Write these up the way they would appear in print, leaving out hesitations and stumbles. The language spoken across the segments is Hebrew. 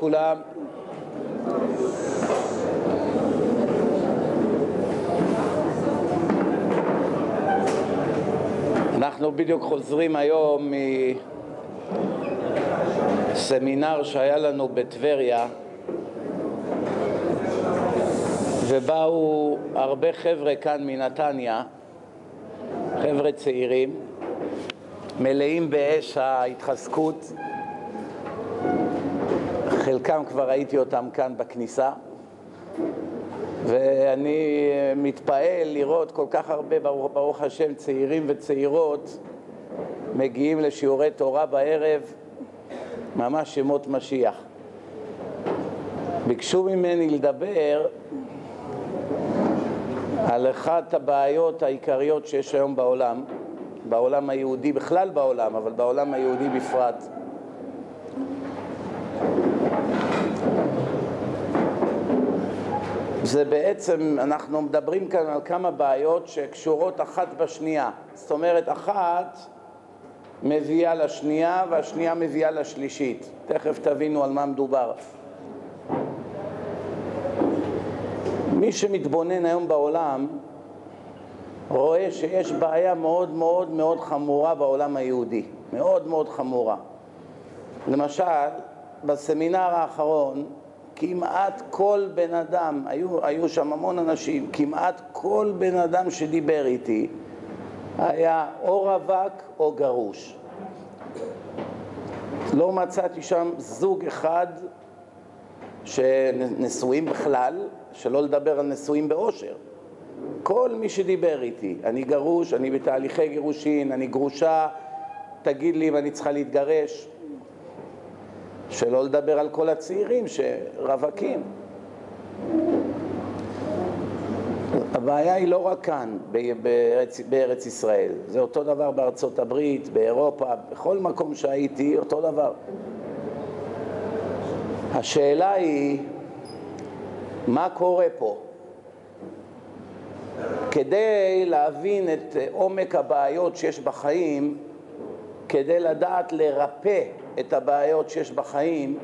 לכולם. אנחנו בדיוק חוזרים היום מסמינר שהיה לנו בטבריה, ובאו הרבה חבר'ה כאן מנתניה, חבר'ה צעירים, מלאים באש ההתחזקות. חלקם כבר ראיתי אותם כאן בכניסה, ואני מתפעל לראות כל כך הרבה, ברוך השם, צעירים וצעירות מגיעים לשיעורי תורה בערב, ממש שמות משיח. ביקשו ממני לדבר על אחת הבעיות העיקריות שיש היום בעולם היהודי, בכלל בעולם, אבל בעולם היהודי בפרט. זה בעצם, אנחנו מדברים כאן על כמה בעיות שקשורות אחת בשנייה. זאת אומרת, אחת מביאה לשנייה והשנייה מביאה לשלישית. תכף תבינו על מה מדובר. מי שמתבונן היום בעולם רואה שיש בעיה מאוד מאוד מאוד חמורה בעולם היהודי. מאוד מאוד חמורה. למשל, בסמינר האחרון, כמעט כל בן אדם, היו שם המון אנשים, כמעט כל בן אדם שדיבר איתי היה או רווק או גרוש. לא מצאתי שם זוג אחד שנשואים בכלל, שלא לדבר על נשואים באושר. כל מי שדיבר איתי, אני גרוש, אני בתהליכי גירושין, אני גרושה, תגיד לי אם אני צריכה להתגרש. שלא לדבר על כל הצעירים שרווקים. הבעיה היא לא רק כאן, בארץ ישראל. זה אותו דבר בארצות הברית, באירופה, בכל מקום שהייתי, אותו דבר. השאלה היא, מה קורה פה? כדי להבין את עומק הבעיות שיש בחיים, כדי לדעת לרפא את הבעיות שיש בחיים,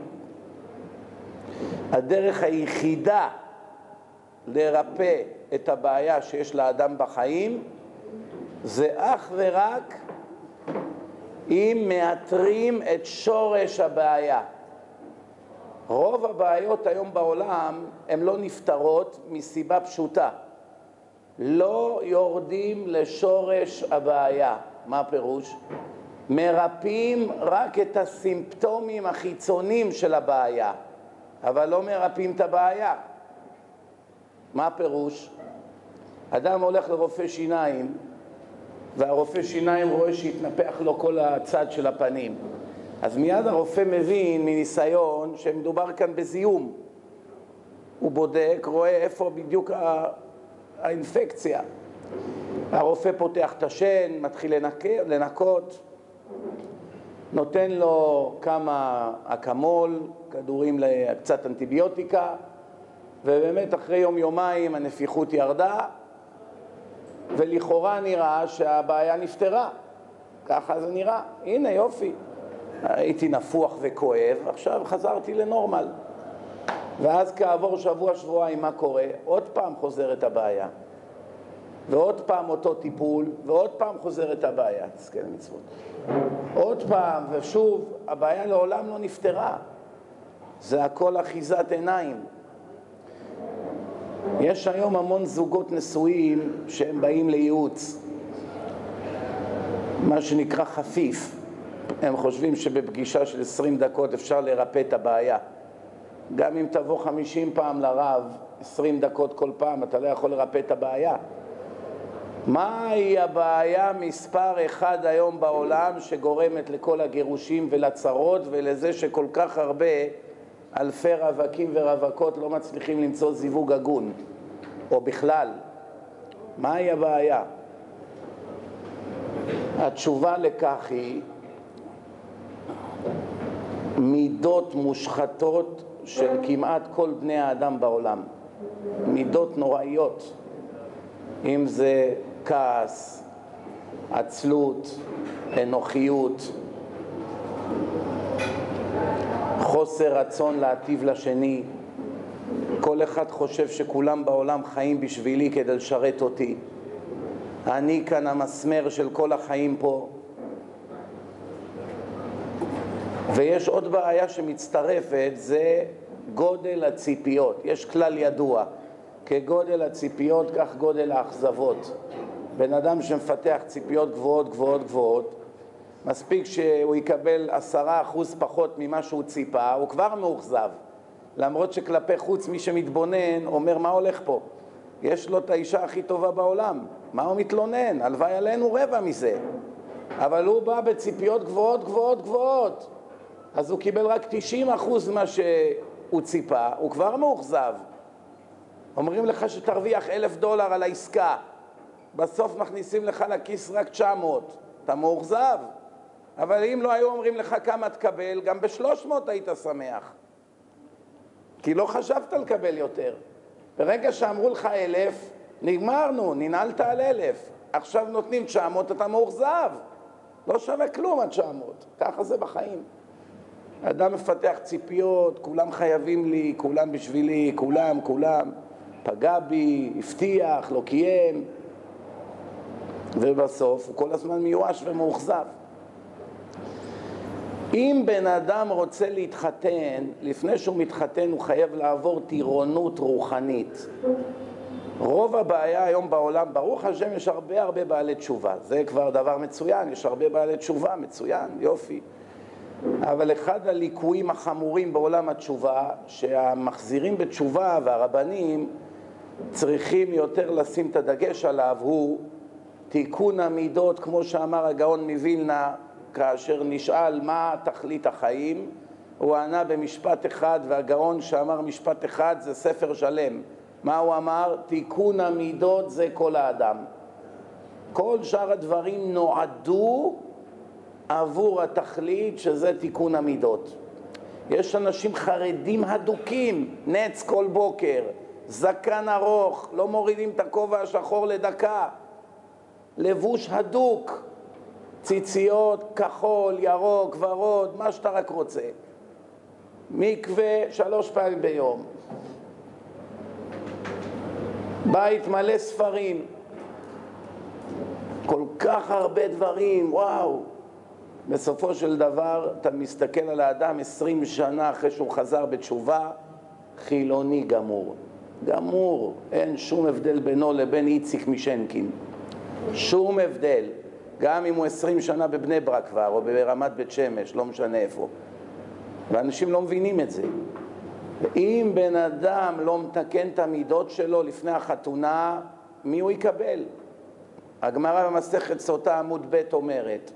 הדרך היחידה לרפא את הבעיה שיש לאדם בחיים זה אך ורק אם מאתרים את שורש הבעיה. רוב הבעיות היום בעולם הן לא נפתרות מסיבה פשוטה. לא יורדים לשורש הבעיה. מה הפירוש? מרפאים רק את הסימפטומים החיצוניים של הבעיה, אבל לא מרפאים את הבעיה. מה הפירוש? אדם הולך לרופא שיניים, והרופא שיניים רואה שהתנפח לו כל הצד של הפנים. אז מיד הרופא מבין מניסיון שמדובר כאן בזיהום. הוא בודק, רואה איפה בדיוק האינפקציה. הרופא פותח את השן, מתחיל לנקות, נותן לו כמה אקמול, כדורים לקצת אנטיביוטיקה, ובאמת אחרי יום-יומיים הנפיחות ירדה, ולכאורה נראה שהבעיה נפתרה. ככה זה נראה. הנה יופי. הייתי נפוח וכואב, עכשיו חזרתי לנורמל. ואז כעבור שבוע-שבועיים מה קורה? עוד פעם חוזרת הבעיה. ועוד פעם אותו טיפול, ועוד פעם חוזרת הבעיה, תזכה למצוות. עוד פעם, ושוב, הבעיה לעולם לא נפתרה. זה הכל אחיזת עיניים. יש היום המון זוגות נשואים שהם באים לייעוץ, מה שנקרא חפיף. הם חושבים שבפגישה של 20 דקות אפשר לרפא את הבעיה. גם אם תבוא 50 פעם לרב, 20 דקות כל פעם, אתה לא יכול לרפא את הבעיה. מהי הבעיה מספר אחד היום בעולם שגורמת לכל הגירושים ולצרות ולזה שכל כך הרבה אלפי רווקים ורווקות לא מצליחים למצוא זיווג הגון או בכלל? מהי הבעיה? התשובה לכך היא מידות מושחתות של כמעט כל בני האדם בעולם. מידות נוראיות. אם זה כעס, עצלות, אנוכיות, חוסר רצון להטיב לשני. כל אחד חושב שכולם בעולם חיים בשבילי כדי לשרת אותי. אני כאן המסמר של כל החיים פה. ויש עוד בעיה שמצטרפת, זה גודל הציפיות. יש כלל ידוע, כגודל הציפיות כך גודל האכזבות. בן אדם שמפתח ציפיות גבוהות גבוהות גבוהות, מספיק שהוא יקבל 10% פחות ממה שהוא ציפה, הוא כבר מאוכזב. למרות שכלפי חוץ מי שמתבונן אומר מה הולך פה. יש לו את האישה הכי טובה בעולם, מה הוא מתלונן? הלוואי עלינו רבע מזה. אבל הוא בא בציפיות גבוהות גבוהות גבוהות, אז הוא קיבל רק 90% מה שהוא ציפה, הוא כבר מאוכזב. אומרים לך שתרוויח $1,000 על העסקה, בסוף מכניסים לך לכיס רק 900, אתה מאוכזב. אבל אם לא היו אומרים לך כמה תקבל, גם ב300 היית שמח, כי לא חשבת לקבל יותר. ברגע שאמרו לך 1,000, נגמרנו, ננעלת על 1,000. עכשיו נותנים 900, אתה מאוכזב, לא שווה כלום עד 900. ככה זה בחיים. אדם מפתח ציפיות, כולם חייבים לי, כולם בשבילי, כולם, פגע בי, הבטיח, לא קיים, ובסוף הוא כל הזמן מיואש ומאוכזב. אם בן אדם רוצה להתחתן, לפני שהוא מתחתן הוא חייב לעבור טירונות רוחנית. רוב הבעיה היום בעולם, ברוך השם, יש הרבה בעלי תשובה. זה כבר דבר מצוין, יש הרבה בעלי תשובה, מצוין, יופי. אבל אחד הליקויים החמורים בעולם התשובה, שהמחזירים בתשובה והרבנים צריכים יותר לשים את הדגש עליו, הוא תיקון המידות, כמו שאמר הגאון מווילנה, כאשר נשאל מה תכלית החיים, הוא ענה במשפט אחד, והגאון שאמר משפט אחד זה ספר שלם. מה הוא אמר? תיקון המידות זה כל האדם. כל שאר הדברים נועדו עבור התכלית שזה תיקון המידות. יש אנשים חרדים הדוקים, נץ כל בוקר, זקן ארוך, לא מורידים את הכובע השחור לדקה, לבוש הדוק, ציציות, כחול, ירוק, ורוד, מה שאתה רק רוצה. מקווה 3 פעמים ביום. בית מלא ספרים. כל כך הרבה דברים, וואו. בסופו של דבר אתה מסתכל על האדם 20 שנה אחרי שהוא חזר בתשובה, חילוני גמור. גמור, אין שום הבדל בינו לבין איציק משנקין. שום הבדל. גם אם הוא 20 שנה בבני ברק כבר, או ברמת בית שמש, לא משנה איפה. ואנשים לא מבינים את זה. ואם בן אדם לא מתקן את המידות שלו לפני החתונה, מי הוא יקבל? הגמרא במסכת סוטה עמוד ב' אומרת,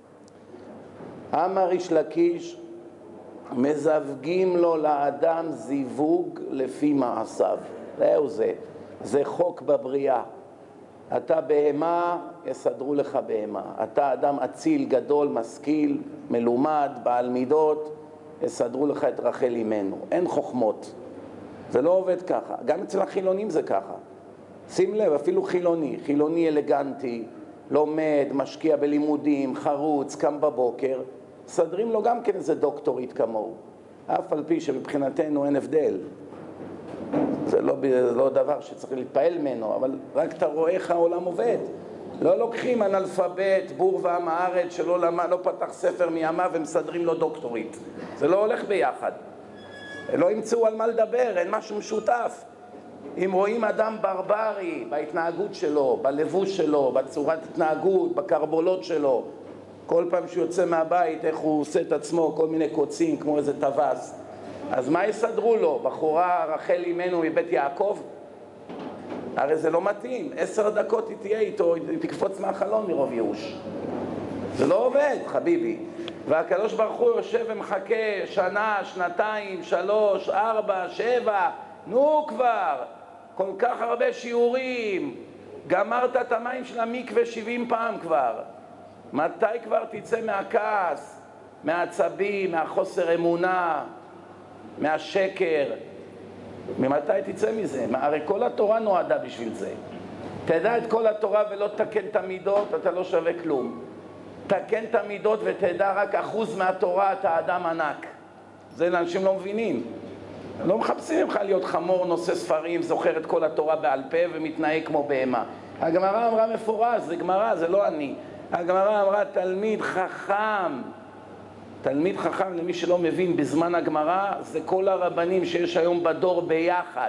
אמר ריש לקיש, מזווגים לו לאדם זיווג לפי מעשיו. זהו זה חוק בבריאה. אתה בהמה, יסדרו לך בהמה. אתה אדם אציל, גדול, משכיל, מלומד, בעל מידות, יסדרו לך את רחל אימנו. אין חוכמות. זה לא עובד ככה. גם אצל החילונים זה ככה. שים לב, אפילו חילוני אלגנטי, לומד, משקיע בלימודים, חרוץ, קם בבוקר, סדרים לו גם כן איזה דוקטורית כמוהו. אף על פי שמבחינתנו אין הבדל. זה לא דבר שצריך להתפעל ממנו, אבל רק אתה רואה איך העולם עובד. לא לוקחים אנאלפבית, בור ועם הארץ, שלא לא פתח ספר מימיו ומסדרים לו דוקטורית. זה לא הולך ביחד. לא ימצאו על מה לדבר, אין משהו משותף. אם רואים אדם ברברי בהתנהגות שלו, בלבוש שלו, בצורת התנהגות, בקרבולות שלו, כל פעם שהוא יוצא מהבית, איך הוא עושה את עצמו, כל מיני קוצים, כמו איזה טווס. אז מה יסדרו לו? בחורה רחל אימנו מבית יעקב? הרי זה לא מתאים. 10 דקות היא תהיה איתו, היא תקפוץ מהחלון מרוב ייאוש. זה לא עובד, חביבי. והקדוש ברוך הוא יושב ומחכה שנה, 2, 3, 4, 7, נו כבר, כל כך הרבה שיעורים, גמרת את המים של המקווה 70 פעם כבר. מתי כבר תצא מהכעס, מהעצבים, מהחוסר אמונה, מהשקר? ממתי תצא מזה? הרי כל התורה נועדה בשביל זה. תדע את כל התורה ולא תקן את המידות, אתה לא שווה כלום. תקן את המידות ותדע רק 1% מהתורה, אתה אדם ענק. זה לאנשים לא מבינים. לא מחפשים ממך להיות חמור, נושא ספרים, זוכר את כל התורה בעל פה ומתנהג כמו בהמה. הגמרא אמרה מפורש, זה גמרא, זה לא אני. הגמרא אמרה תלמיד חכם. תלמיד חכם, למי שלא מבין, בזמן הגמרא זה כל הרבנים שיש היום בדור ביחד.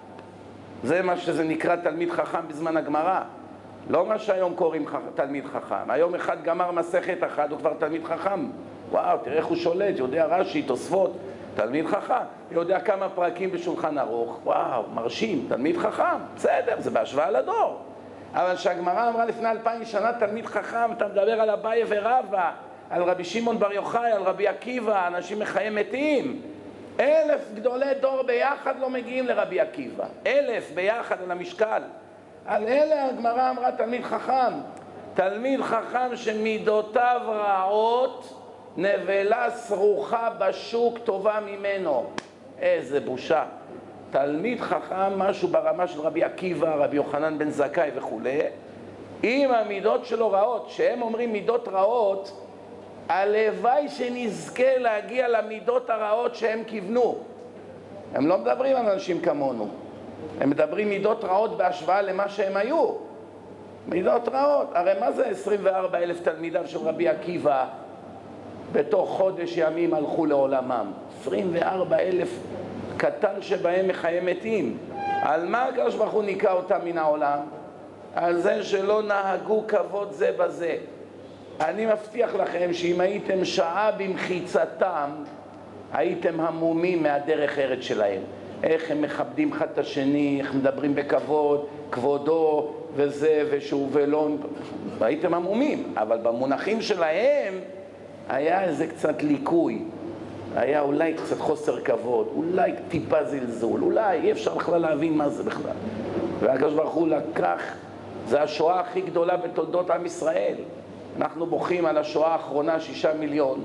זה מה שזה נקרא תלמיד חכם בזמן הגמרא. לא מה שהיום קוראים תלמיד חכם. היום אחד גמר מסכת אחד, הוא כבר תלמיד חכם. וואו, תראה איך הוא שולט, יודע רש"י, תוספות, תלמיד חכם. יודע כמה פרקים בשולחן ערוך. וואו, מרשים, תלמיד חכם. בסדר, זה בהשוואה לדור. אבל שהגמרא אמרה לפני 2000 שנה תלמיד חכם, אתה מדבר על אביי ורבא, על רבי שמעון בר יוחאי, על רבי עקיבא, אנשים מחיי מתים. 1000 גדולי דור ביחד לא מגיעים לרבי עקיבא. 1000 ביחד על המשקל. על אלה הגמרא אמרה תלמיד חכם. תלמיד חכם שמידותיו רעות, נבלה סרוחה בשוק טובה ממנו. איזה בושה. תלמיד חכם, משהו ברמה של רבי עקיבא, רבי יוחנן בן זכאי וכו'. אם המידות שלו רעות, שהם אומרים מידות רעות, הלוואי שנזכה להגיע למידות הרעות שהם כיוונו. הם לא מדברים על אנשים כמונו. הם מדברים מידות רעות בהשוואה למה שהם היו. מידות רעות. הרי מה זה 24,000 תלמידיו של רבי עקיבא בתוך חודש ימים הלכו לעולמם? 24,000 קטן שבהם מחיי מתים. על מה הקדוש ברוך הוא ניקה אותם מן העולם? על זה שלא נהגו כבוד זה בזה. אני מבטיח לכם שאם הייתם שעה במחיצתם, הייתם המומים מהדרך ארץ שלהם. איך הם מכבדים אחד את השני, איך מדברים בכבוד, כבודו וזה ושהוא ולא, הייתם המומים. אבל במונחים שלהם היה איזה קצת ליקוי, היה אולי קצת חוסר כבוד, אולי טיפה זלזול, אולי אי אפשר בכלל להבין מה זה בכלל. והקדוש ברוך הוא לקח, זה השואה הכי גדולה בתולדות עם ישראל. אנחנו בוכים על השואה האחרונה 6 מיליון.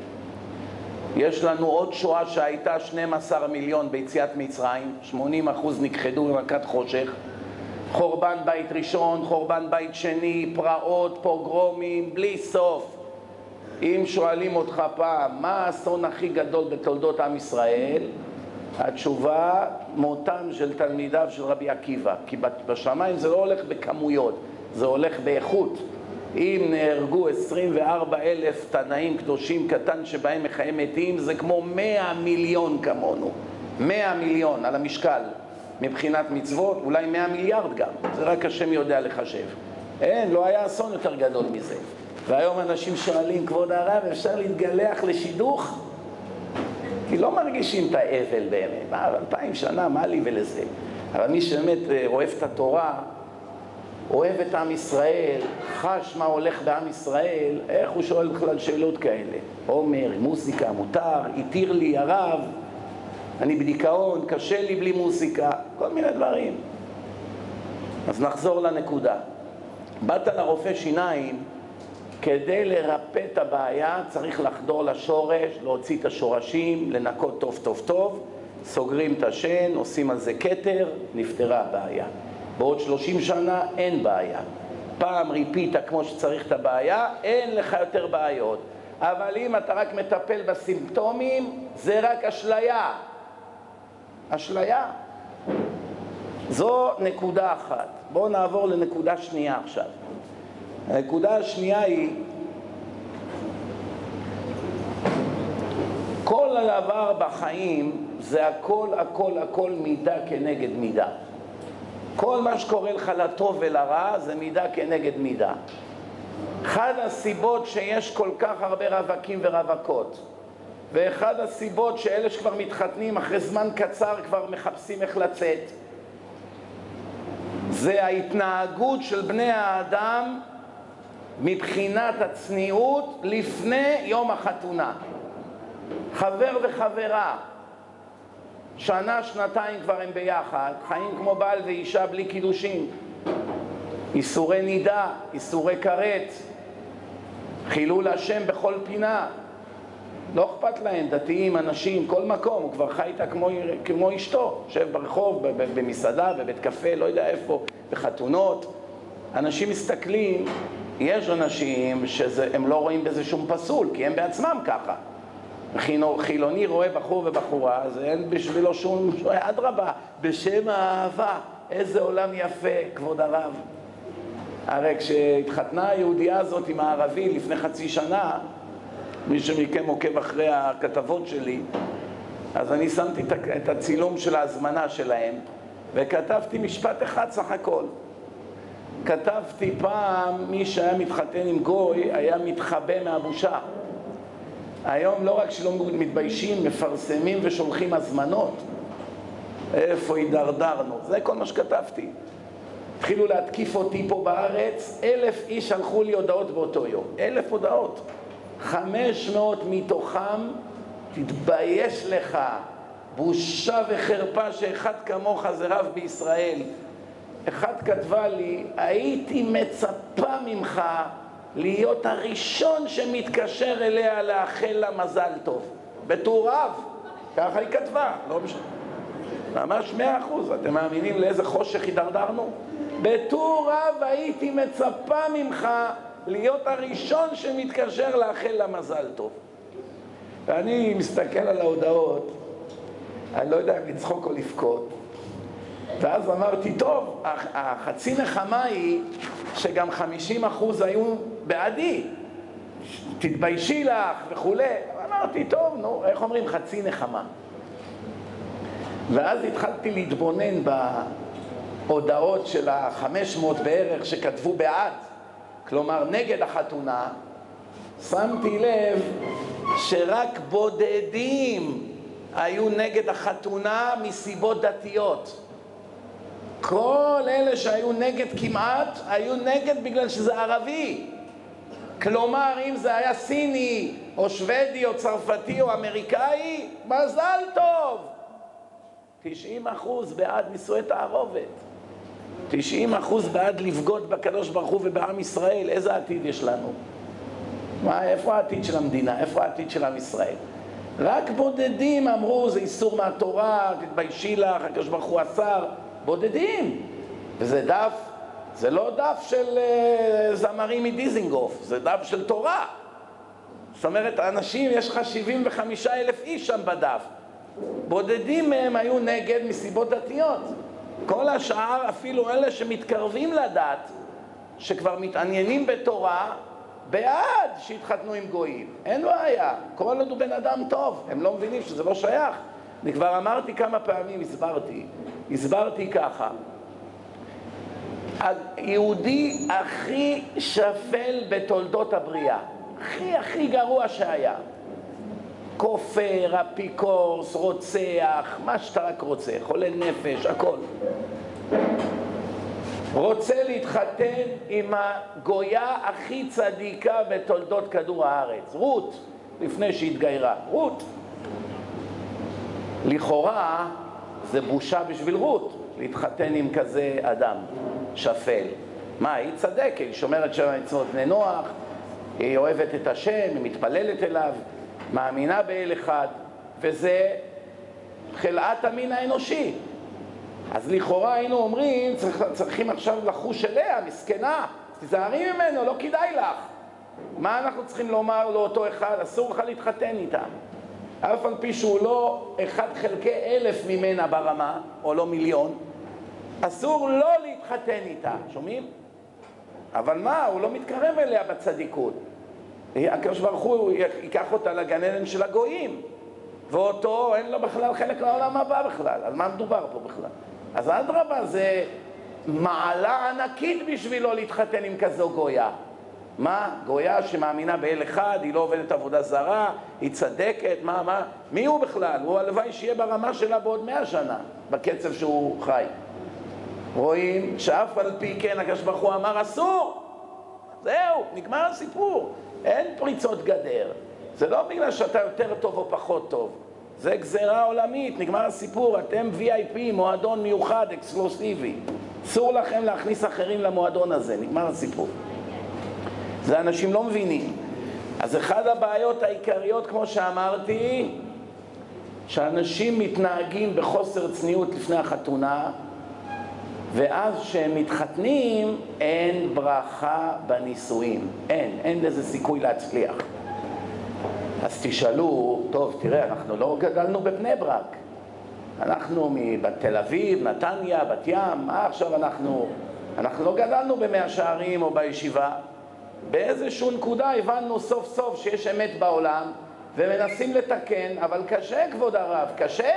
יש לנו עוד שואה שהייתה 12 מיליון ביציאת מצרים, 80% נכחדו במכת חושך, חורבן בית ראשון, חורבן בית שני, פרעות, פוגרומים, בלי סוף. אם שואלים אותך פעם, מה האסון הכי גדול בתולדות עם ישראל? התשובה, מותם של תלמידיו של רבי עקיבא. כי בשמיים זה לא הולך בכמויות, זה הולך באיכות. אם נהרגו 24,000 תנאים קדושים קטן שבהם מחיי מתים, זה כמו 100 מיליון כמונו. 100 מיליון על המשקל. מבחינת מצוות, אולי 100 מיליארד גם. זה רק השם יודע לחשב. אין, לא היה אסון יותר גדול מזה. והיום אנשים שואלים, כבוד הרב, אפשר להתגלח לשידוך? כי לא מרגישים את האבל באמת. 2000 שנה, מה לי ולזה? אבל מי שבאמת אוהב את התורה, אוהב את עם ישראל, חש מה הולך בעם ישראל, איך הוא שואל בכלל שאלות כאלה? אומר, מוסיקה מותר, התיר לי הרב, אני בדיכאון, קשה לי בלי מוסיקה, כל מיני דברים. אז נחזור לנקודה. באת לרופא שיניים, כדי לרפא את הבעיה צריך לחדור לשורש, להוציא את השורשים, לנקות טוב טוב טוב, סוגרים את השן, עושים על זה כתר, נפתרה הבעיה. בעוד 30 שנה אין בעיה. פעם ריפית כמו שצריך את הבעיה, אין לך יותר בעיות. אבל אם אתה רק מטפל בסימפטומים, זה רק אשליה. אשליה. זו נקודה אחת. בואו נעבור לנקודה שנייה עכשיו. הנקודה השנייה היא, כל הדבר בחיים זה הכל מידה כנגד מידה. כל מה שקורה לך לטוב ולרע זה מידה כנגד מידה. אחד הסיבות שיש כל כך הרבה רווקים ורווקות, ואחד הסיבות שאלה שכבר מתחתנים אחרי זמן קצר כבר מחפשים איך לצאת, זה ההתנהגות של בני האדם מבחינת הצניעות לפני יום החתונה. חבר וחברה, שנה, שנתיים כבר הם ביחד, חיים כמו בעל ואישה בלי קידושים. איסורי נידה, איסורי כרת, חילול השם בכל פינה. לא אכפת להם, דתיים, אנשים, כל מקום, הוא כבר חי איתה כמו אשתו. יושב ברחוב, במסעדה, בבית קפה, לא יודע איפה, בחתונות. אנשים מסתכלים, יש אנשים שהם לא רואים בזה שום פסול, כי הם בעצמם ככה. חילוני רואה בחור ובחורה, אז אין בשבילו שום, אדרבה, בשם האהבה, איזה עולם יפה, כבוד הרב. הרי כשהתחתנה היהודייה הזאת עם הערבי לפני חצי שנה, מי שמכם עוקב אחרי הכתבות שלי, אז אני שמתי את הצילום של ההזמנה שלהם, וכתבתי משפט אחד סך הכל. כתבתי פעם, מי שהיה מתחתן עם גוי היה מתחבא מהבושה. היום לא רק שלא מתביישים, מפרסמים ושולחים הזמנות. איפה הידרדרנו? זה כל מה שכתבתי. התחילו להתקיף אותי פה בארץ, 1,000 איש שלחו לי הודעות באותו יום. 1,000 הודעות. 500 מתוכם, תתבייש לך, בושה וחרפה שאחד כמוך זה רב בישראל. אחד כתבה לי, הייתי מצפה ממך להיות הראשון שמתקשר אליה לאחל לה מזל טוב. בתור רב, ככה היא כתבה, לא משנה. ממש 100%, אתם מאמינים לאיזה חושך הידרדרנו? בתור רב הייתי מצפה ממך להיות הראשון שמתקשר לאחל לה מזל טוב. ואני מסתכל על ההודעות, אני לא יודע אם לצחוק או לבכות, ואז אמרתי, טוב, החצי נחמה היא שגם 50% היו בעדי, תתביישי לך וכו'. אמרתי, טוב, נו, איך אומרים? חצי נחמה. ואז התחלתי להתבונן בהודעות של 500 בערך שכתבו בעד, כלומר נגד החתונה. שמתי לב שרק בודדים היו נגד החתונה מסיבות דתיות. כל אלה שהיו נגד כמעט, היו נגד בגלל שזה ערבי. כלומר, אם זה היה סיני, או שוודי, או צרפתי, או אמריקאי, מזל טוב. 90% בעד נישואי תערובת. 90% בעד לבגוד בקדוש ברוך הוא ובעם ישראל. איזה עתיד יש לנו? איפה העתיד של המדינה? איפה העתיד של עם ישראל? רק בודדים אמרו, זה איסור מהתורה, תתביישי לך, הקדוש ברוך הוא אסר. בודדים. וזה דף, זה לא דף של זמרים מדיזינגוף, זה דף של תורה. זאת אומרת, אנשים, יש לך 75,000 איש שם בדף. בודדים מהם היו נגד מסיבות דתיות. כל השאר, אפילו אלה שמתקרבים לדת, שכבר מתעניינים בתורה, בעד שהתחתנו עם גויים. אין בעיה, כל עוד הוא בן אדם טוב. הם לא מבינים שזה לא שייך. אני כבר אמרתי כמה פעמים, הסברתי ככה. היהודי הכי שפל בתולדות הבריאה, הכי גרוע שהיה. כופר, אפיקורס, רוצח, מה שאתה רק רוצה, חולה נפש, הכל. רוצה להתחתן עם הגויה הכי צדיקה בתולדות כדור הארץ, רות, לפני שהתגיירה, רות. לכאורה זה בושה בשביל רות להתחתן עם כזה אדם שפל. מה, היא צדקת, היא שומרת שם מצוות בני נוח, היא אוהבת את השם, היא מתפללת אליו, מאמינה באל אחד, וזה חלאת המין האנושי. אז לכאורה היינו אומרים, צריכים עכשיו לחוש אליה, מסכנה, תזהרי ממנו, לא כדאי לך. מה אנחנו צריכים לומר לאותו אחד? אסור לך להתחתן איתה. אף על פי שהוא לא 1/1000 ממנה ברמה, או לא מיליון, אסור לא להתחתן איתה, שומעים? אבל מה, הוא לא מתקרב אליה בצדיקות. הקדוש ברוך הוא ייקח אותה לגן עדן של הגויים, ואותו אין לו בכלל חלק לעולם הבא בכלל. על מה מדובר פה בכלל? אז אדרבה, זה מעלה ענקית בשבילו להתחתן עם כזו גויה. מה? גויה שמאמינה באל אחד, היא לא עובדת עבודה זרה, היא צדקת, מה? מי הוא בכלל? הוא הלוואי שיהיה ברמה שלה בעוד 100 שנה, בקצב שהוא חי. רואים שאף על פי כן הקדוש ברוך הוא אמר אסור. זהו, נגמר הסיפור. אין פריצות גדר. זה לא בגלל שאתה יותר טוב או פחות טוב. זה גזרה עולמית, נגמר הסיפור. אתם VIP, מועדון מיוחד, אקסקלוסיבי. אסור לכם להכניס אחרים למועדון הזה, נגמר הסיפור. זה אנשים לא מבינים. אז אחד הבעיות העיקריות, כמו שאמרתי, שאנשים מתנהגים בחוסר צניעות לפני החתונה, ואז שהם מתחתנים, אין ברכה בנישואים. אין לזה סיכוי להצליח. אז תשאלו, טוב, תראה, אנחנו לא גדלנו בבני ברק. אנחנו בתל אביב, נתניה, בת ים, מה עכשיו אנחנו לא גדלנו במאה שערים או בישיבה. באיזשהו נקודה הבנו סוף סוף שיש אמת בעולם, ומנסים לתקן, אבל קשה, כבוד הרב, קשה.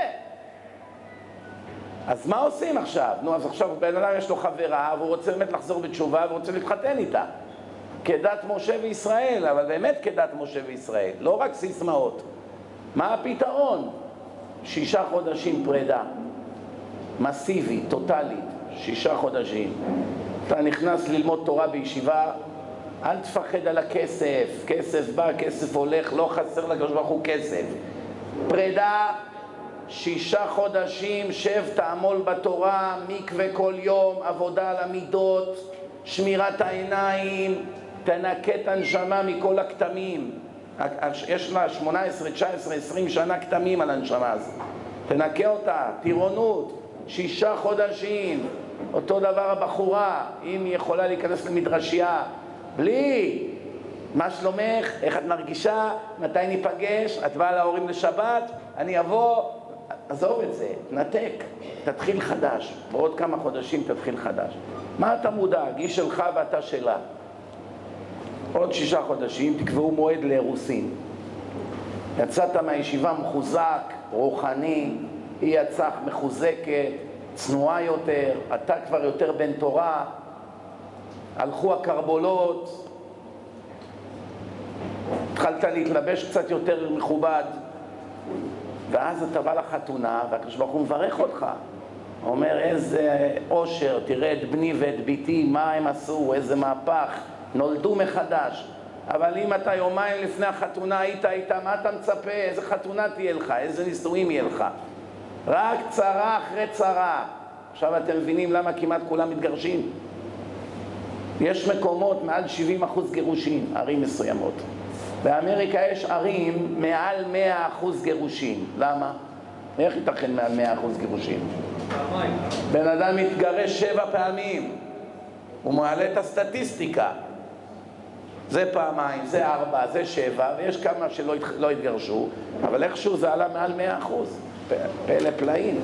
אז מה עושים עכשיו? נו, אז עכשיו בן אדם יש לו חברה, והוא רוצה באמת לחזור בתשובה, והוא רוצה להתחתן איתה. כדת משה וישראל, אבל באמת כדת משה וישראל, לא רק סיסמאות. מה הפתרון? 6 חודשים פרידה. מסיבי, טוטלית. 6 חודשים. אתה נכנס ללמוד תורה בישיבה, אל תפחד על הכסף. כסף בא, כסף הולך, לא חסר לקדוש ברוך הוא כסף. פרידה, 6 חודשים, שב תעמול בתורה, מקווה כל יום, עבודה על המידות, שמירת העיניים, תנקה את הנשמה מכל הכתמים. יש לה 18, 19, 20 שנה כתמים על הנשמה הזו. תנקה אותה, טירונות, 6 חודשים. אותו דבר הבחורה, אם היא יכולה להיכנס למדרשייה, בלי, מה שלומך, איך את מרגישה, מתי ניפגש, את באה להורים לשבת, אני אבוא, עזוב את זה, נתק, תתחיל חדש, בעוד כמה חודשים תתחיל חדש. מה אתה מודאג? היא שלך ואתה שלה. עוד 6 חודשים תקבעו מועד לאירוסין. יצאת מהישיבה מחוזק, רוחני, היא יצאה מחוזקת, צנועה יותר, אתה כבר יותר בן תורה, הלכו הקרבולות, התחלת להתלבש קצת יותר מכובד, ואז אתה בא לחתונה והקדוש ברוך הוא מברך אותך. הוא אומר, איזה אושר, תראה את בני ואת ביתי, מה הם עשו, איזה מהפך, נולדו מחדש. אבל אם אתה יומיים לפני החתונה היית איתה, מה אתה מצפה? איזה חתונה תהיה לך? איזה נישואים יהיה לך? רק צרה אחרי צרה. עכשיו אתם מבינים למה כמעט כולם מתגרשים? יש מקומות מעל 70% גירושים, ערים מסוימות. באמריקה יש ערים מעל 100% גירושים. למה? איך ייתכן מעל 100% גירושים? בן אדם מתגרש 7 פעמים. הוא מעלה את הסטטיסטיקה. זה פעמיים, זה 4, זה 7, ויש כמה שלא התגרשו, אבל איכשהו זה עלה מעל 100%. פלא פלאים.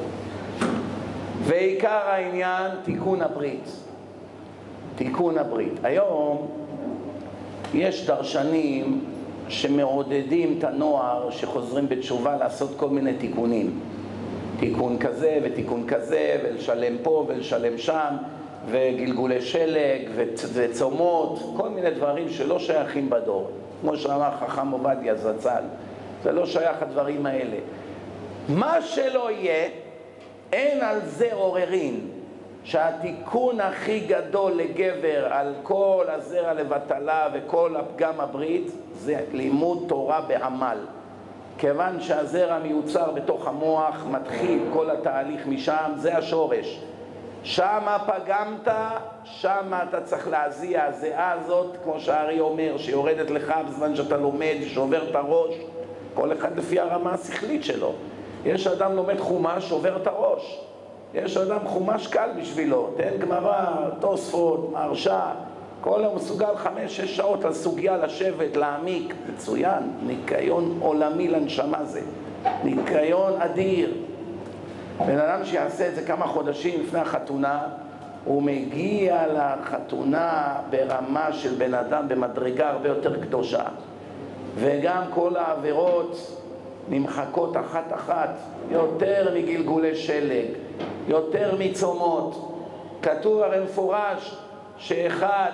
ועיקר העניין, תיקון הברית. תיקון הברית. היום יש דרשנים שמעודדים את הנוער שחוזרים בתשובה לעשות כל מיני תיקונים. תיקון כזה ותיקון כזה, ולשלם פה ולשלם שם, וגלגולי שלג וצומות, כל מיני דברים שלא שייכים בדור. כמו שאמר חכם עובדיה זצ"ל, זה לא שייך הדברים האלה. מה שלא יהיה, אין על זה עוררין, שהתיקון הכי גדול לגבר על כל הזרע לבטלה וכל הפגם הברית, זה לימוד תורה בעמל. כיוון שהזרע מיוצר בתוך המוח, מתחיל כל התהליך משם, זה השורש. שמה פגמת, שמה אתה צריך להזיע. הזיעה הזאת, כמו שהארי אומר, שיורדת לך בזמן שאתה לומד, שובר את הראש, כל אחד לפי הרמה השכלית שלו. יש אדם לומד חומש, שובר את הראש. יש אדם חומש קל בשבילו, תן גמרא, תוספות, מהרש"א, כל היום מסוגל 5-6 שעות על סוגיה לשבת, להעמיק, מצוין, ניקיון עולמי לנשמה זה, ניקיון אדיר. בן אדם שיעשה את זה כמה חודשים לפני החתונה, הוא מגיע לחתונה ברמה של בן אדם במדרגה הרבה יותר קדושה, וגם כל העבירות נמחקות אחת-אחת, יותר מגלגולי שלג, יותר מצומות. כתוב הרי מפורש שאחד,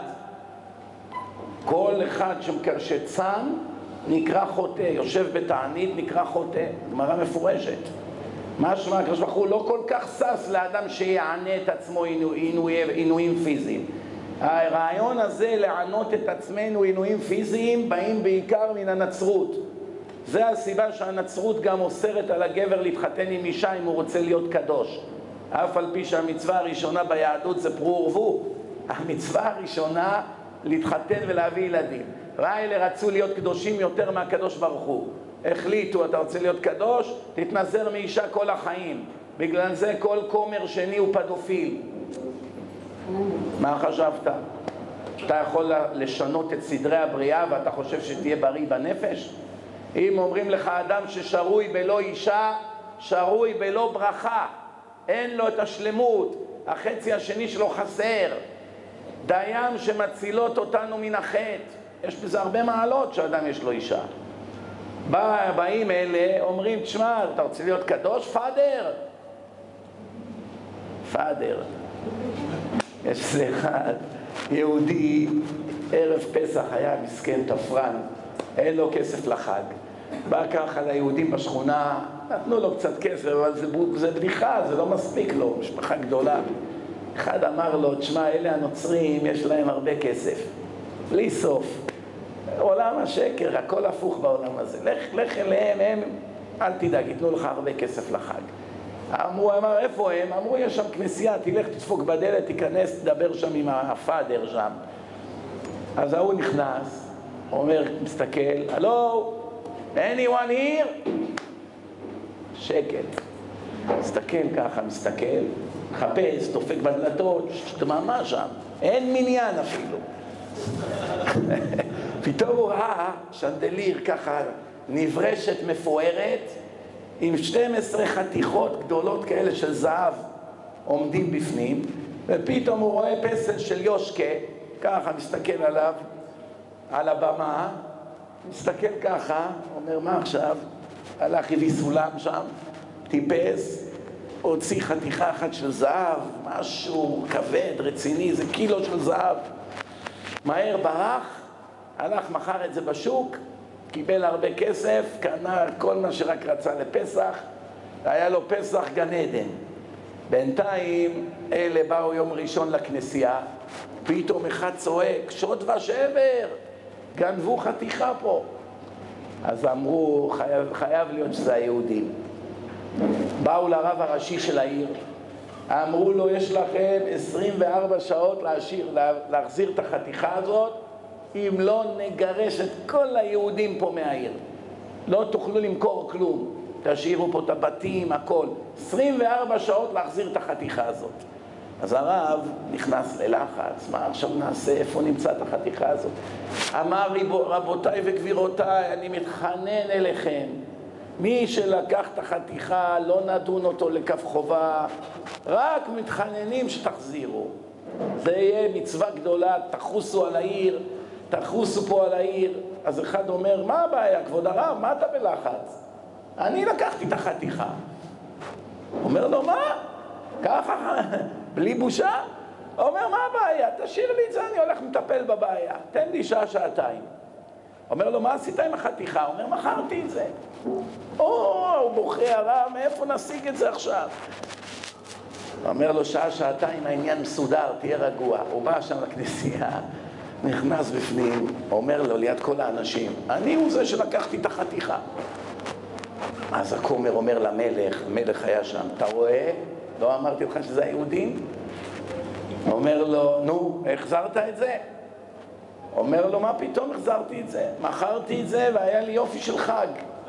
כל אחד שצם נקרא חוטא, יושב בתענית נקרא חוטא, גמרא מפורשת. משמע הקדוש ברוך הוא לא כל כך שש לאדם שיענה את עצמו עינויים פיזיים. הרעיון הזה לענות את עצמנו עינויים פיזיים באים בעיקר מן הנצרות. זה הסיבה שהנצרות גם אוסרת על הגבר להתחתן עם אישה אם הוא רוצה להיות קדוש. אף על פי שהמצווה הראשונה ביהדות זה פרו ורבו. המצווה הראשונה להתחתן ולהביא ילדים. ואלה רצו להיות קדושים יותר מהקדוש ברוך הוא. החליטו, אתה רוצה להיות קדוש? תתנזר מאישה כל החיים. בגלל זה כל כומר שני הוא פדופיל. מה חשבת? אתה יכול לשנות את סדרי הבריאה ואתה חושב שתהיה בריא בנפש? אם אומרים לך אדם ששרוי בלא אישה, שרוי בלא ברכה, אין לו את השלמות, החצי השני שלו חסר, דיין שמצילות אותנו מן החטא. יש בזה הרבה מעלות שאדם יש לו אישה. באים אלה, אומרים, תשמע, אתה רוצה להיות קדוש? פאדר. יש איזה אחד, יהודי, ערב פסח היה מסכן תפרן, אין לו כסף לחג. בא ככה ליהודים בשכונה, נתנו לו קצת כסף, אבל זה בדיחה, זה לא מספיק לו, משפחה גדולה. אחד אמר לו, תשמע, אלה הנוצרים, יש להם הרבה כסף, בלי סוף. עולם השקר, הכל הפוך בעולם הזה. לך אליהם, הם, אל תדאג, ייתנו לך הרבה כסף לחג. אמר, איפה הם? אמרו, יש שם כנסייה, תלך, תדפוק בדלת, תיכנס, תדבר שם עם הפאדר שם. אז ההוא נכנס, אומר, מסתכל, הלו, anyone here? שקט. מסתכל ככה, מחפש, דופק בדלתות, דממה שם. אין מניין אפילו. פתאום הוא ראה שנדליר ככה נברשת מפוארת עם 12 חתיכות גדולות כאלה של זהב עומדים בפנים, ופתאום הוא רואה פסל של יושקה, ככה מסתכל עליו, על הבמה, מסתכל ככה, אומר מה עכשיו? הלך הביא סולם שם, טיפס, הוציא חתיכה אחת של זהב, משהו כבד, רציני, זה קילו של זהב. מהר ברח, הלך מחר את זה בשוק, קיבל הרבה כסף, קנה כל מה שרק רצה לפסח, היה לו פסח גן עדן. בינתיים אלה באו יום ראשון לכנסייה, פתאום אחד צועק, שוד ושבר, גנבו חתיכה פה. אז אמרו, חייב להיות שזה היהודים. באו לרב הראשי של העיר, אמרו לו, יש לכם 24 שעות להחזיר את החתיכה הזאת, אם לא נגרש את כל היהודים פה מהעיר. לא תוכלו למכור כלום, תשאירו פה את הבתים, הכל. 24 שעות להחזיר את החתיכה הזאת. אז הרב נכנס ללחץ, מה עכשיו נעשה, איפה נמצא את החתיכה הזאת? אמר, רבותיי וגבירותיי, אני מתחנן אליכם, מי שלקח את החתיכה לא נדון אותו לכף חובה, רק מתחננים שתחזירו. זה יהיה מצווה גדולה, תחוסו על העיר, תחוסו פה על העיר. אז אחד אומר, מה הבעיה, כבוד הרב, מה אתה בלחץ? אני לקחתי את החתיכה. אומר לו, מה? ככה, בלי בושה? אומר, מה הבעיה? תשאיר לי את זה, אני הולך לטפל בבעיה. תן לי שעה, שעתיים. אומר לו, מה עשית עם החתיכה? אומר, מכרתי את זה. הוא בוכה, הרב, מאיפה נשיג את זה עכשיו? אומר לו, שעה, שעתיים, העניין מסודר, תהיה רגוע. הוא בא שם לכנסייה, נכנס בפנים, אומר לו, ליד כל האנשים, אני הוא זה שלקחתי את החתיכה. אז הכומר אומר למלך, המלך היה שם, אתה רואה? לא אמרתי לך שזה היהודים? אומר לו, נו, החזרת את זה? אומר לו, מה פתאום החזרתי את זה? מכרתי את זה והיה לי יופי של חג.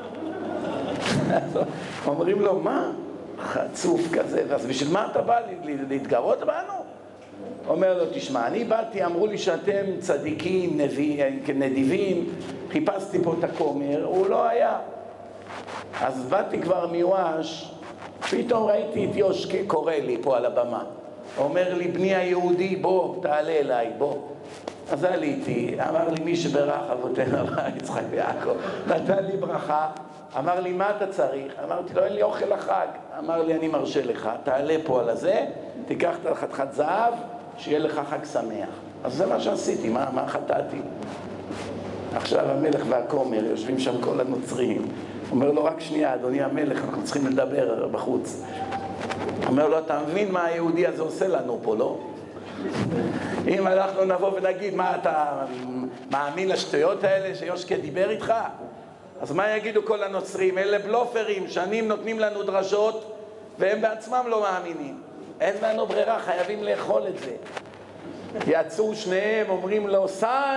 אומרים לו, מה? חצוף כזה, אז בשביל מה אתה בא להתגרות בנו? אומר לו, תשמע, אני באתי, אמרו לי שאתם צדיקים, נדיבים, חיפשתי פה את הכומר, הוא לא היה. אז באתי כבר מיואש, פתאום ראיתי את יושקה קורא לי פה על הבמה. אומר לי, בני היהודי, בוא, תעלה אליי, בוא. אז עליתי, אמר לי, מי שברך אבותינו אברהם, יצחק ויעקב, נתן לי ברכה, אמר לי, מה אתה צריך? אמרתי לו, אין לי אוכל לחג. אמר לי, אני מרשה לך, תעלה פה על הזה, תיקח את חתיכת זהב, שיהיה לך חג שמח. אז זה מה שעשיתי, מה חטאתי? עכשיו המלך והכומר יושבים שם כל הנוצרים. אומר לו, רק שנייה, אדוני המלך, אנחנו צריכים לדבר בחוץ. אומר לו, אתה מבין מה היהודי הזה עושה לנו פה, לא? אם אנחנו נבוא ונגיד, מה אתה מאמין לשטויות האלה שיושקה דיבר איתך? אז מה יגידו כל הנוצרים? אלה בלופרים, שנים נותנים לנו דרשות והם בעצמם לא מאמינים. אין לנו ברירה, חייבים לאכול את זה. יצאו שניהם, אומרים לו, סן,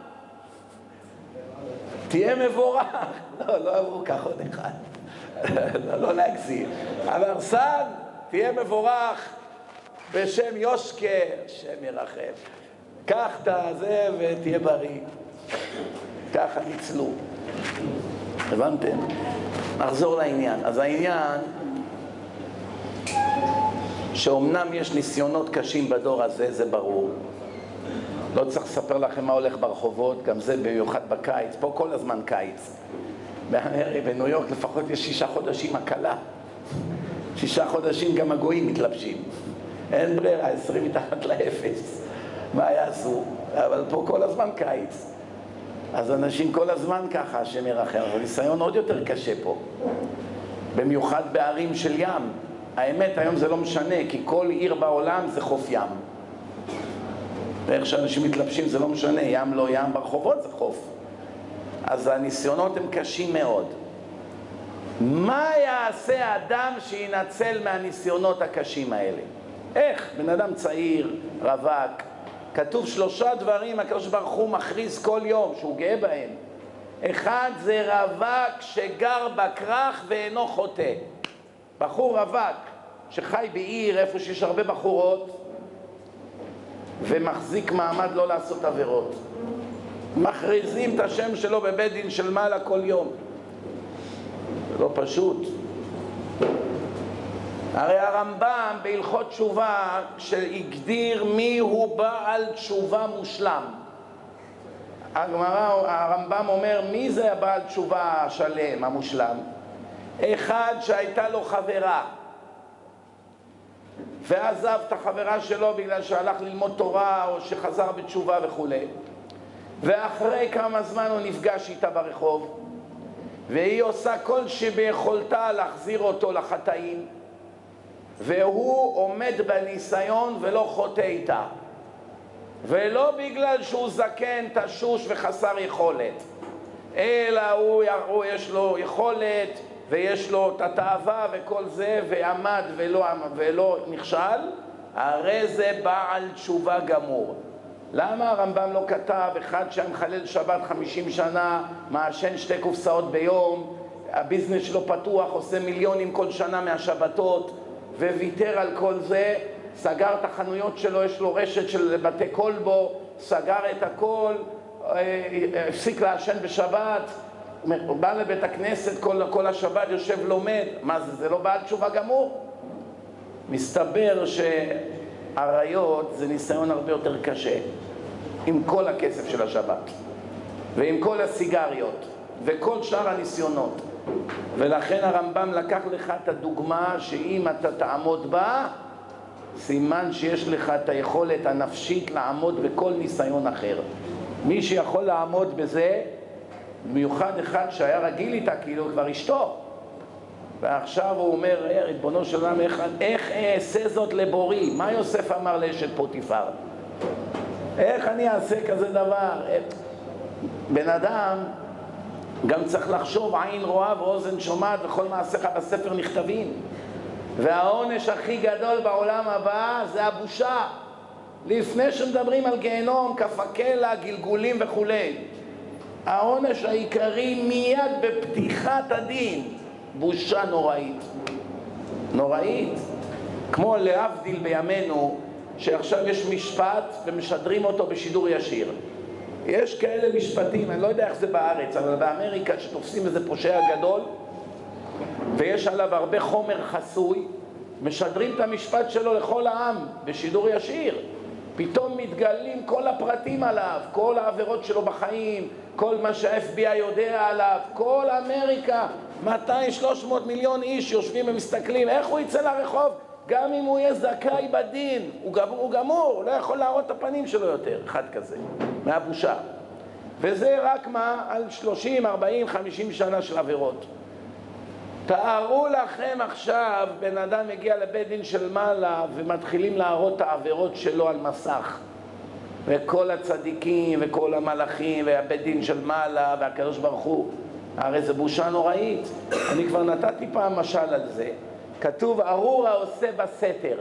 תהיה מבורך. לא אמרו כך עוד אחד. לא להגזים. אבל סן, תהיה מבורך בשם יושקה, שם ירחם. קח את זה ותהיה בריא. ככה ניצלו. הבנתם? נחזור לעניין. אז העניין שאומנם יש ניסיונות קשים בדור הזה, זה ברור. לא צריך לספר לכם מה הולך ברחובות, גם זה במיוחד בקיץ. פה כל הזמן קיץ. בניו יורק לפחות יש 6 חודשים הקלה. 6 חודשים גם הגויים מתלבשים. אין ברירה, 20 מתחת לאפס. מה יעשו? אבל פה כל הזמן קיץ. אז אנשים כל הזמן ככה, השם ירחם. אבל ניסיון עוד יותר קשה פה. במיוחד בערים של ים. האמת, היום זה לא משנה, כי כל עיר בעולם זה חוף ים. ואיך שאנשים מתלבשים זה לא משנה, ים לא ים, ברחובות זה חוף. אז הניסיונות הם קשים מאוד. מה יעשה האדם שינצל מהניסיונות הקשים האלה? איך? בן אדם צעיר, רווק. כתוב 3 דברים הקדוש ברוך הוא מכריז כל יום שהוא גאה בהם. אחד זה רווק שגר בכרך ואינו חוטא. בחור רווק שחי בעיר איפה שיש הרבה בחורות ומחזיק מעמד לא לעשות עבירות. מכריזים את השם שלו בבית דין של מעלה כל יום. זה לא פשוט. הרי הרמב"ם בהלכות תשובה שהגדיר מי הוא בעל תשובה מושלם. הרמב"ם אומר מי זה הבעל תשובה השלם, המושלם? אחד שהייתה לו חברה ועזב את החברה שלו בגלל שהלך ללמוד תורה או שחזר בתשובה וכו', ואחרי כמה זמן הוא נפגש איתה ברחוב והיא עושה כל שביכולתה להחזיר אותו לחטאים, והוא עומד בניסיון ולא חוטא איתה, ולא בגלל שהוא זקן, תשוש וחסר יכולת, אלא הוא יש לו יכולת ויש לו את התאווה וכל זה, ועמד ולא נכשל, הרי זה בעל תשובה גמור. למה הרמב"ם לא כתב אחד שמחלל שבת 50 שנה, מעשן 2 קופסאות ביום, הביזנס שלו פתוח, עושה מיליונים כל שנה מהשבתות, וויתר על כל זה, סגר את החנויות שלו, יש לו רשת של בתי קולבו, סגר את הכל, הפסיק לעשן בשבת, הוא בא לבית הכנסת כל השבת, יושב לומד. מה זה? זה לא בעל תשובה גמור? מסתבר שהעריות זה ניסיון הרבה יותר קשה, עם כל הכסף של השבת ועם כל הסיגריות וכל שאר הניסיונות. ולכן הרמב"ם לקח לך את הדוגמה שאם אתה תעמוד בה, סימן שיש לך את היכולת הנפשית לעמוד בכל ניסיון אחר. מי שיכול לעמוד בזה, במיוחד אחד שהיה רגיל איתה, כאילו כבר אשתו, ועכשיו הוא אומר, ריבונו של עולם, איך אעשה זאת לבורי? מה יוסף אמר לאשת פוטיפר? איך אני אעשה כזה דבר? בן אדם גם צריך לחשוב, עין רואה ואוזן שומעת וכל מעשיך בספר נכתבים. והעונש הכי גדול בעולם הבא זה הבושה. לפני שמדברים על גיהנום, כף הקלע, גלגולים וכו'. העונש העיקרי מיד בפתיחת הדין, בושה נוראית. נוראית. כמו להבדיל בימינו, שעכשיו יש משפט ומשדרים אותו בשידור ישיר. יש כאלה משפטים, אני לא יודע איך זה בארץ, אבל באמריקה שתופסים איזה פושע גדול ויש עליו הרבה חומר חסוי, משדרים את המשפט שלו לכל העם בשידור ישיר. פתאום מתגלים כל הפרטים עליו, כל העבירות שלו בחיים, כל מה שה-FBI יודע עליו, כל אמריקה, 200-300 מיליון איש יושבים ומסתכלים, איך הוא יצא לרחוב? גם אם הוא יהיה זכאי בדין, הוא גמור, הוא לא יכול להראות את הפנים שלו יותר, אחד כזה, מהבושה. וזה רק מה? על 30, 40, 50 שנה של עבירות. תארו לכם עכשיו, בן אדם מגיע לבית דין של מעלה ומתחילים להראות את העבירות שלו על מסך. וכל הצדיקים וכל המלאכים והבית דין של מעלה והקדוש ברוך הוא. הרי זה בושה נוראית. אני כבר נתתי פעם משל על זה. כתוב ארור העושה בסתר.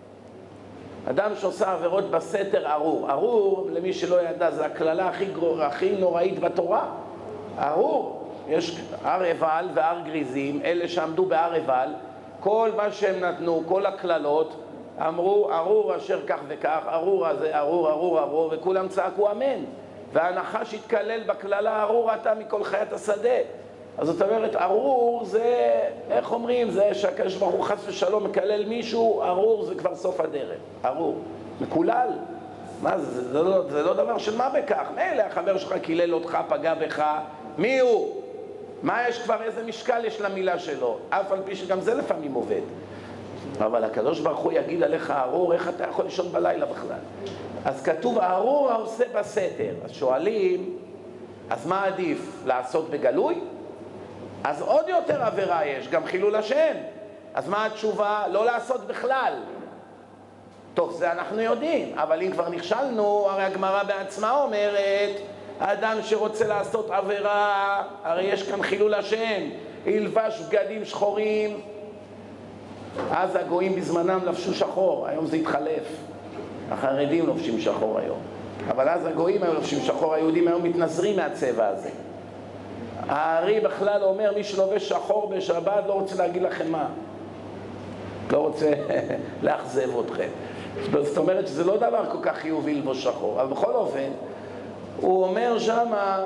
אדם שעושה עבירות בסתר ארור. ארור, למי שלא ידע, זה הכללה הכי נוראית בתורה. ארור. יש הר עיבל והר גריזים, אלה שעמדו בהר עיבל, כל מה שהם נתנו, כל הכללות, אמרו ארור אשר כך וכך, ארור הזה, ארור, ארור, ארור, וכולם צעקו אמן. והנחש התקלל בכללה ארור אתה מכל חיית השדה. אז זאת אומרת, ארור זה, איך אומרים, זה שהקדוש ברוך הוא חס ושלום מקלל מישהו, ארור זה כבר סוף הדרך, ארור, מקולל. מה זה? זה לא דבר של מה בכך. מילא החבר שלך קילל אותך, פגע בך, מי הוא? מה יש כבר, איזה משקל יש למילה שלו? אף על פי שגם זה לפעמים עובד. אבל הקדוש ברוך הוא יגיד עליך ארור, איך אתה יכול לישון בלילה בכלל? אז כתוב ארור העושה בסתר. אז שואלים, אז מה עדיף? לעשות בגלוי? אז עוד יותר עבירה יש, גם חילול השם. אז מה התשובה? לא לעשות בכלל. טוב, זה אנחנו יודעים, אבל אם כבר נכשלנו, הרי הגמרא בעצמה אומרת, האדם שרוצה לעשות עבירה, הרי יש כאן חילול השם, ילבש בגדים שחורים. אז הגויים בזמנם לבשו שחור, היום זה התחלף. החרדים לובשים שחור היום. אבל אז הגויים היו לובשים שחור, היהודים היום מתנזרים מהצבע הזה. הארי בכלל אומר, מי שלובש שחור בשבת לא רוצה להגיד לכם מה. לא רוצה לאכזב אתכם. זאת אומרת שזה לא דבר כל כך חיובי ללבוש שחור. אבל בכל אופן, הוא אומר שמה,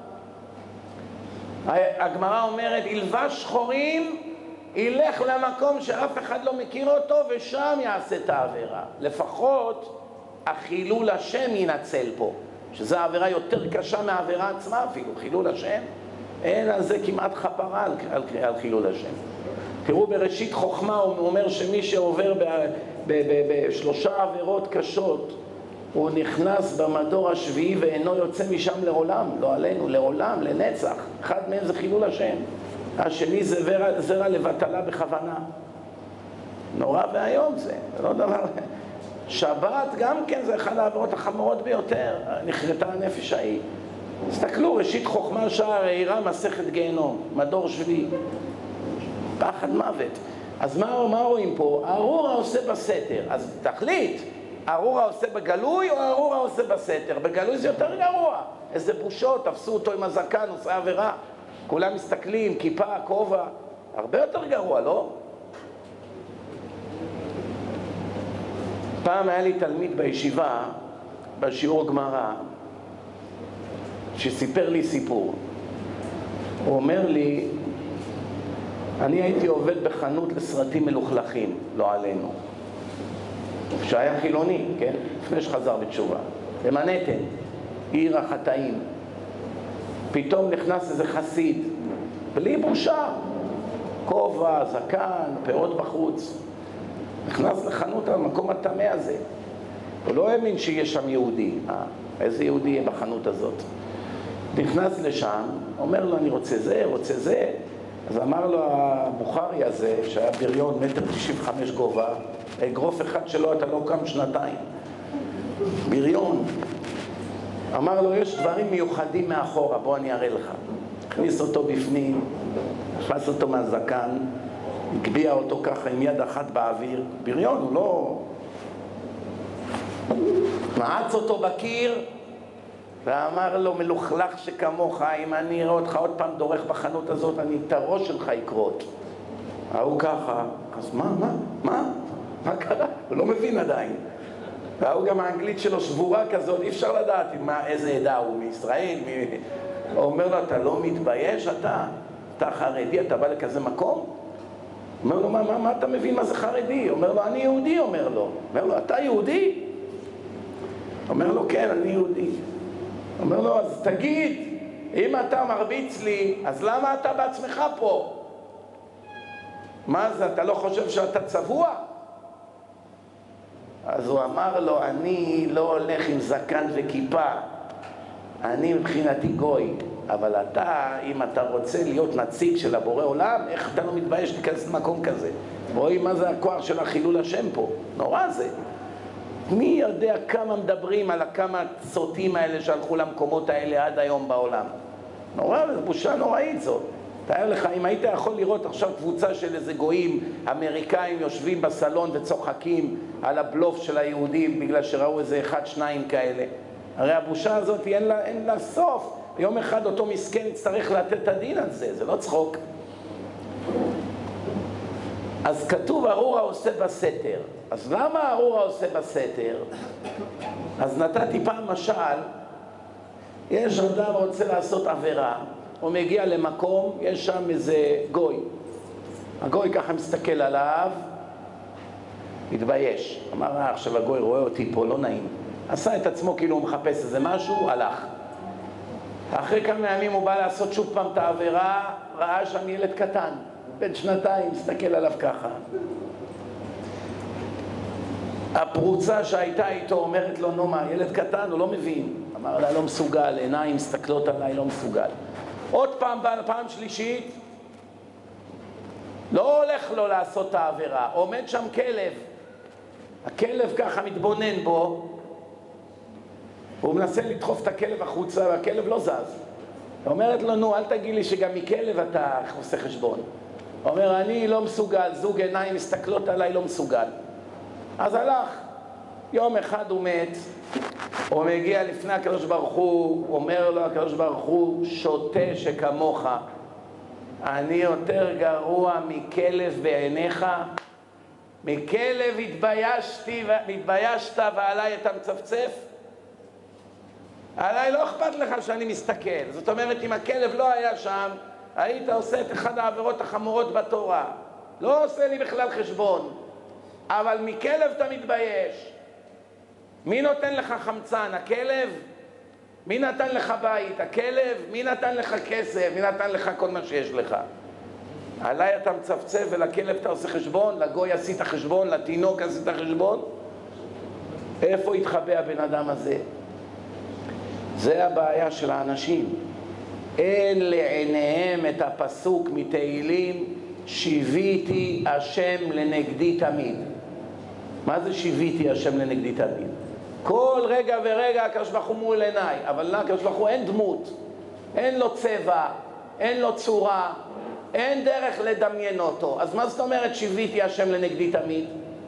הגמרא אומרת, ילבש שחורים, ילך למקום שאף אחד לא מכיר אותו ושם יעשה את העבירה. לפחות החילול השם ינצל פה, שזו העבירה יותר קשה מהעבירה עצמה אפילו. חילול השם, אין על זה כמעט חפרה על חילול השם. תראו, בראשית חוכמה הוא אומר שמי שעובר בשלושה עבירות קשות, הוא נכנס במדור השביעי ואינו יוצא משם לעולם, לא עלינו, לעולם, לנצח. אחד מהם זה חילול השם. השני זה זרע לבטלה בכוונה. נורא והיום זה לא דבר. שבת גם כן זה אחד העבירות החמורות ביותר. נחרטה הנפש ההיא. תסתכלו, ראשית חוכמה שער העירה מסכת גיהנום, מדור שביעי. פחד מוות. אז מה רואים פה? ארור העושה בסתר. אז תחליט, ארור העושה בגלוי או ארור העושה בסתר? בגלוי זה יותר גרוע. איזה בושות, תפסו אותו עם הזקן, עושה עבירה. כולם מסתכלים, כיפה, כובע. הרבה יותר גרוע, לא? פעם היה לי תלמיד בישיבה, בשיעור גמרא, שסיפר לי סיפור. הוא אומר לי, אני הייתי עובד בחנות לסרטים מלוכלכים, לא עלינו. שהיה חילוני, כן? לפני שחזר בתשובה. במנהטן, עיר החטאים. פתאום נכנס איזה חסיד, בלי בושה. כובע, זקן, פאות בחוץ. נכנס לחנות המקום הטמא הזה. הוא לא האמין שיש שם יהודי. איזה יהודי יהיה בחנות הזאת? נכנס לשם, אומר לו, אני רוצה זה, רוצה זה. אז אמר לו הבוכרי הזה, שהיה בריון 1.95 מטר גובה, אגרוף אחד שלו אתה לא קם שנתיים. בריון. אמר לו, יש דברים מיוחדים מאחורה, בוא אני אראה לך. הכניס אותו בפנים, הכנס אותו מהזקן, הגביע אותו ככה עם יד אחת באוויר. בריון, הוא לא... מעץ אותו בקיר, ואמר לו, מלוכלך שכמוך, אם אני אראה אותך עוד פעם דורך בחנות הזאת, אני את הראש שלך יקרות. ההוא ככה, אז מה קרה? הוא לא מבין עדיין. והוא גם האנגלית שלו שבורה כזאת, אי אפשר לדעת איזה עדה הוא, מישראל, הוא אומר לו, אתה לא מתבייש? אתה חרדי, אתה בא לכזה מקום? אומר לו, מה אתה מבין מה זה חרדי? אומר לו, אני יהודי, אומר לו. אומר לו, אתה יהודי? אומר לו, כן, אני יהודי. אומר לו, אז תגיד, אם אתה מרביץ לי, אז למה אתה בעצמך פה? מה זה, אתה לא חושב שאתה צבוע? אז הוא אמר לו, אני לא הולך עם זקן וכיפה, אני מבחינתי גוי, אבל אתה, אם אתה רוצה להיות נציג של הבורא עולם, איך אתה לא מתבייש להיכנס למקום כזה? רואים מה זה הכוח של החילול השם פה, נורא זה. מי יודע כמה מדברים על כמה סוטים האלה שהלכו למקומות האלה עד היום בעולם? נורא, זו בושה נוראית זאת. תאר לך, אם היית יכול לראות עכשיו קבוצה של איזה גויים אמריקאים יושבים בסלון וצוחקים על הבלוף של היהודים בגלל שראו איזה אחד, שניים כאלה. הרי הבושה הזאת אין לה סוף. יום אחד אותו מסכן יצטרך לתת את הדין על זה, זה לא צחוק. אז כתוב ארור העושה בסתר. אז למה ארור העושה בסתר? אז נתתי פעם משל, יש אדם רוצה לעשות עבירה, הוא מגיע למקום, יש שם איזה גוי. הגוי ככה מסתכל עליו, התבייש. אמר, עכשיו הגוי רואה אותי פה, לא נעים. עשה את עצמו כאילו הוא מחפש איזה משהו, הלך. אחרי כמה ימים הוא בא לעשות שוב פעם את העבירה, ראה שם ילד קטן, בן 2, מסתכל עליו ככה. הפרוצה שהייתה איתו אומרת לו, נו מה, ילד קטן, הוא לא מבין. אמר לה, לא מסוגל, עיניים מסתכלות עליי, לא מסוגל. עוד פעם, פעם שלישית, לא הולך לו לעשות את העבירה, עומד שם כלב. הכלב ככה מתבונן בו, הוא מנסה לדחוף את הכלב החוצה, והכלב לא זז. היא אומרת לו, נו, אל תגיד לי שגם מכלב אתה עושה חשבון. הוא אומר, אני לא מסוגל, זוג עיניים מסתכלות עליי, לא מסוגל. אז הלך. יום אחד הוא מת, הוא מגיע לפני הקדוש ברוך הוא, אומר לו הקדוש ברוך הוא, שוטה שכמוך, אני יותר גרוע מכלב בעיניך? מכלב התביישת ועליי אתה מצפצף? עליי לא אכפת לך שאני מסתכל. זאת אומרת, אם הכלב לא היה שם, היית עושה את אחד העבירות החמורות בתורה. לא עושה לי בכלל חשבון. אבל מכלב אתה מתבייש. מי נותן לך חמצן? הכלב? מי נתן לך בית? הכלב? מי נתן לך כסף? מי נתן לך כל מה שיש לך? עליי אתה מצפצף ולכלב אתה עושה חשבון? לגוי עשית חשבון? לתינוק עשית חשבון? איפה התחבא הבן אדם הזה? זה הבעיה של האנשים. אין לעיניהם את הפסוק מתהילים, שיוויתי השם לנגדי תמיד. מה זה שיוויתי השם לנגדי תמיד? כל רגע ורגע הקדוש ברוך הוא מול עיניי, אבל לקדוש ברוך הוא אין דמות, אין לו צבע, אין לו צורה, אין דרך לדמיין אותו. אז מה זאת אומרת שיוויתי השם לנגדי תמיד?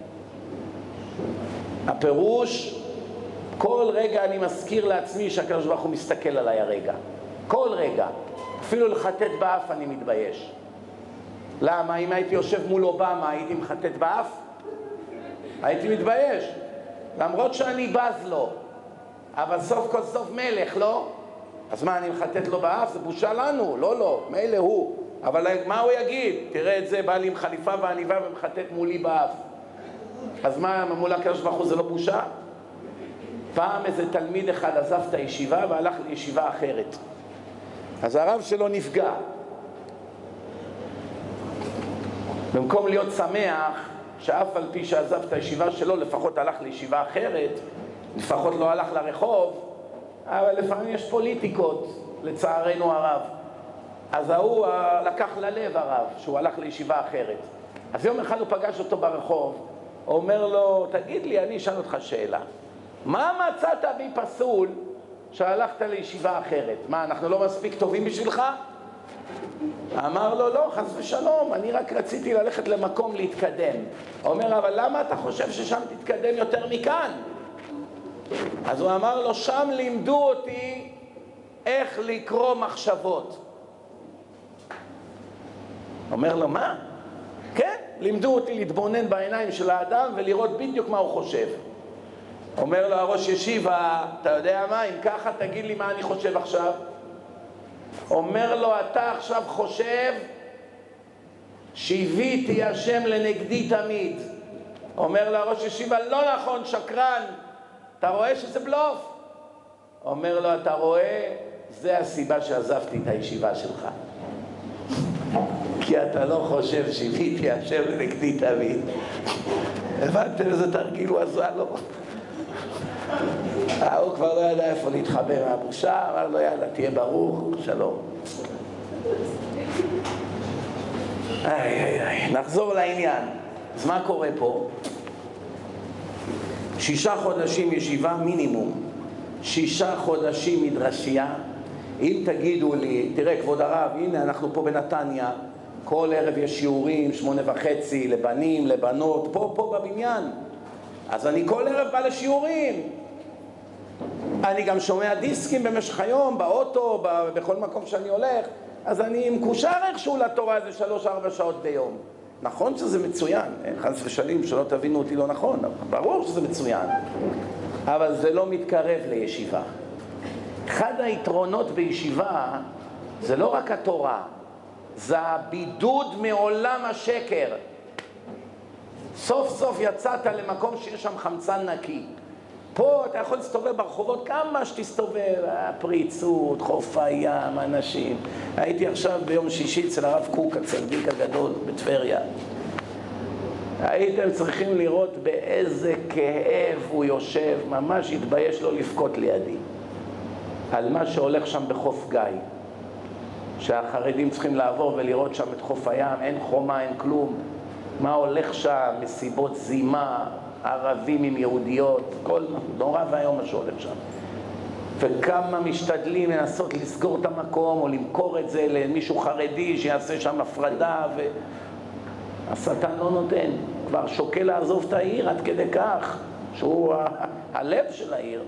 הפירוש, כל רגע אני מזכיר לעצמי שהקדוש ברוך הוא מסתכל עליי הרגע. כל רגע. אפילו לחטט באף אני מתבייש. למה? אם הייתי יושב מול אובמה, הייתי מחטט באף? הייתי מתבייש. למרות שאני בז לו. אבל סוף כל סוף מלך, לא? אז מה, אני מחטט לו באף? זה בושה לנו. לא, מילא הוא. אבל מה הוא יגיד? תראה את זה, בא לי עם חליפה ועניבה ומחטט מולי באף. אז מה, מול הקדוש ברוך הוא זה לא בושה? פעם איזה תלמיד אחד עזב את הישיבה והלך לישיבה אחרת. אז הרב שלו נפגע. במקום להיות שמח, שאף על פי שעזב את הישיבה שלו, לפחות הלך לישיבה אחרת, לפחות לא הלך לרחוב, אבל לפעמים יש פוליטיקות, לצערנו הרב. אז הוא לקח ללב הרב, שהוא הלך לישיבה אחרת. אז יום אחד הוא פגש אותו ברחוב, הוא אומר לו, תגיד לי, אני אשאל אותך שאלה. מה מצאת בי פסול שהלכת לישיבה אחרת? מה, אנחנו לא מספיק טובים בשבילך? אמר לו, לא, חס ושלום, אני רק רציתי ללכת למקום להתקדם. הוא אומר, אבל למה אתה חושב ששם תתקדם יותר מכאן? אז הוא אמר לו, שם לימדו אותי איך לקרוא מחשבות. אומר לו, מה? כן, לימדו אותי להתבונן בעיניים של האדם ולראות בדיוק מה הוא חושב. אומר לו הראש ישיבה, אתה יודע מה, אם ככה תגיד לי מה אני חושב עכשיו. אומר לו, אתה עכשיו חושב שהביתי השם לנגדי תמיד. אומר לו הראש ישיבה, לא נכון, שקרן, אתה רואה שזה בלוף? אומר לו, אתה רואה, זה הסיבה שעזבתי את הישיבה שלך. כי אתה לא חושב שהביתי השם לנגדי תמיד. הבנתם איזה תרגיל הוא עשה לו? הוא כבר לא ידע איפה להתחבר מהבושה, אמר לו יאללה תהיה ברוך, שלום. נחזור לעניין. אז מה קורה פה? 6 חודשים ישיבה מינימום, 6 חודשים מדרשייה. אם תגידו לי, תראה כבוד הרב, הנה אנחנו פה בנתניה, כל ערב יש שיעורים, 8:30 לבנים, לבנות, פה בבניין. אז אני כל ערב בא לשיעורים. אני גם שומע דיסקים במשך היום, באוטו, בכל מקום שאני הולך. אז אני מקושר איכשהו לתורה איזה 3-4 שעות ביום. נכון שזה מצוין, חס ושלים, שלא תבינו אותי לא נכון, ברור שזה מצוין. אבל זה לא מתקרב לישיבה. אחד היתרונות בישיבה, זה לא רק התורה, זה הבידוד מעולם השקר. סוף סוף יצאת למקום שיש שם חמצן נקי. פה אתה יכול להסתובב ברחובות כמה שתסתובב, פריצות, חוף הים, אנשים. הייתי עכשיו ביום שישי אצל הרב קוק, הצדיק הגדול בטבריה. הייתם צריכים לראות באיזה כאב הוא יושב, ממש התבייש לו לבכות לידי. על מה שהולך שם בחוף גיא. שהחרדים צריכים לעבור ולראות שם את חוף הים, אין חומה, אין כלום. מה הולך שם, מסיבות זימה, ערבים עם יהודיות, כל נורא והיום מה שהולך שם. וכמה משתדלים לנסות לסגור את המקום או למכור את זה למישהו חרדי שיעשה שם הפרדה, והשטן לא נותן. כבר שוקל לעזוב את העיר עד כדי כך שהוא הלב של העיר.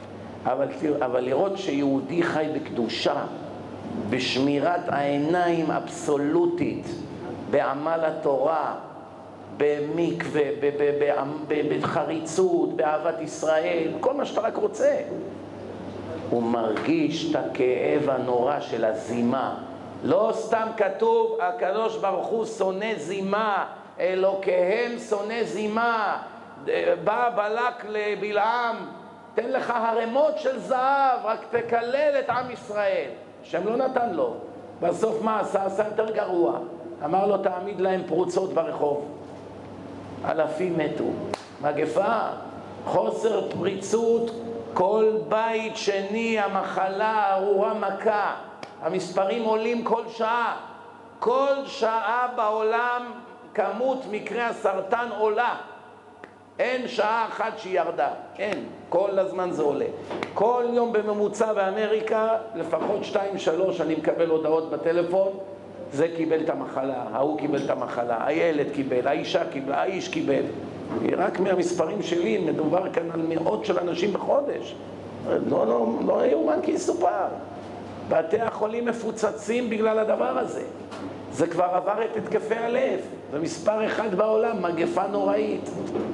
אבל לראות שיהודי חי בקדושה, בשמירת העיניים אבסולוטית, בעמל התורה, במקווה, בחריצות, באהבת ישראל, כל מה שאתה רק רוצה. הוא מרגיש את הכאב הנורא של הזימה. לא סתם כתוב, הקדוש ברוך הוא שונא זימה, אלוקיהם שונא זימה. בא בלק לבלעם, תן לך הרמות של זהב, רק תקלל את עם ישראל. שם לא נתן לו. בסוף מה עשה? עשה יותר גרוע. אמר לו, תעמיד להם פרוצות ברחוב. אלפים מתו. מגפה, חוסר פריצות, כל בית שני, המחלה הארורה מכה. המספרים עולים כל שעה. כל שעה בעולם כמות מקרי הסרטן עולה. אין שעה אחת שהיא ירדה, אין, כל הזמן זה עולה. כל יום בממוצע באמריקה, לפחות 2-3 אני מקבל הודעות בטלפון, זה קיבל את המחלה, ההוא קיבל את המחלה, הילד קיבל, האישה קיבלה, האיש קיבל. רק מהמספרים שלי מדובר כאן על מאות של אנשים בחודש. לא יאומן כי יסופר. בתי החולים מפוצצים בגלל הדבר הזה. זה כבר עבר את התקפי הלב, זה מספר אחד בעולם, מגפה נוראית.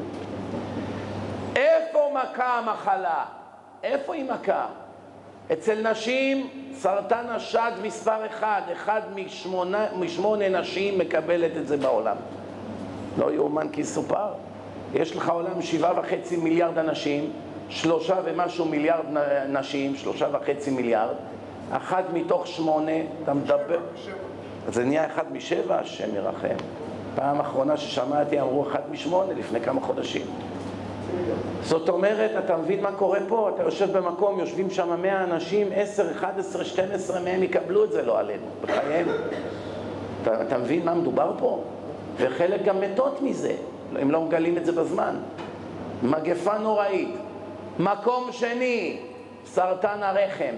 איפה מכה המחלה? איפה היא מכה? אצל נשים סרטן השד מספר אחד משמונה נשים מקבלת את זה בעולם. לא יאומן כי יסופר. יש לך עולם 7.5 מיליארד אנשים, 3 ומשהו מיליארד נשים, 3.5 מיליארד, 1 מתוך 8, אתה מדבר... זה נהיה 1 מ7, השם ירחם. פעם אחרונה ששמעתי אמרו 1 מ8 לפני כמה חודשים. זאת אומרת, אתה מבין מה קורה פה? אתה יושב במקום, יושבים שם 100 אנשים, 10, 11, 12 מהם יקבלו את זה, לא עלינו, בחייהם. אתה מבין מה מדובר פה? וחלק גם מתות מזה, הם לא מגלים את זה בזמן. מגפה נוראית. מקום שני, סרטן הרחם.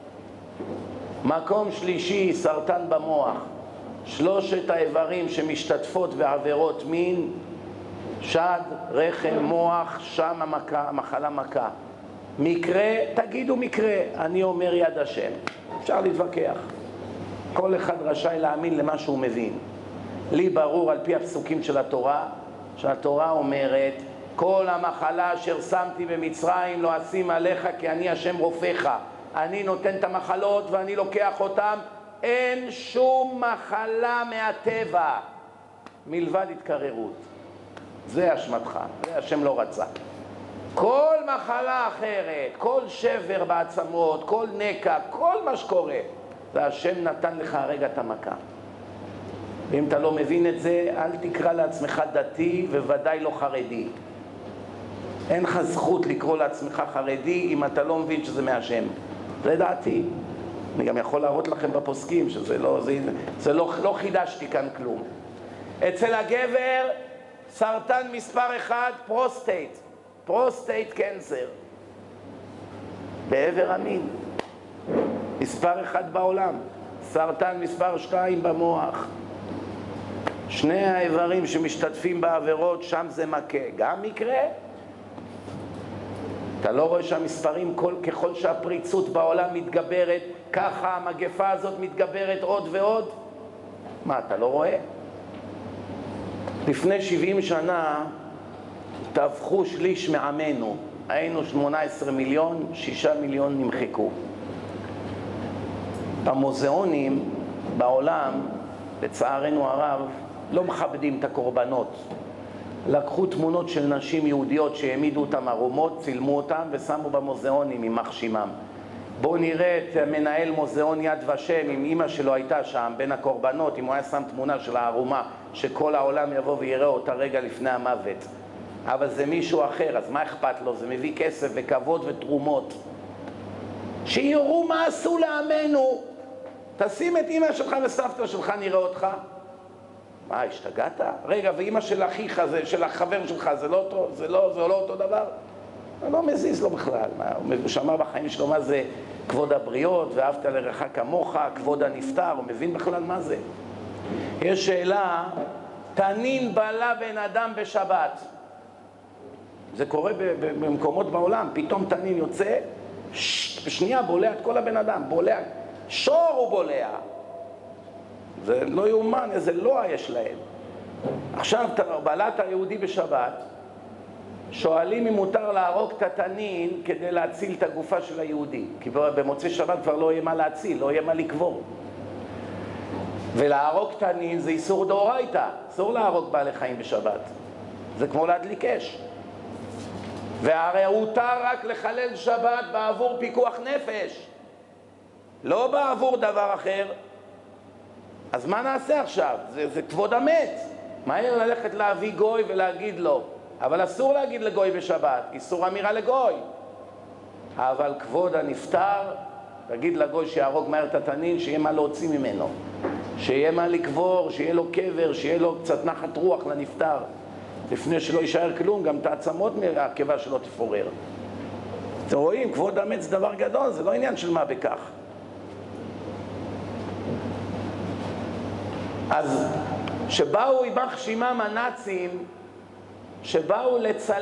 מקום שלישי, סרטן במוח. 3 האיברים שמשתתפות בעבירות מין, שד, רחם, מוח, שם המחלה מכה. מקרה, תגידו מקרה, אני אומר יד השם. אפשר להתווכח. כל אחד רשאי להאמין למה שהוא מבין. לי ברור על פי הפסוקים של התורה, שהתורה אומרת, כל המחלה אשר שמתי במצרים לא אשים עליך כי אני השם רופאך. אני נותן את המחלות ואני לוקח אותם. אין שום מחלה מהטבע מלבד התקררות. זה אשמתך, זה השם לא רצה. כל מחלה אחרת, כל שבר בעצמות, כל נקע, כל מה שקורה, זה השם נתן לך הרגע את המכה. ואם אתה לא מבין את זה, אל תקרא לעצמך דתי וודאי לא חרדי. אין לך זכות לקרוא לעצמך חרדי אם אתה לא מבין שזה מהשם. זה דעתי. אני גם יכול להראות לכם בפוסקים שזה לא חידשתי כאן כלום. אצל הגבר סרטן מספר 1, פרוסטייט קנסר. בעבר המין. מספר 1 בעולם. סרטן מספר 2 במוח. 2 האיברים שמשתתפים בעבירות, שם זה מכה. גם מקרה. אתה לא רואה שהמספרים, ככל שהפריצות בעולם מתגברת, ככה המגפה הזאת מתגברת עוד ועוד? מה, אתה לא רואה? לפני 70 שנה טבחו שליש מעמנו. היינו 18 מיליון, 6 מיליון נמחקו. המוזיאונים בעולם, לצערנו הרב, לא מכבדים את הקורבנות. לקחו תמונות של נשים יהודיות שהעמידו אותם ערומות, צילמו אותם ושמו במוזיאונים עם מחשימם. בואו נראה את מנהל מוזיאון יד ושם, אם אמא שלו הייתה שם בין הקורבנות, אם הוא היה שם תמונה של הערומה, שכל העולם יבוא ויראה אותה רגע לפני המוות. אבל זה מישהו אחר, אז מה אכפת לו? זה מביא כסף וכבוד ותרומות. שיראו מה עשו לעמנו. תשים את אמא שלך וסבתא שלך, נראה אותך. מה, השתגעת? רגע, ואמא של אחיך, של החבר שלך, זה לא אותו דבר? לא מזיז לו בכלל. הוא שמע בחיים שלו מה זה כבוד הבריות, ואהבת לרעך כמוך, כבוד הנפטר, הוא מבין בכלל מה זה. יש שאלה, תנין בלע בן אדם בשבת. זה קורה במקומות בעולם, פתאום תנין יוצא, בשנייה בולע את כל הבן אדם, בולע, שור הוא בולע. זה לא יאומן, איזה לוע יש להם. עכשיו בלעת היהודי בשבת, שואלים אם מותר להרוג את התנין כדי להציל את הגופה של היהודי. כי במוצאי שבת כבר לא יהיה מה להציל, לא יהיה מה לקבור. ולהרוג תנין זה איסור דאורייתא, אסור להרוג בעלי חיים בשבת. זה כמו להדליק אש. והרי הותר רק לחלל שבת בעבור פיקוח נפש, לא בעבור דבר אחר. אז מה נעשה עכשיו? זה כבוד המת. מהר ללכת להביא גוי ולהגיד לו, אבל אסור להגיד לגוי בשבת, איסור אמירה לגוי. אבל כבוד הנפטר, תגיד לגוי שיהרוג מהר את התנין, שיהיה מה להוציא ממנו, שיהיה מה לקבור, שיהיה לו קבר, שיהיה לו קצת נחת רוח לנפטר, לפני שלא יישאר כלום, גם את העצמות מהקיבה שלו תפורר. אתם רואים, כבוד המת זה דבר גדול, זה לא עניין של מה בכך. אז שבאו יימח שמם הנאצים, שבאו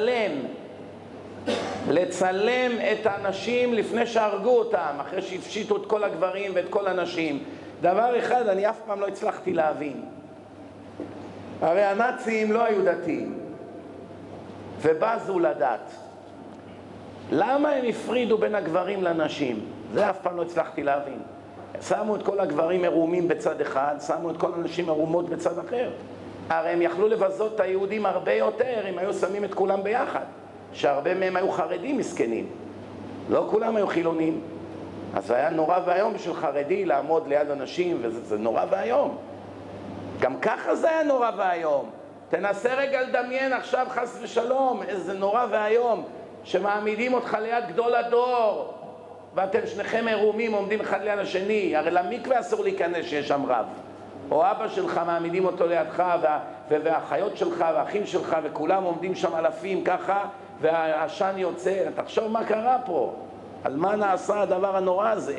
לצלם את האנשים לפני שהרגו אותם, אחרי שהפשיטו את כל הגברים ואת כל הנשים. דבר אחד אני אף פעם לא הצלחתי להבין. הרי הנאצים לא היו דתיים, ובזו לדת. למה הם הפרידו בין הגברים לנשים? זה אף פעם לא הצלחתי להבין. שמו את כל הגברים ערומים בצד אחד, שמו את כל הנשים ערומות בצד אחר. הרי הם יכלו לבזות את היהודים הרבה יותר אם היו שמים את כולם ביחד, שהרבה מהם היו חרדים מסכנים, לא כולם היו חילונים. אז זה היה נורא והיום בשביל חרדי לעמוד ליד אנשים, וזה נורא והיום. גם ככה זה היה נורא והיום. תנסה רגע לדמיין עכשיו חס ושלום, איזה נורא והיום, שמעמידים אותך ליד גדול הדור, ואתם שניכם עירומים עומדים אחד ליד השני. הרי למקווה אסור להיכנס שיש שם רב. או אבא שלך מעמידים אותו לידך, והאחיות שלך והאחים שלך, וכולם עומדים שם אלפים ככה, והעשן יוצא. תחשוב מה קרה פה, על מה נעשה הדבר הנורא הזה.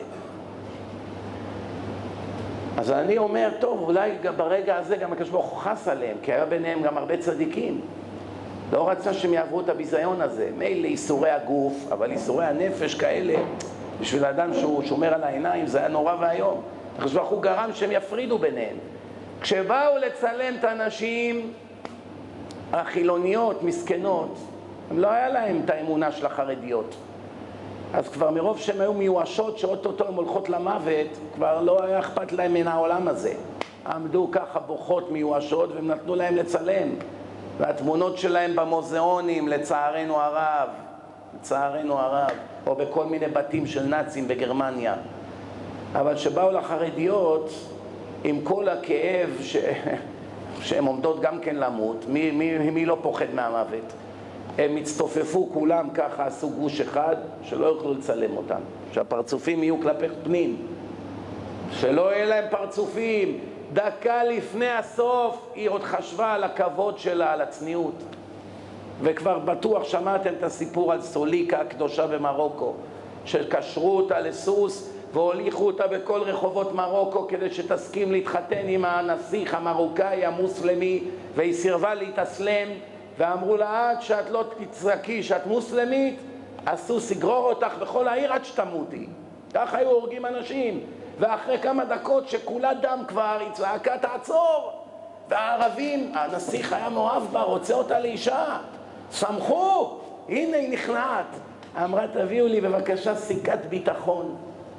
אז אני אומר, טוב, אולי ברגע הזה גם הקדוש ברוך הוא חס עליהם, כי היה ביניהם גם הרבה צדיקים. לא רצה שהם יעברו את הביזיון הזה. מילא איסורי הגוף, אבל איסורי הנפש כאלה, בשביל האדם שהוא שומר על העיניים, זה היה נורא והיום. הקדוש ברוך הוא גרם שהם יפרידו ביניהם. כשבאו לצלם את הנשים החילוניות, מסכנות, הם לא היה להם את האמונה של החרדיות. אז כבר מרוב שהן היו מיואשות שאוטוטו הן הולכות למוות, כבר לא היה אכפת להם מן העולם הזה. עמדו ככה בוכות מיואשות והם נתנו להם לצלם. והתמונות שלהם במוזיאונים, לצערנו הרב, לצערנו הרב, או בכל מיני בתים של נאצים בגרמניה. אבל שבאו לחרדיות עם כל הכאב שהן עומדות גם כן למות, מי לא פוחד מהמוות? הם הצטופפו כולם ככה, עשו גוש אחד, שלא יוכלו לצלם אותם, שהפרצופים יהיו כלפי פנים, שלא יהיה להם פרצופים. דקה לפני הסוף היא עוד חשבה על הכבוד שלה, על הצניעות. וכבר בטוח שמעתם את הסיפור על סוליקה הקדושה במרוקו, שקשרו אותה לסוס והוליכו אותה בכל רחובות מרוקו כדי שתסכים להתחתן עם הנסיך המרוקאי המוסלמי, והיא סירבה להתאסלם, ואמרו לה, עד שאת לא תצעקי שאת מוסלמית, הסוס יגרור אותך בכל העיר עד שתמותי. ככה היו הורגים אנשים. ואחרי כמה דקות שכולה דם כבר, היא צעקה תעצור. והערבים, הנסיך היה מאוהב בה, רוצה אותה לאישה. שמחו, הנה היא נכנעת. אמרה, תביאו לי בבקשה סיכת ביטחון.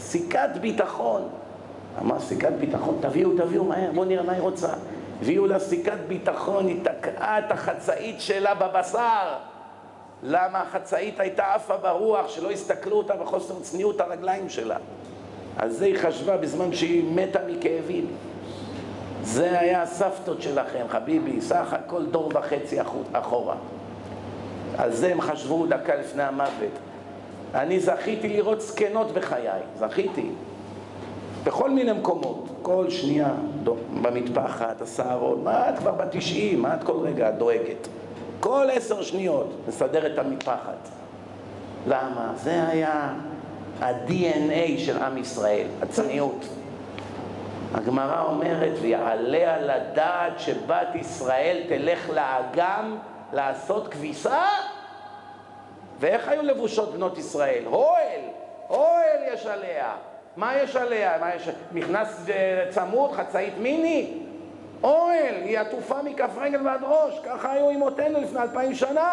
סיכת ביטחון. אמר, סיכת ביטחון, תביאו מהר, בוא נראה מה היא רוצה. הביאו לה סיכת ביטחון, היא תקעה את החצאית שלה בבשר. למה? החצאית הייתה עפה ברוח, שלא הסתכלו אותה בחוסר צניעות הרגליים שלה. אז זה היא חשבה בזמן שהיא מתה מכאבים. זה היה הסבתות שלכם, חביבי, סך הכל דור וחצי אחורה. על זה הם חשבו דקה לפני המוות. אני זכיתי לראות סקנות בחיי, זכיתי. בכל מיני מקומות, כל שנייה, במטפחת, הסערות, מה את כבר ב90, מה את כל רגע דואגת? כל 10 שניות מסדר את המטפחת. למה? זה היה ה-DNA של עם ישראל, הצניעות. הגמרא אומרת, ויעלה על הדעת שבת ישראל תלך לאגם לעשות כביסה? ואיך היו לבושות בנות ישראל? אוהל יש עליה. מה יש עליה? מכנס צמוד, חצאית מיני? אוהל, היא עטופה מכף רגל ועד ראש. ככה היו אמותינו לפני 2000 שנה.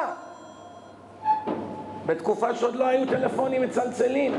בתקופה שעוד לא היו טלפונים מצלצלים.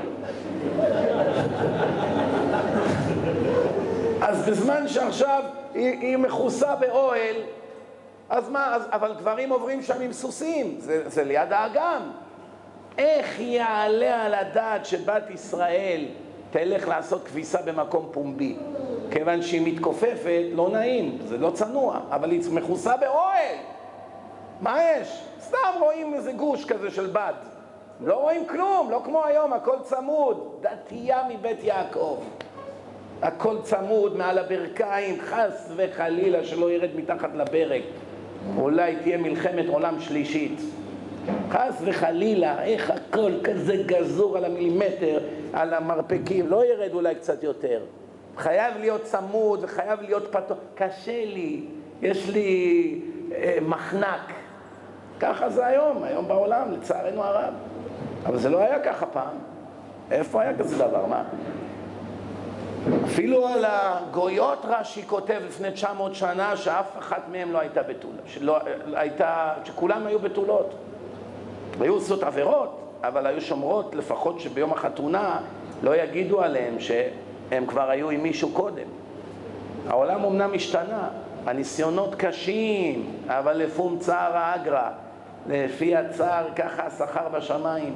אז בזמן שעכשיו היא מכוסה באוהל, אז מה? אבל גברים עוברים שם עם סוסים, זה ליד האגם. איך יעלה על הדעת שבת ישראל תלך לעשות כביסה במקום פומבי? כיוון שהיא מתכופפת, לא נעים, זה לא צנוע, אבל היא מכוסה באוהל. מה יש? סתם רואים איזה גוש כזה של בד. לא רואים כלום, לא כמו היום, הכל צמוד. דתייה מבית יעקב. הכל צמוד מעל הברכיים, חס וחלילה שלא ירד מתחת לברך. אולי תהיה מלחמת עולם שלישית. חס וחלילה, איך הכל כזה גזור על המילימטר, על המרפקים, לא ירד אולי קצת יותר. חייב להיות צמוד וחייב להיות פתוח. קשה לי, יש לי מחנק. ככה זה היום בעולם, לצערנו הרב. אבל זה לא היה ככה פעם. איפה היה כזה דבר? מה? אפילו על הגויות רש"י כותב לפני 900 שנה שאף אחת מהם לא הייתה בתולה, שכולם היו בתולות. היו עושות עבירות, אבל היו שומרות לפחות שביום החתונה לא יגידו עליהם שהם כבר היו עם מישהו קודם. העולם אמנם השתנה, הניסיונות קשים, אבל לפום צער האגרא, לפי הצער ככה השכר בשמיים.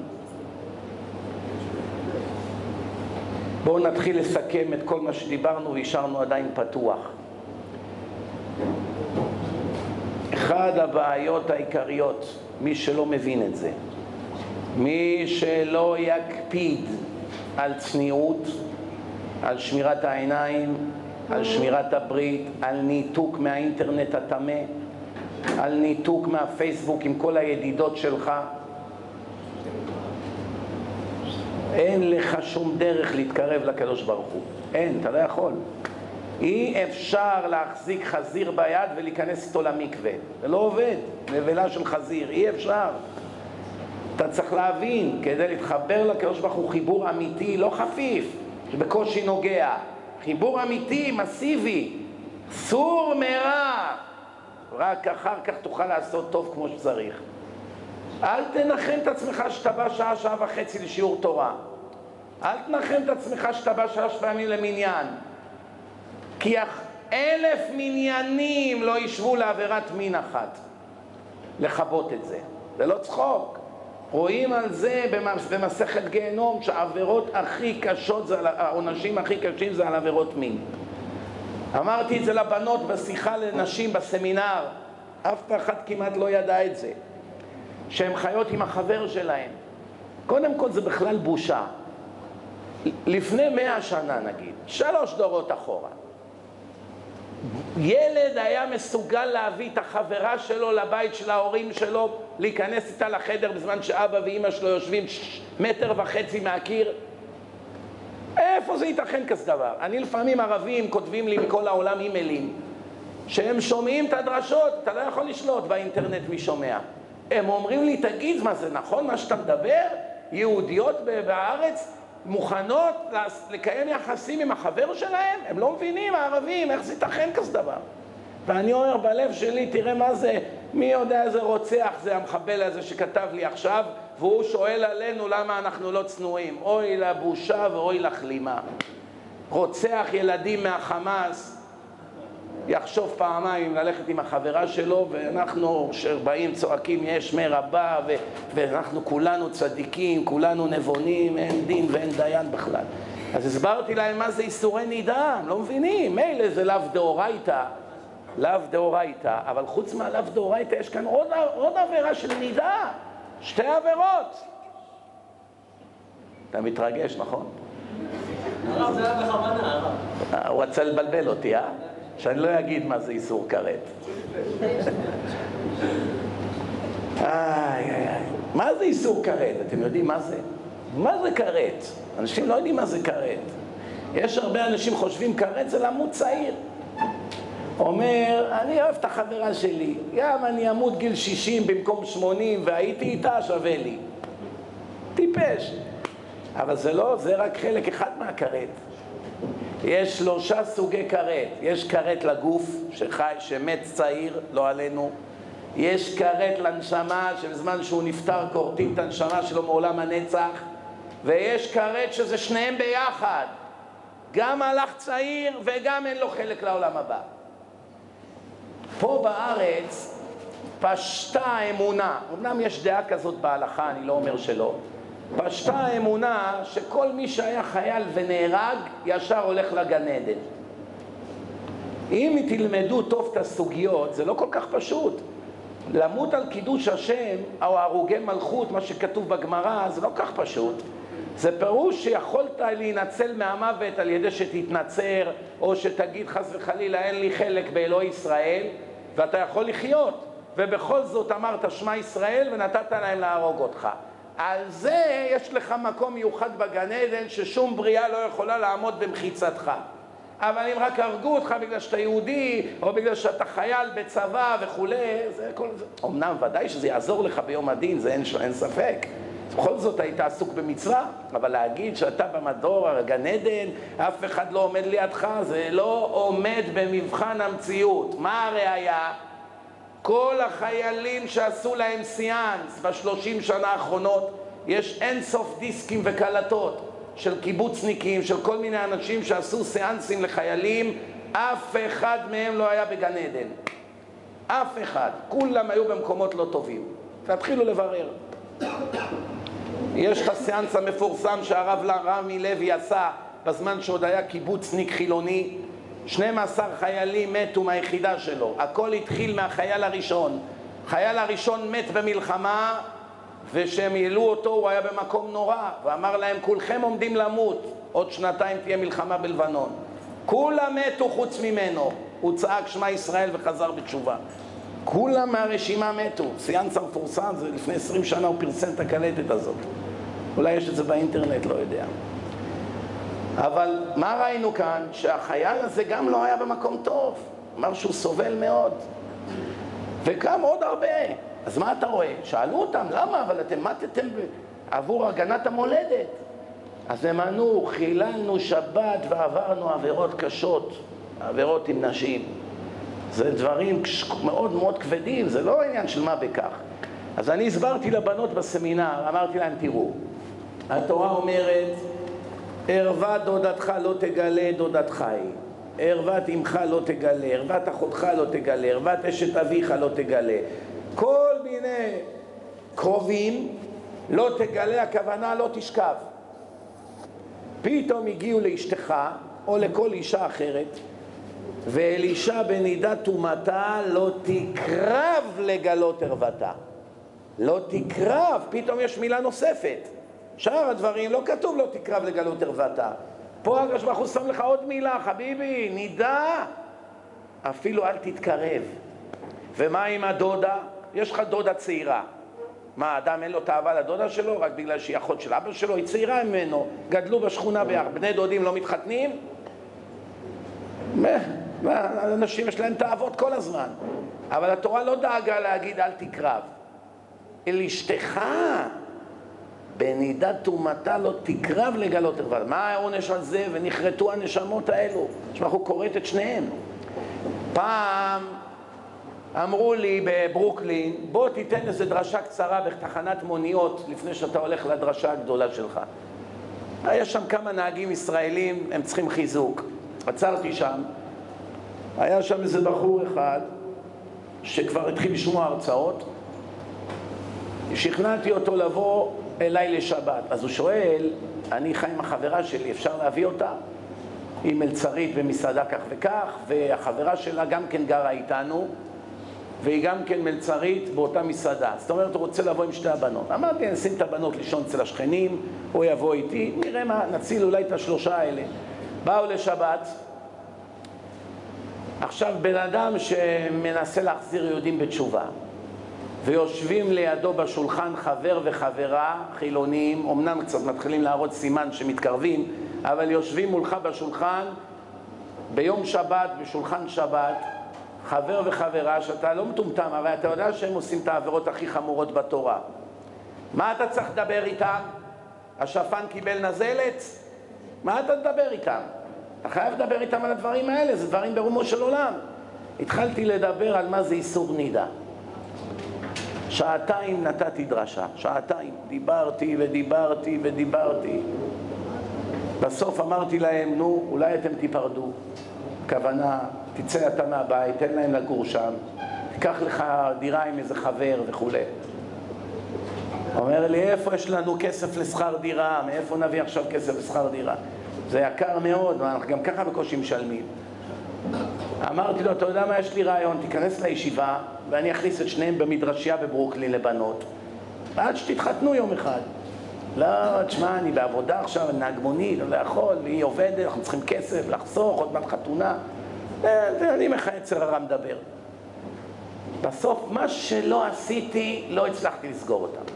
בואו נתחיל לסכם את כל מה שדיברנו והשארנו עדיין פתוח. אחד הבעיות העיקריות, מי שלא מבין את זה, מי שלא יקפיד על צניעות, על שמירת העיניים, על שמירת הברית, על ניתוק מהאינטרנט הטמא, על ניתוק מהפייסבוק עם כל הידידות שלך, אין לך שום דרך להתקרב לקדוש ברוך הוא. אין, אתה לא יכול. אי אפשר להחזיק חזיר ביד ולהיכנס איתו למקווה. זה לא עובד. נבלה של חזיר, אי אפשר. אתה צריך להבין, כדי להתחבר לקדוש ברוך הוא חיבור אמיתי, לא חפיף, שבקושי נוגע. חיבור אמיתי, מסיבי, סור מרע. רק אחר כך תוכל לעשות טוב כמו שצריך. אל תנחם את עצמך שאתה בא שעה, שעה וחצי לשיעור תורה. אל תנחם את עצמך שאתה בא 3 פעמים למניין. כי 1000 מניינים לא ישבו לעבירת מין אחת. לכבות את זה. זה לא צחוק. רואים על זה במסכת גיהנום שהעבירות הכי קשות, העונשים הכי קשים זה על עבירות מין. אמרתי את זה לבנות בשיחה לנשים בסמינר. אף אחד כמעט לא ידע את זה. שהן חיות עם החבר שלהם. קודם כל זה בכלל בושה. לפני 100 שנה נגיד, 3 דורות אחורה, ילד היה מסוגל להביא את החברה שלו לבית של ההורים שלו, להיכנס איתה לחדר בזמן שאבא ואמא שלו יושבים 1.5 מטר מהקיר? איפה זה ייתכן כזה דבר? אני לפעמים ערבים כותבים לי מכל העולם אימיילים שהם שומעים את הדרשות, אתה לא יכול לשלוט באינטרנט מי שומע. הם אומרים לי, תגיד, מה זה נכון מה שאתה מדבר? יהודיות בארץ מוכנות לקיים יחסים עם החבר שלהם? הם לא מבינים, הערבים, איך זה ייתכן כזה דבר? ואני אומר בלב שלי, תראה מה זה, מי יודע איזה רוצח זה המחבל הזה שכתב לי עכשיו, והוא שואל עלינו למה אנחנו לא צנועים. אוי לבושה ואוי לכלימה. רוצח ילדים מהחמאס יחשוב פעמיים ללכת עם החברה שלו, ואנחנו שבאים צועקים יש מרבה ואנחנו כולנו צדיקים, כולנו נבונים, אין דין ואין דיין בכלל. אז הסברתי להם מה זה איסורי נידה, לא מבינים, מילא זה לאו דאורייתא, לאו דאורייתא, אבל חוץ מהלאו דאורייתא יש כאן עוד עבירה של נידה, שתי עבירות. אתה מתרגש, נכון? הרב, זה היה בכוונה, הרב. הוא רצה לבלבל אותי, שאני לא אגיד מה זה איסור כרת. מה זה איסור כרת? אתם יודעים מה זה? מה זה כרת? אנשים לא יודעים מה זה כרת. יש הרבה אנשים חושבים כרת זה למות צעיר. אומר, אני אוהב את החברה שלי, גם אני אמות גיל 60 במקום 80 והייתי איתה שווה לי. טיפש. אבל זה לא, זה רק חלק אחד מהכרת. יש 3 סוגי כרת. יש כרת לגוף שחי, שמת צעיר, לא עלינו. יש כרת לנשמה שבזמן שהוא נפטר כורתים את הנשמה שלו מעולם הנצח. ויש כרת שזה שניהם ביחד. גם הלך צעיר וגם אין לו חלק לעולם הבא. פה בארץ פשטה האמונה, אמנם יש דעה כזאת בהלכה, אני לא אומר שלא, פשטה האמונה שכל מי שהיה חייל ונהרג ישר הולך לגן עדן. אם תלמדו טוב את הסוגיות, זה לא כל כך פשוט. למות על קידוש השם או הרוגי מלכות, מה שכתוב בגמרא, זה לא כך פשוט. זה פירוש שיכולת להינצל מהמוות על ידי שתתנצר, או שתגיד חס וחלילה אין לי חלק באלוהי ישראל, ואתה יכול לחיות, ובכל זאת אמרת שמע ישראל ונתת להם להרוג אותך. על זה יש לך מקום מיוחד בגן עדן ששום בריאה לא יכולה לעמוד במחיצתך. אבל אם רק הרגו אותך בגלל שאתה יהודי, או בגלל שאתה חייל בצבא וכו', זה כל זה. אמנם ודאי שזה יעזור לך ביום הדין, זה אין ספק. בכל זאת היית עסוק במצווה, אבל להגיד שאתה במדור הגן עדן, אף אחד לא עומד לידך, זה לא עומד במבחן המציאות. מה הראיה? כל החיילים שעשו להם סיאנס ב30 שנה האחרונות, יש אין סוף דיסקים וקלטות של קיבוצניקים, של כל מיני אנשים שעשו סיאנסים לחיילים, אף אחד מהם לא היה בגן עדן. אף אחד. כולם היו במקומות לא טובים. תתחילו לברר. יש את הסיאנס המפורסם שהרב רמי לוי עשה בזמן שעוד היה קיבוצניק חילוני. 12 חיילים מתו מהיחידה שלו. הכל התחיל מהחייל הראשון. חייל הראשון מת במלחמה, ושהם העלו אותו, הוא היה במקום נורא, ואמר להם, כולכם עומדים למות, עוד 2 תהיה מלחמה בלבנון. כולם מתו חוץ ממנו. הוא צעק שמע ישראל וחזר בתשובה. כולם מהרשימה מתו. סיאנס המפורסם, זה לפני 20 שנה הוא פרסם את הקלטת הזאת. אולי יש את זה באינטרנט, לא יודע. אבל מה ראינו כאן? שהחייל הזה גם לא היה במקום טוב. אמר שהוא סובל מאוד. וגם עוד הרבה. אז מה אתה רואה? שאלו אותם, למה? אבל אתם מתתם עבור הגנת המולדת. אז הם ענו, חיללנו שבת ועברנו עבירות קשות, עבירות עם נשים. זה דברים מאוד מאוד כבדים, זה לא עניין של מה בכך. אז אני הסברתי לבנות בסמינר, אמרתי להם, תראו, התורה אומרת, ערוות דודתך לא תגלה דודתך היא, ערוות אמך לא תגלה, ערוות אחותך לא תגלה, ערוות אשת אביך לא תגלה. כל מיני קרובים לא תגלה, הכוונה לא תשכב. פתאום הגיעו לאשתך או לכל אישה אחרת, ואלישע בנידת טומאתה לא תקרב לגלות ערוותה. לא תקרב, פתאום יש מילה נוספת. שאר הדברים לא כתוב לא תקרב לגלות ערוותה. פה הקדוש ברוך הוא שם לך עוד מילה, חביבי, נידה, אפילו אל תתקרב. ומה עם הדודה? יש לך דודה צעירה. מה, האדם אין לו תאווה לדודה שלו רק בגלל שהיא אחות של אבא שלו? היא צעירה ממנו, גדלו בשכונה ביחד. בני דודים לא מתחתנים? אנשים יש להם תאוות כל הזמן. אבל התורה לא דאגה להגיד אל תקרב. אל אשתך בנידת טומאתה לא תקרב לגלות ערוותה. מה העונש על זה? ונחרטו הנשמות האלו. אנחנו קוראת את שניהם. פעם אמרו לי בברוקלין, בוא תיתן איזה דרשה קצרה בתחנת מוניות לפני שאתה הולך לדרשה הגדולה שלך. היה שם כמה נהגים ישראלים, הם צריכים חיזוק. עצרתי שם, היה שם איזה בחור אחד שכבר התחיל לשמוע הרצאות, שכנעתי אותו לבוא אליי לשבת. אז הוא שואל, אני חי עם החברה שלי, אפשר להביא אותה? היא מלצרית במסעדה כך וכך, והחברה שלה גם כן גרה איתנו, והיא גם כן מלצרית באותה מסעדה. זאת אומרת, הוא רוצה לבוא עם שתי הבנות. אמרתי, נשים את הבנות לישון אצל השכנים, הוא יבוא איתי, נראה מה, נציל אולי את השלושה האלה. באו לשבת. עכשיו, בן אדם שמנסה להחזיר יהודים בתשובה, ויושבים לידו בשולחן חבר וחברה חילונים, אמנם קצת מתחילים להראות סימן שמתקרבים, אבל יושבים מולך בשולחן, ביום שבת, בשולחן שבת, חבר וחברה, שאתה לא מטומטם, אבל אתה יודע שהם עושים את העבירות הכי חמורות בתורה. מה אתה צריך לדבר איתם? השפן קיבל נזלת? מה אתה תדבר איתם? אתה חייב לדבר איתם על הדברים האלה, זה דברים ברומו של עולם. התחלתי לדבר על מה זה איסור נידה. שעתיים נתתי דרשה, שעתיים. דיברתי ודיברתי ודיברתי. בסוף אמרתי להם, נו, אולי אתם תיפרדו. כוונה, תצא אתה מהבית, תן להם לגור שם, תיקח לך דירה עם איזה חבר וכו'. אומר לי, איפה יש לנו כסף לשכר דירה? מאיפה נביא עכשיו כסף לשכר דירה? זה יקר מאוד, אנחנו גם ככה בקושי משלמים. אמרתי לו, אתה יודע מה, יש לי רעיון, תיכנס לישיבה ואני אכניס את שניהם במדרשייה בברוקלין לבנות, עד שתתחתנו יום אחד. לא, תשמע, אני בעבודה עכשיו, אני נהג מונית, אני לא יכול, והיא עובדת, אנחנו צריכים כסף, לחסוך, עוד מעט חתונה. אני מחייצר הרע מדבר. בסוף, מה שלא עשיתי, לא הצלחתי לסגור אותם.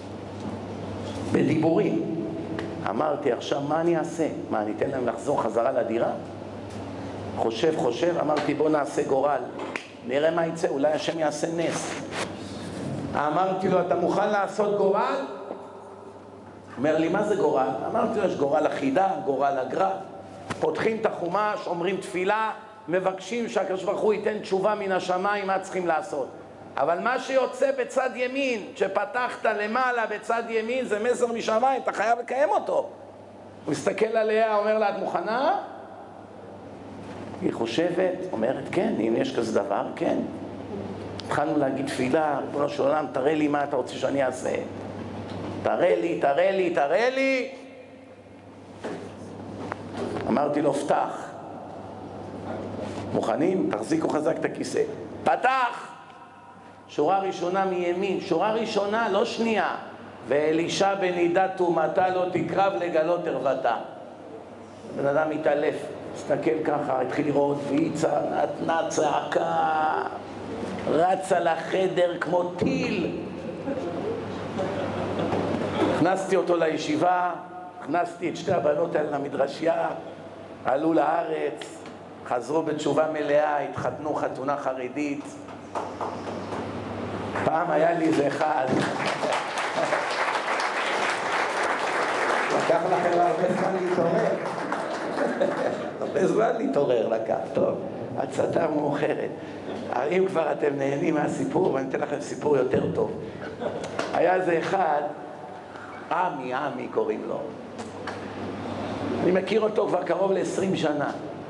בדיבורים. אמרתי, עכשיו, מה אני אעשה? מה, אני אתן להם לחזור חזרה לדירה? חושב, אמרתי, בוא נעשה גורל. נראה מה יצא, אולי השם יעשה נס. אמרתי לו, אתה מוכן לעשות גורל? אומר לי, מה זה גורל? אמרתי לו, יש גורל החידה, גורל הגר"א. פותחים את החומש, אומרים תפילה, מבקשים שהקדוש ברוך הוא ייתן תשובה מן השמיים, מה צריכים לעשות. אבל מה שיוצא בצד ימין, שפתחת למעלה בצד ימין, זה מסר משמיים, אתה חייב לקיים אותו. הוא מסתכל עליה, אומר לה, את מוכנה? היא חושבת, אומרת, כן, אם יש כזה דבר, כן. התחלנו להגיד תפילה, ריבונו של עולם, תראה לי מה אתה רוצה שאני אעשה. תראה לי. אמרתי לו, פתח. מוכנים? תחזיקו חזק את הכיסא. פתח! שורה ראשונה מימין, שורה ראשונה, לא שנייה. ואלישע בנידת תומתה לא תקרב לגלות ערוותה. בן אדם מתעלף, הסתכל ככה, התחיל לראות, והיא נתנה צעקה, רצה לחדר כמו טיל. הכנסתי אותו לישיבה, הכנסתי את שתי הבנות האלה למדרשייה, עלו לארץ, חזרו בתשובה מלאה, התחתנו חתונה חרדית. פעם היה לי איזה אחד, לקח לכם הרבה זמן להתעורר. הרבה זמן להתעורר לקח, טוב, הצתה מאוחרת. אם כבר אתם נהנים מהסיפור, ואני אתן לכם סיפור יותר טוב. היה איזה אחד, עמי קוראים לו. אני מכיר אותו כבר קרוב ל-20 שנה.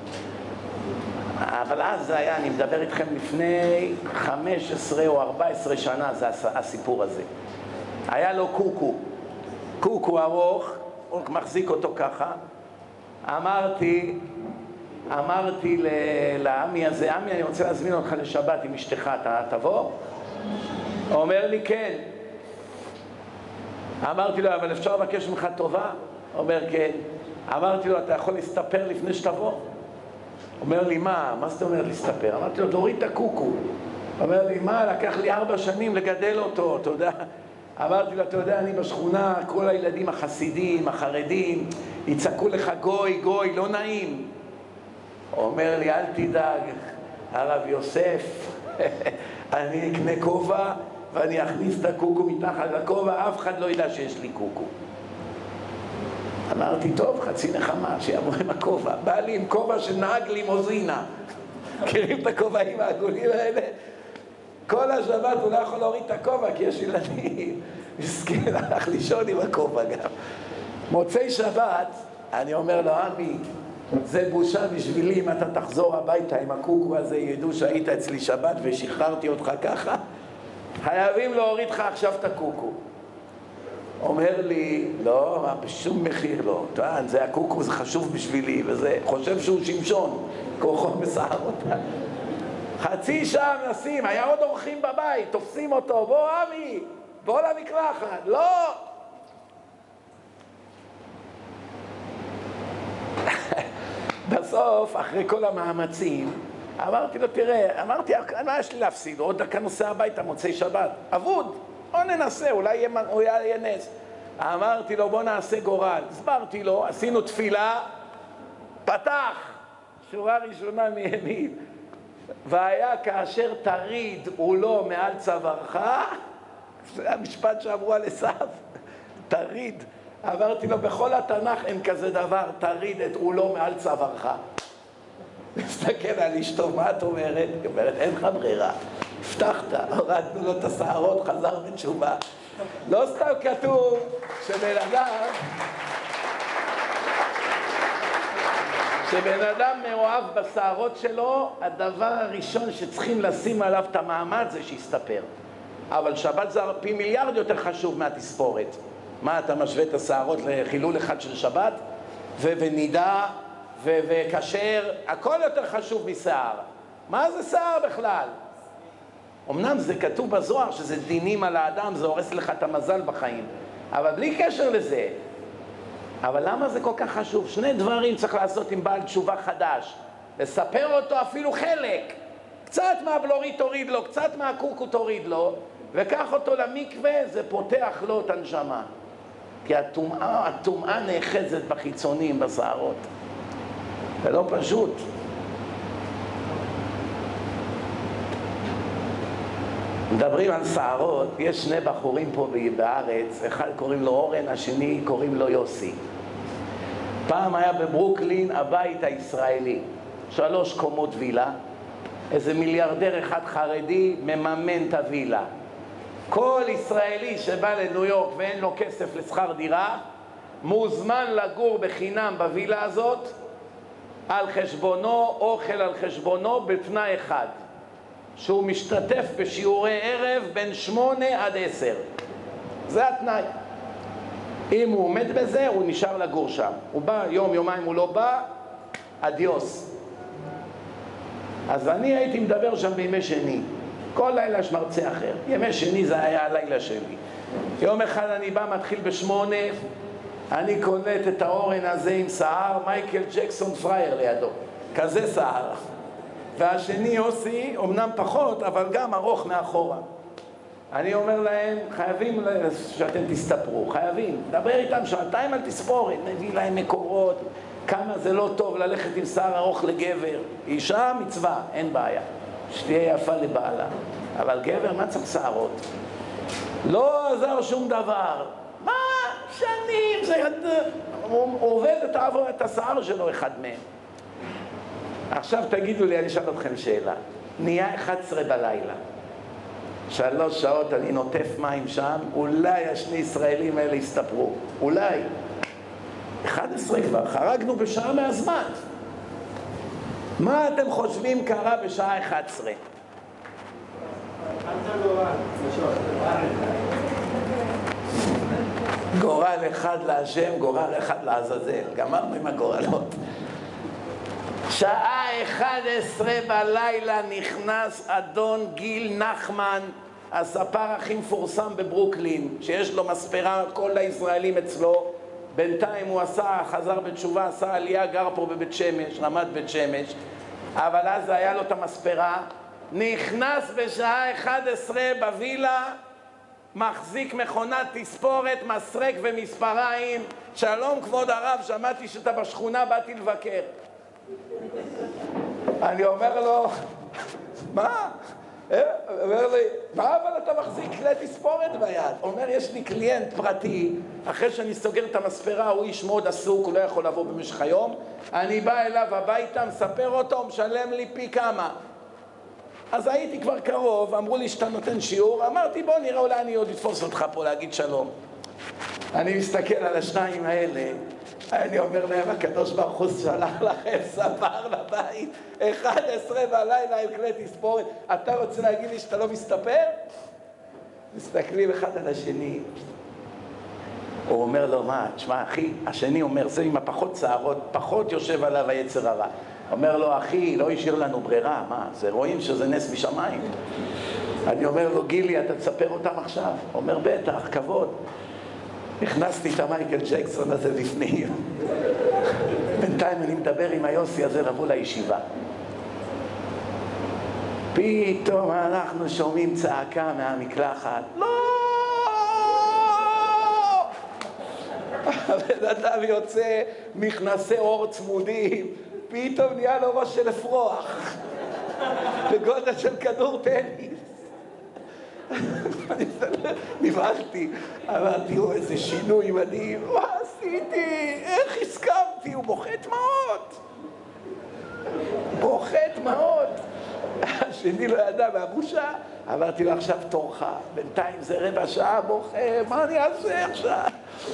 אבל אז זה היה, אני מדבר איתכם לפני 15 או 14 שנה, זה הסיפור הזה. היה לו קוקו ארוך, הוא מחזיק אותו ככה. אמרתי לעמי הזה, עמי, אני רוצה להזמין אותך לשבת עם אשתך, אתה תבוא? הוא אומר לי, כן. אמרתי לו, אבל אפשר לבקש ממך טובה? הוא אומר, כן. אמרתי לו, אתה יכול להסתפר לפני שתבוא? אומר לי, מה זאת אומרת להסתפר? אמרתי לו, תוריד את הקוקו. אומר לי, מה, לקח לי 4 שנים לגדל אותו, אתה יודע? אמרתי לו, אתה יודע, אני בשכונה, כל הילדים החסידים, החרדים, יצעקו לך גוי, לא נעים. אומר לי, אל תדאג, הרב יוסף, אני אקנה כובע ואני אכניס את הקוקו מתחת לכובע, אף אחד לא ידע שיש לי קוקו. אמרתי, טוב, חצי נחמה, שיבוא עם הכובע. בא לי עם כובע של נהג לימוזינה. מכירים את הכובעים העגולים האלה? כל השבת הוא לא יכול להוריד את הכובע, כי יש ילדים. מסכן, הלך לישון עם הכובע גם. מוצאי שבת, אני אומר לו, עמי, זה בושה בשבילי אם אתה תחזור הביתה עם הקוקו הזה, ידעו שהיית אצלי שבת ושחררתי אותך ככה. חייבים להוריד לך עכשיו את הקוקו. אומר לי, לא, בשום מחיר לא. טוען, זה הקוקו, זה חשוב בשבילי, וזה חושב שהוא שמשון, כוחו מסער אותה. חצי שעה מנסים, היה עוד אורחים בבית, תופסים אותו, בוא עמי, בוא למקלחת, לא! בסוף, אחרי כל המאמצים, אמרתי לו, תראה, מה יש לי להפסיד? עוד דקה נוסע הביתה, מוצאי שבת, אבוד, בוא ננסה, אולי יהיה נס. אמרתי לו, בוא נעשה גורל. הסברתי לו, עשינו תפילה, פתח, שורה ראשונה מימין. והיה כאשר תריד הוא לא מעל צווארך, זה המשפט שאמרו על עשיו, תריד. אמרתי לו, בכל התנ"ך אין כזה דבר, תריד את הוא לא מעל צווארך. מסתכל על אשתו, מה את אומרת? היא אומרת, אין לך ברירה. הבטחת, הורדנו לו את השערות, חזר בתשובה. לא סתם כתוב שבן אדם מאוהב בשערות שלו, הדבר הראשון שצריכים לשים עליו את המעמד זה שיסתפר. אבל שבת זה פי מיליארד יותר חשוב מהתספורת. מה, אתה משווה את השערות לחילול אחד של שבת? ונידה וכשר, הכל יותר חשוב משער. מה זה שער בכלל? אמנם זה כתוב בזוהר שזה דינים על האדם, זה הורס לך את המזל בחיים, אבל בלי קשר לזה. אבל למה זה כל כך חשוב? שני דברים צריך לעשות עם בעל תשובה חדש. לספר אותו אפילו חלק. קצת מהבלורית תוריד לו, קצת מהקוקו תוריד לו, וקח אותו למקווה, זה פותח לו את הנשמה. כי הטומאה נאחזת בחיצונים, בשערות. זה לא פשוט. מדברים על שערות, יש שני בחורים פה בארץ, אחד קוראים לו אורן, השני קוראים לו יוסי. פעם היה בברוקלין הבית הישראלי, 3 קומות וילה, איזה מיליארדר אחד חרדי מממן את הווילה. כל ישראלי שבא לניו יורק ואין לו כסף לשכר דירה, מוזמן לגור בחינם בווילה הזאת, על חשבונו, אוכל על חשבונו, בתנאי אחד. שהוא משתתף בשיעורי ערב בין 8 עד 10. זה התנאי. אם הוא עומד בזה, הוא נשאר לגור שם. הוא בא, יום, יומיים הוא לא בא, אדיוס. אז אני הייתי מדבר שם בימי שני. כל לילה יש מרצה אחר. ימי שני זה היה הלילה שלי. יום אחד אני בא, מתחיל ב8, אני קולט את האורן הזה עם שער, מייקל ג'קסון פרייר לידו. כזה שער. והשני יוסי, אמנם פחות, אבל גם ארוך מאחורה. אני אומר להם, חייבים שאתם תסתפרו, חייבים. דבר איתם שעתיים על תספורת, נביא להם מקורות, כמה זה לא טוב ללכת עם שיער ארוך לגבר. אישה מצווה, אין בעיה. שתהיה יפה לבעלה. אבל גבר, מה צריך שערות? לא עזר שום דבר. מה? שנים, זה הוא עובד את השיער שלו, אחד מהם. עכשיו תגידו לי, אני אשאל אתכם שאלה. נהיה 11 בלילה. 3 שעות אני נוטף מים שם, אולי השני ישראלים האלה יסתפרו. אולי. 11 כבר, חרגנו בשעה מהזמן. מה אתם חושבים קרה בשעה 11? גורל אחד להשם, גורל אחד לעזאזל. גמרנו עם הגורלות. שעה 11 בלילה נכנס אדון גיל נחמן, הספר הכי מפורסם בברוקלין, שיש לו מספרה, כל הישראלים אצלו. בינתיים הוא חזר בתשובה, עשה עלייה, גר פה בבית שמש, רמת בית שמש, אבל אז היה לו את המספרה. נכנס בשעה 11 בווילה, מחזיק מכונת תספורת, מסרק ומספריים. שלום כבוד הרב, שמעתי שאתה בשכונה, באתי לבקר. אני אומר לו, מה? אומר לי, מה אבל אתה מחזיק כלי תספורת ביד? אומר, יש לי קליינט פרטי, אחרי שאני סוגר את המספרה, הוא איש מאוד עסוק, הוא לא יכול לבוא במשך היום, אני בא אליו הביתה, מספר אותו, משלם לי פי כמה. אז הייתי כבר קרוב, אמרו לי שאתה נותן שיעור, אמרתי בוא נראה, אולי אני עוד אתפוס אותך פה להגיד שלום. אני מסתכל על השניים האלה, אני אומר להם, הקדוש ברוך הוא שלח לכם ספר לבית, 11 בלילה עם כלי תספורת, אתה רוצה להגיד לי שאתה לא מסתפר? מסתכלים אחד על השני. הוא אומר לו, מה, תשמע אחי, השני אומר, זה עם הפחות צערות, פחות יושב עליו היצר הרע. אומר לו, אחי, לא השאיר לנו ברירה, מה, זה רואים שזה נס משמיים. אני אומר לו, גילי, אתה תספר אותם עכשיו? אומר, בטח, כבוד. הכנסתי את המייקל ג'קסון הזה בפנים. בינתיים אני מדבר עם היוסי הזה לבוא לישיבה. פתאום אנחנו שומעים צעקה מהמקלחת, לא! הבן אדם יוצא מכנסי אור צמודים, פתאום נהיה לו ראש של אפרוח, בגודל של כדור טניס. נבהלתי, אמרתי, איזה שינוי מדהים, מה עשיתי? איך הסכמתי? הוא בוכה דמעות. בוכה דמעות. השני לא ידע מהבושה, אמרתי לו, עכשיו תורך. בינתיים זה רבע שעה בוכה, מה אני אעשה עכשיו?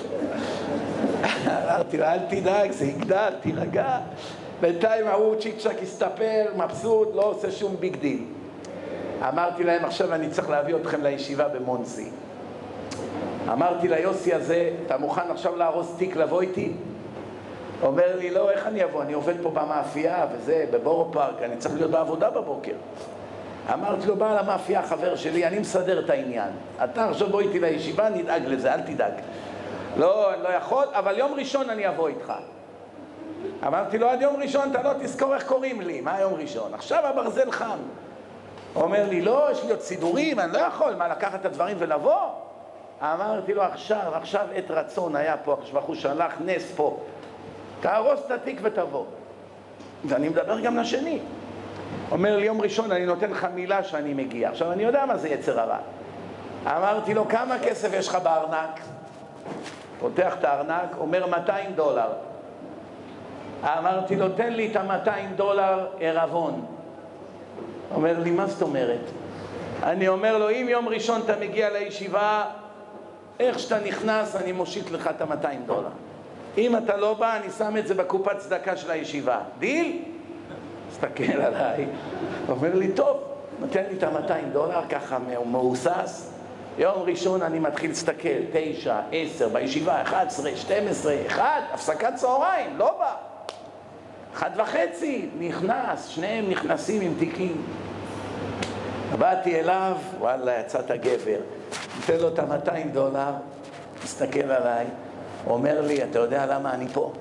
אמרתי לו, אל תדאג, זה יגדל, תירגע. בינתיים ההוא צ'יק צ'ק הסתפר, מבסוט, לא עושה שום ביג דיל. אמרתי להם, עכשיו אני צריך להביא אתכם לישיבה במונסי. אמרתי ליוסי הזה, אתה מוכן עכשיו להרוס תיק לבוא איתי? אומר לי, לא, איך אני אבוא? אני עובד פה במאפייה וזה, בבורו פארק, אני צריך להיות בעבודה בבוקר. אמרתי לו, בא למאפייה חבר שלי, אני מסדר את העניין. אתה עכשיו בוא איתי לישיבה, נדאג לזה, אל תדאג. לא, אני לא יכול, אבל יום ראשון אני אבוא איתך. אמרתי לו, עד יום ראשון אתה לא תזכור איך קוראים לי. מה יום ראשון? עכשיו הברזל חם. הוא אומר לי, לא, יש לי עוד סידורים, אני לא יכול, מה, לקחת את הדברים ולבוא? אמרתי לו, עכשיו עת רצון היה פה, הוא שלח נס פה. תהרוס את התיק ותבוא. ואני מדבר גם לשני. אומר לי, יום ראשון אני נותן לך מילה שאני מגיע. עכשיו, אני יודע מה זה יצר הרע. אמרתי לו, כמה כסף יש לך בארנק? פותח את הארנק, אומר $200. אמרתי לו, תן לי את $200 ערבון. אומר לי, מה זאת אומרת? אני אומר לו, אם יום ראשון אתה מגיע לישיבה, איך שאתה נכנס, אני מושיט לך את $200. אם אתה לא בא, אני שם את זה בקופת צדקה של הישיבה. דיל? מסתכל עליי, אומר לי, טוב, נותן לי את $200, ככה מאוסס. יום ראשון אני מתחיל להסתכל, 9, 10, בישיבה, 11, 12, 1, הפסקת צהריים, לא בא. 1:30, נכנס, שניהם נכנסים עם תיקים. באתי אליו, וואלה, יצאת גבר. נותן לו את $200, מסתכל עליי, אומר לי, אתה יודע למה אני פה?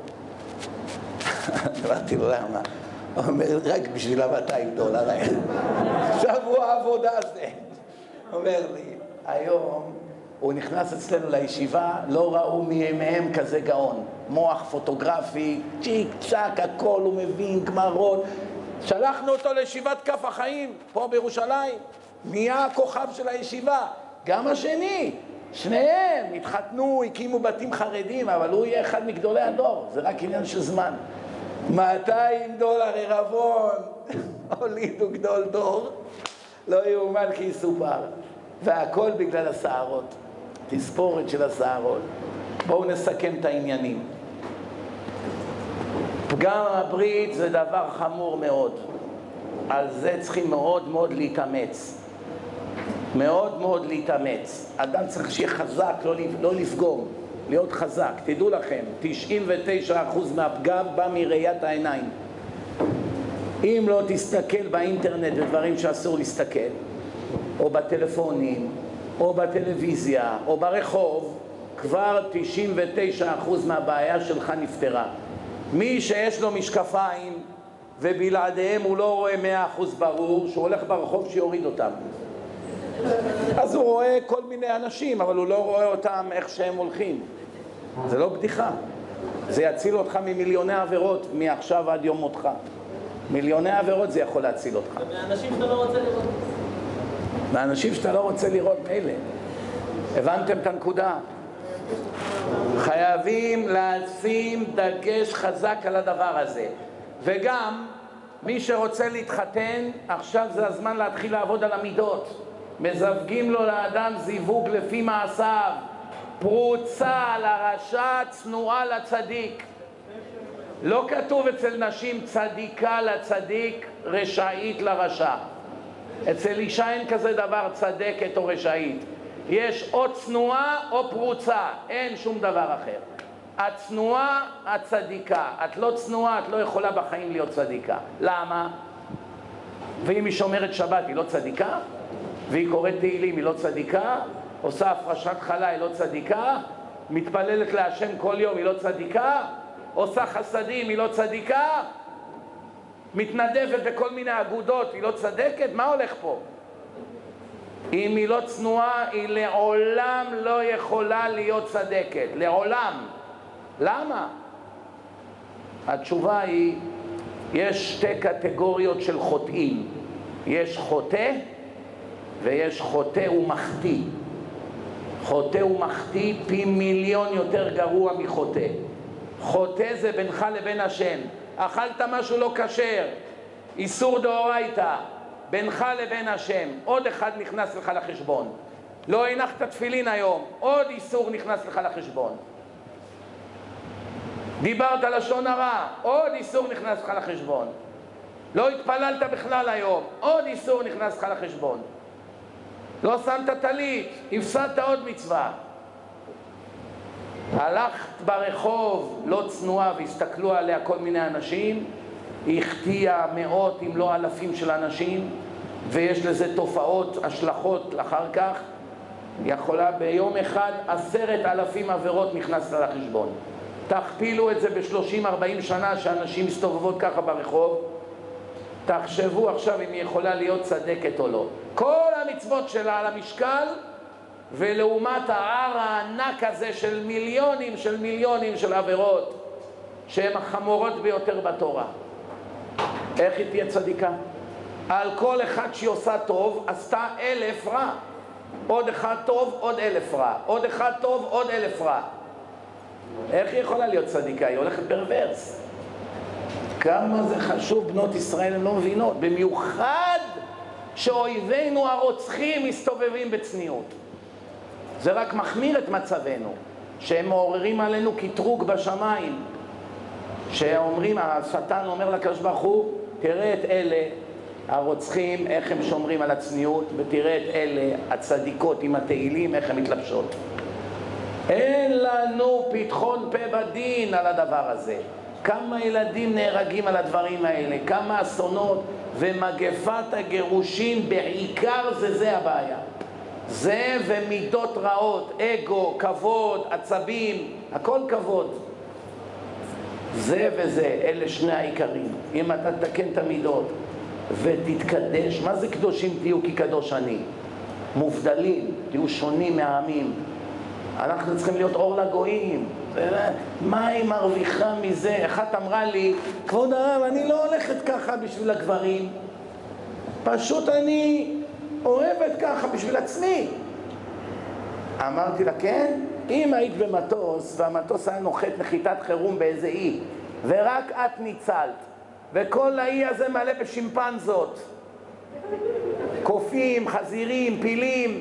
אמרתי לו, למה? הוא אומר, רק בשביל $200. שבוע העבודה הזה. אומר לי, היום הוא נכנס אצלנו לישיבה, לא ראו מהם כזה גאון. מוח פוטוגרפי, צ'יק צ'ק, הכל הוא מבין, גמרות. שלחנו אותו לישיבת כף החיים, פה בירושלים. נהיה הכוכב של הישיבה. גם השני, שניהם התחתנו, הקימו בתים חרדים, אבל הוא יהיה אחד מגדולי הדור. זה רק עניין של זמן. $200 ערבון, הולידו גדול דור. לא יאומן כי יסופר. והכל בגלל השערות, תספורת של השערות. בואו נסכם את העניינים. פגם הברית זה דבר חמור מאוד. על זה צריכים מאוד מאוד להתאמץ. מאוד מאוד להתאמץ. אדם צריך שיהיה חזק, לא לפגום, להיות חזק. תדעו לכם, 99% מהפגם בא מראיית העיניים. אם לא תסתכל באינטרנט ודברים שאסור להסתכל, או בטלפונים, או בטלוויזיה, או ברחוב, כבר 99% מהבעיה שלך נפתרה. מי שיש לו משקפיים ובלעדיהם הוא לא רואה 100% ברור, שהוא הולך ברחוב שיוריד אותם. אז הוא רואה כל מיני אנשים, אבל הוא לא רואה אותם איך שהם הולכים. זה לא בדיחה. זה יציל אותך ממיליוני עבירות מעכשיו עד יום מותך. מיליוני עבירות זה יכול להציל אותך. ומאנשים שאתה לא רוצה לראות. מהאנשים שאתה לא רוצה לראות מאלה. הבנתם את הנקודה? חייבים לשים דגש חזק על הדבר הזה. וגם מי שרוצה להתחתן, עכשיו זה הזמן להתחיל לעבוד על המידות. מזווגים לו לאדם זיווג לפי מעשיו. פרוצה לרשע, צנועה לצדיק. לא כתוב אצל נשים צדיקה לצדיק, רשעית לרשע. אצל אישה אין כזה דבר צדקת או רשעית. יש או צנועה או פרוצה, אין שום דבר אחר. הצנועה, הצדיקה. את לא צנועה, את לא יכולה בחיים להיות צדיקה. למה? ואם היא שומרת שבת, היא לא צדיקה? והיא קוראת תהילים, היא לא צדיקה? עושה הפרשת חלה, היא לא צדיקה? מתפללת להשם כל יום, היא לא צדיקה? עושה חסדים, היא לא צדיקה? מתנדבת בכל מיני אגודות, היא לא צדקת? מה הולך פה? אם היא לא צנועה, היא לעולם לא יכולה להיות צדקת. לעולם. למה? התשובה היא, יש שתי קטגוריות של חוטאים. יש חוטא ויש חוטא ומחטיא. חוטא ומחטיא פי מיליון יותר גרוע מחוטא. חוטא זה בינך לבין השם. אכלת משהו לא כשר, איסור דאורייתא, בינך לבין השם, עוד אחד נכנס לך לחשבון. לא הנחת תפילין היום, עוד איסור נכנס לך לחשבון. דיברת לשון הרע, עוד איסור נכנס לך לחשבון. לא התפללת בכלל היום, עוד איסור נכנס לך לחשבון. לא שמת טלית, הפסדת עוד מצווה. הלכת ברחוב לא צנועה והסתכלו עליה כל מיני אנשים, היא החטיאה מאות אם לא אלפים של אנשים, ויש לזה תופעות, השלכות אחר כך. יכולה ביום אחד 10,000 עבירות נכנס לה לחשבון. תכפילו את זה ב-30-40 שנה שאנשים מסתובבות ככה ברחוב, תחשבו עכשיו אם היא יכולה להיות צדקת או לא. כל המצוות שלה על המשקל, ולעומת ההר הענק הזה של מיליונים של עבירות שהן החמורות ביותר בתורה. איך היא תהיה צדיקה? על כל אחד שהיא עושה טוב, עשתה 1,000 רע. עוד אחד טוב, עוד 1,000 רע. עוד אחד טוב, עוד 1,000 רע. איך היא יכולה להיות צדיקה? היא הולכת פרוורס. כמה זה חשוב, בנות ישראל הן לא מבינות. במיוחד שאויבינו הרוצחים מסתובבים בצניעות. זה רק מחמיר את מצבנו, שהם מעוררים עלינו קטרוג בשמיים, שאומרים, השטן אומר לקדוש ברוך הוא, תראה את אלה הרוצחים איך הם שומרים על הצניעות, ותראה את אלה הצדיקות עם התהילים איך הם מתלבשות. אין לנו פתחון פה בדין על הדבר הזה. כמה ילדים נהרגים על הדברים האלה, כמה אסונות, ומגפת הגירושים בעיקר זה הבעיה. זה ומידות רעות, אגו, כבוד, עצבים, הכל כבוד. זה וזה, אלה שני העיקרים. אם אתה תתקן את המידות ותתקדש, מה זה קדושים תהיו כי קדוש אני? מובדלים, תהיו שונים מהעמים. אנחנו צריכים להיות אור לגויים. מה היא מרוויחה מזה? אחת אמרה לי, כבוד הרב, אני לא הולכת ככה בשביל הגברים. פשוט אני אוהבת ככה בשביל עצמי. אמרתי לה, כן? אם היית במטוס, והמטוס היה נוחת נחיתת חירום באיזה אי, ורק את ניצלת, וכל האי הזה מלא בשימפנזות, קופים, חזירים, פילים,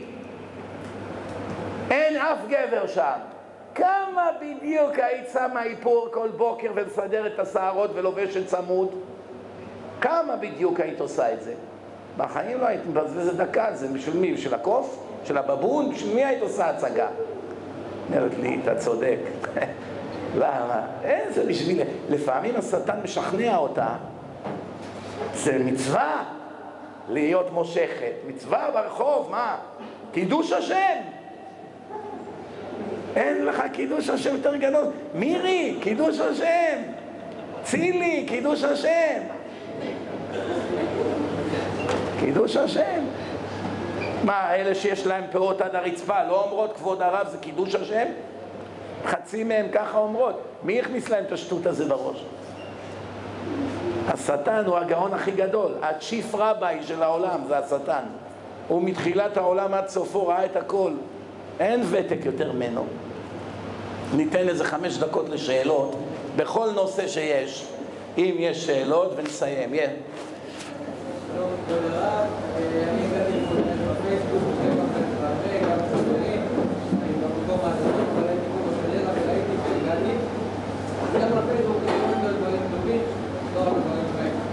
אין אף גבר שם. כמה בדיוק היית שמה איפור כל בוקר ומסדרת את השערות ולובשת צמוד? כמה בדיוק היית עושה את זה? בחיים לא היית מבזבזת דקה, זה בשביל מי? בשביל הקוף? של הבבון? בשביל מי היית עושה הצגה? אומרת לי, אתה צודק. למה? אין, זה בשביל... לפעמים השטן משכנע אותה. זה מצווה להיות מושכת. מצווה ברחוב, מה? קידוש השם. אין לך קידוש השם יותר גדול. מירי, קידוש השם. צילי, קידוש השם. קידוש השם. מה, אלה שיש להם פירות עד הרצפה לא אומרות כבוד הרב זה קידוש השם? חצי מהם ככה אומרות. מי הכניס להם את השטות הזה בראש? השטן הוא הגאון הכי גדול. הצ'יף רביי של העולם זה השטן. הוא מתחילת העולם עד סופו ראה את הכל. אין ותק יותר ממנו. ניתן איזה 5 דקות לשאלות בכל נושא שיש. אם יש שאלות ונסיים. שלום, כבוד הרב, אני הגעתי בפייסבוק, גם חברים, אני במקום העצמות, ראיתי פה בחדרה וראיתי והגעתי. אז גם בפייסבוק אני רואה דברים טובים, לא רק דברים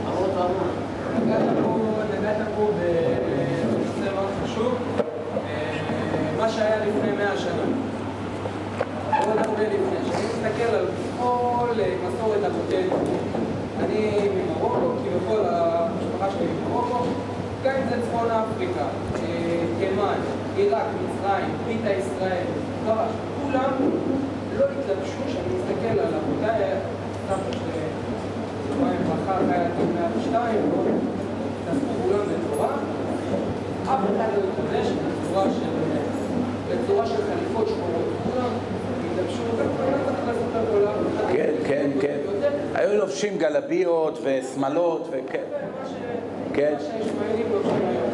רעים. נגעת פה בנושא מאוד חשוב, מה שהיה לפני 100 שנה. עוד הרבה לפני, שאני מסתכל על כל מסורת אבותינו. אני ממרוקו, כי בכל המשפחה שלי ממרוקו, גם אם זה צפון אפריקה, תימן, עיראק, מצרים, ביטא ישראל, כולם לא התלבשו. שאני מסתכל על אבותיי, סבתא שבועיים ברכה, חיה עד 102, תעשו כולם בתורה, אף אחד לא התלבש בצורה של חליפות שחורות. כולם התלבשו, וכולם צריך לעשות את העולם. כן, כן, כן. היו לובשים גלביות ושמלות וכן. כן. מה שהישמעאלים לובשים היום.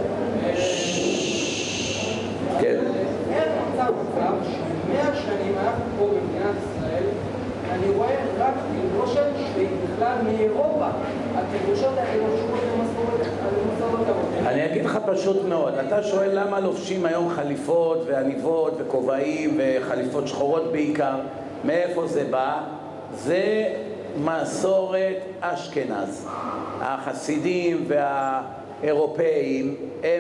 כן. איך מצב ש100 שנים אנחנו פה במדינת ישראל, אני רואה רק תלבושת שהיא בכלל מאירופה. התלבושות האלה נושבות למסורת אבותינו. אני אגיד לך פשוט מאוד, אתה שואל למה לובשים היום חליפות ועניבות וכובעים וחליפות שחורות בעיקר, מאיפה זה בא? זה מסורת אשכנז. החסידים והאירופאים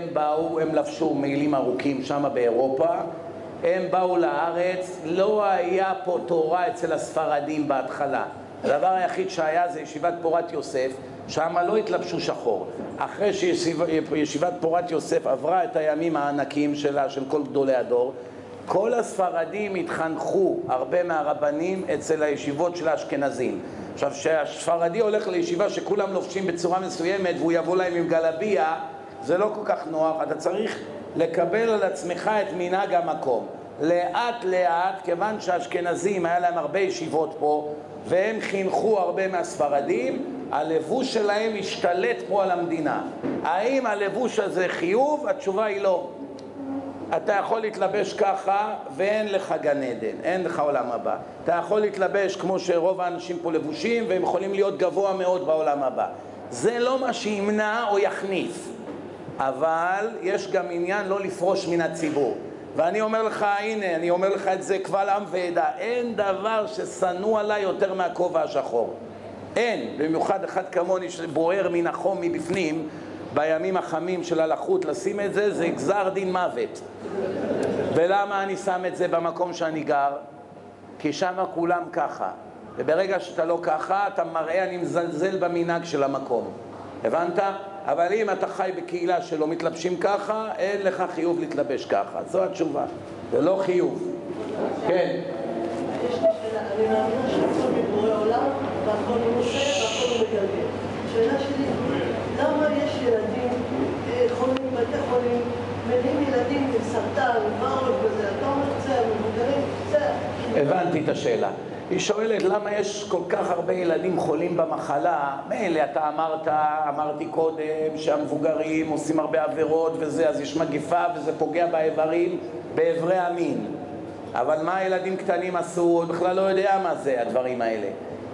הם לבשו מעילים ארוכים שם באירופה, הם באו לארץ, לא היה פה תורה אצל הספרדים בהתחלה. הדבר היחיד שהיה זה ישיבת פורת יוסף, שם לא התלבשו שחור. אחרי שישיבת פורת יוסף עברה את הימים הענקים שלה, של כל גדולי הדור, כל הספרדים התחנכו, הרבה מהרבנים, אצל הישיבות של האשכנזים. עכשיו, שהספרדי הולך לישיבה שכולם לובשים בצורה מסוימת והוא יבוא להם עם גלביה, זה לא כל כך נוח. אתה צריך לקבל על עצמך את מנהג המקום. לאט לאט, כיוון שהאשכנזים היה להם הרבה ישיבות פה, והם חינכו הרבה מהספרדים, הלבוש שלהם השתלט פה על המדינה. האם הלבוש הזה חיוב? התשובה היא לא. אתה יכול להתלבש ככה ואין לך גן עדן, אין לך עולם הבא. אתה יכול להתלבש כמו שרוב האנשים פה לבושים, והם יכולים להיות גבוה מאוד בעולם הבא. זה לא מה שימנע או יכניס, אבל יש גם עניין לא לפרוש מן הציבור. ואני אומר לך, הנה, אני אומר לך את זה קבל עם ועדה, אין דבר ששנוא עליי יותר מהכובע השחור. אין, במיוחד אחד כמוני שבוער מן החום מבפנים, בימים החמים של הלחות לשים את זה, זה גזר דין מוות. ולמה אני שם את זה במקום שאני גר? כי שם כולם ככה. וברגע שאתה לא ככה, אתה מראה, אני מזלזל במנהג של המקום. הבנת? אבל אם אתה חי בקהילה שלא מתלבשים ככה, אין לך חיוב להתלבש ככה. זו התשובה. זה לא חיוב. כן. יש לי שאלה, אני מאמינה שהכל מבורא עולם, והכל מנוסה, והכל מגלגל. השאלה שלי, למה יש ילדים חולים, בתי חולים, מביאים ילדים עם סרטן, וראש וזה, אתה אומר זה, מבוגרים, זה. הבנתי את השאלה. היא שואלת למה יש כל כך הרבה ילדים חולים במחלה. מילא אתה אמרתי קודם שהמבוגרים עושים הרבה עבירות וזה, אז יש מגיפה וזה פוגע באיברי המין. אבל מה ילדים קטנים עשו? בכלל לא יודע מה זה הדברים האלה.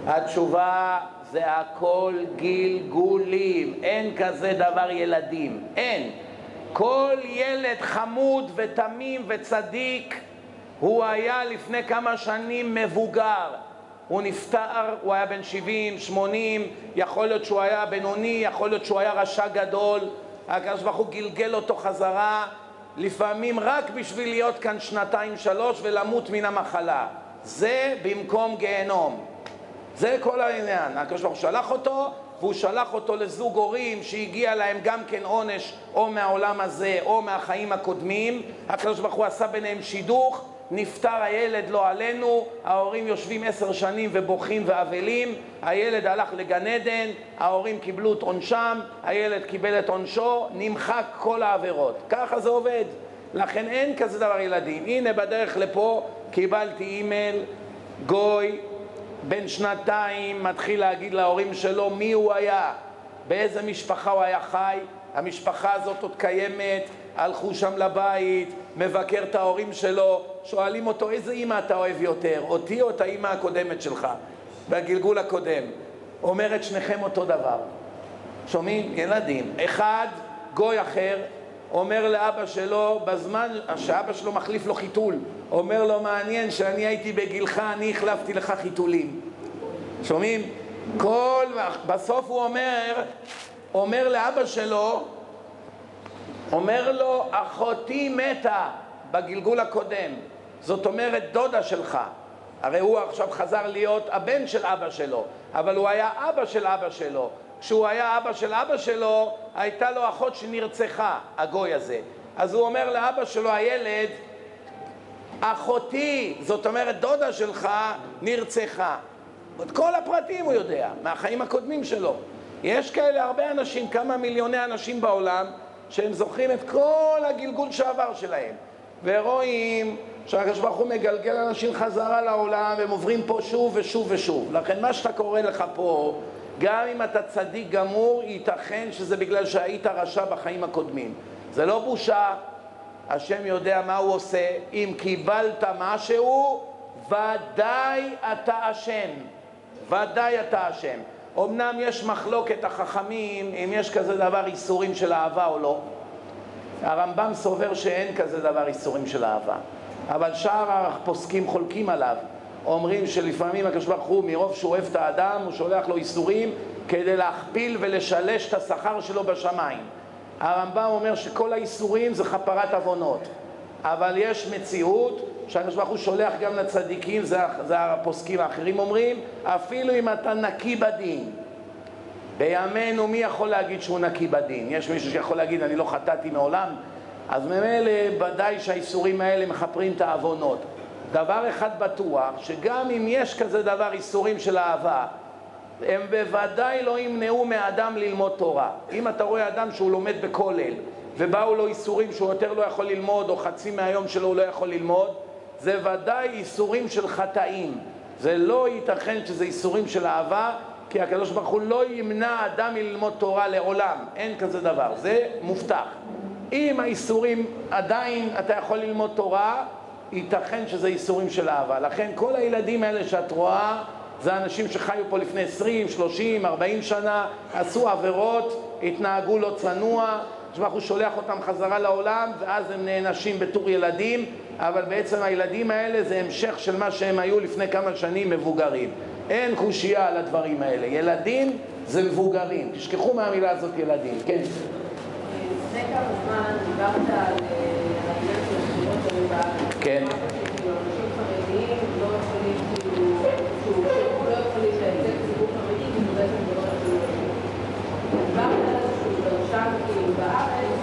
התשובה זה הכל גלגולים, אין כזה דבר ילדים, אין. כל ילד חמוד ותמים וצדיק הוא היה לפני כמה שנים מבוגר. הוא נפטר, הוא היה בן 70, 80, יכול להיות שהוא היה בינוני, יכול להיות שהוא היה רשע גדול. הקדוש ברוך הוא גלגל אותו חזרה, לפעמים רק בשביל להיות כאן 2-3 ולמות מן המחלה. זה במקום גיהנום. זה כל העניין. הקדוש ברוך הוא שלח אותו, והוא שלח אותו לזוג הורים שהגיע להם גם כן עונש או מהעולם הזה או מהחיים הקודמים. הקדוש ברוך הוא עשה ביניהם שידוך, נפטר הילד לא עלינו, ההורים יושבים 10 שנים ובוכים ואבלים, הילד הלך לגן עדן, ההורים קיבלו את עונשם, הילד קיבל את עונשו, נמחק כל העבירות. ככה זה עובד. לכן אין כזה דבר ילדים. הנה בדרך לפה קיבלתי אימייל, גוי בן 2 מתחיל להגיד להורים שלו מי הוא היה, באיזה משפחה הוא היה חי. המשפחה הזאת עוד קיימת, הלכו שם לבית, מבקר את ההורים שלו, שואלים אותו איזה אמא אתה אוהב יותר, אותי או את האמא הקודמת שלך, בגלגול הקודם. אומר את שניכם אותו דבר. שומעים? ילדים. אחד, גוי אחר, אומר לאבא שלו, בזמן שאבא שלו מחליף לו חיתול, אומר לו, מעניין שאני הייתי בגילך, אני החלפתי לך חיתולים. שומעים? בסוף הוא אומר לאבא שלו, אומר לו, אחותי מתה בגלגול הקודם, זאת אומרת דודה שלך. הרי הוא עכשיו חזר להיות הבן של אבא שלו, אבל הוא היה אבא של אבא שלו. כשהוא היה אבא של אבא שלו, הייתה לו אחות שנרצחה, הגוי הזה. אז הוא אומר לאבא שלו, הילד, אחותי, זאת אומרת דודה שלך, נרצחה. את כל הפרטים הוא יודע, מהחיים הקודמים שלו. יש כאלה הרבה אנשים, כמה מיליוני אנשים בעולם, שהם זוכרים את כל הגלגול שעבר שלהם. ורואים שהקדוש ברוך הוא מגלגל אנשים חזרה לעולם, והם עוברים פה שוב ושוב ושוב. לכן מה שאתה קורא לך פה, גם אם אתה צדיק גמור, ייתכן שזה בגלל שהיית רשע בחיים הקודמים. זה לא בושה, השם יודע מה הוא עושה. אם קיבלת משהו, ודאי אתה אשם. ודאי אתה אשם. אמנם יש מחלוקת החכמים אם יש כזה דבר איסורים של אהבה או לא. הרמב"ם סובר שאין כזה דבר איסורים של אהבה, אבל שאר הפוסקים חולקים עליו. אומרים שלפעמים הקדוש ברוך הוא מרוב שהוא אוהב את האדם הוא שולח לו איסורים כדי להכפיל ולשלש את השכר שלו בשמיים. הרמב"ם אומר שכל האיסורים זה כפרת עוונות, אבל יש מציאות שהקדוש ברוך הוא שולח גם לצדיקים, זה הפוסקים האחרים אומרים, אפילו אם אתה נקי בדין. בימינו מי יכול להגיד שהוא נקי בדין? יש מישהו שיכול להגיד אני לא חטאתי מעולם? אז ממילא ודאי שהאיסורים האלה מחפרים את העוונות. דבר אחד בטוח, שגם אם יש כזה דבר איסורים של אהבה, הם בוודאי לא ימנעו מאדם ללמוד תורה. אם אתה רואה אדם שהוא לומד בכולל ובאו לו איסורים שהוא יותר לא יכול ללמוד, או חצי מהיום שלו הוא לא יכול ללמוד, זה ודאי איסורים של חטאים. זה לא ייתכן שזה איסורים של אהבה, כי הקדוש ברוך הוא לא ימנע אדם מללמוד תורה לעולם. אין כזה דבר, זה מובטח. אם האיסורים עדיין אתה יכול ללמוד תורה, ייתכן שזה איסורים של אהבה. לכן כל הילדים האלה שאת רואה, זה אנשים שחיו פה לפני 20, 30, 40 שנה, עשו עבירות, התנהגו לא צנוע, הוא שולח אותם חזרה לעולם, ואז הם נענשים בתור ילדים, אבל בעצם הילדים האלה זה המשך של מה שהם היו לפני כמה שנים מבוגרים. אין קושיה על הדברים האלה. ילדים זה מבוגרים. תשכחו מהמילה הזאת ילדים. כן. לפני כמה זמן דיברת על העניין של הבחירות שהיו בארץ. כן. אנשים חרדיים לא יכולים, שהוא לא יכולים לייצג ציבור חרדי, כי זה בעצם לא יכולים לייצג. דיברת על איזשהו דרשן בארץ,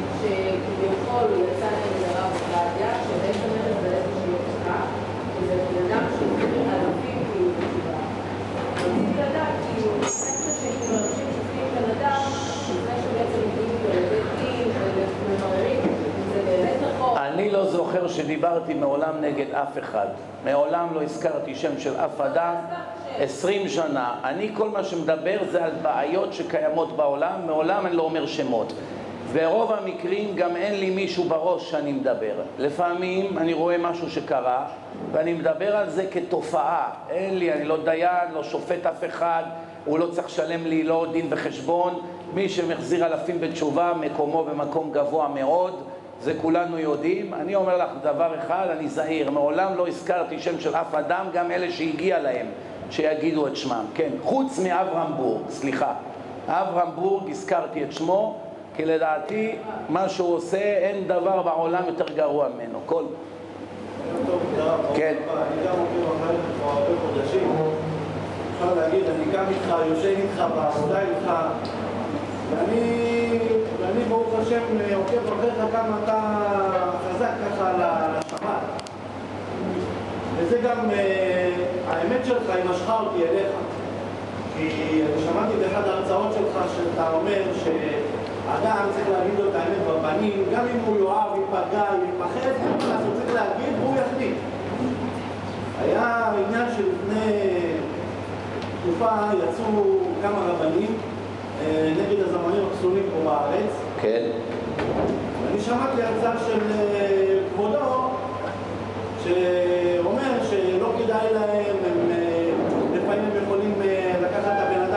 שכביכול יצא נגד הרב עובדיה, שבעצם אין לזה איזושהי הפסקה, וזה בן אדם שמכיר אלפים כאילו בצורה. רציתי לדעת, כאילו, שכאילו אנשים שופטים בן אדם, לפני שבעצם מגיעים לבית דין ומבררים, זה באמת נכון. אני לא זוכר שדיברתי מעולם נגד אף אחד. מעולם לא הזכרתי שם של אף אדם. 20 שנה. אני כל מה שמדבר זה על בעיות שקיימות בעולם, מעולם אני לא אומר שמות. ברוב המקרים גם אין לי מישהו בראש שאני מדבר. לפעמים אני רואה משהו שקרה ואני מדבר על זה כתופעה. אין לי, אני לא דיין, לא שופט אף אחד, הוא לא צריך לשלם לי לא דין וחשבון. מי שמחזיר אלפים בתשובה, מקומו במקום גבוה מאוד, זה כולנו יודעים. אני אומר לך דבר אחד, אני זהיר, מעולם לא הזכרתי שם של אף אדם, גם אלה שהגיע להם שיגידו את שמם. כן, חוץ מאברהם בורג, סליחה. אברהם בורג הזכרתי את שמו, כי לדעתי מה שהוא עושה אין דבר בעולם יותר גרוע ממנו. כל כן. אני גם עוקב אחריך כבר הרבה חודשים. אפשר להגיד, אני גם איתך, יושב איתך בעבודה איתך, ואני ברוך השם עוקב אחריך כמה אתה חזק ככה לשבת. וזה גם האמת שלך היא משכה אותי אליך. כי אני שמעתי באחד ההרצאות שלך שאתה אומר שאדם צריך להגיד לו את האמת בפנים, גם אם הוא יואב, ייפגע, ייפחד, אז הוא צריך להגיד והוא יחליט. היה עניין שלפני תקופה יצאו כמה רבנים נגד הזמנים הפסולים פה בארץ. כן. ואני שמעתי הרצאה של כבודו שאומר שלא כדאי להם, לפעמים הם יכולים לקחת את הבן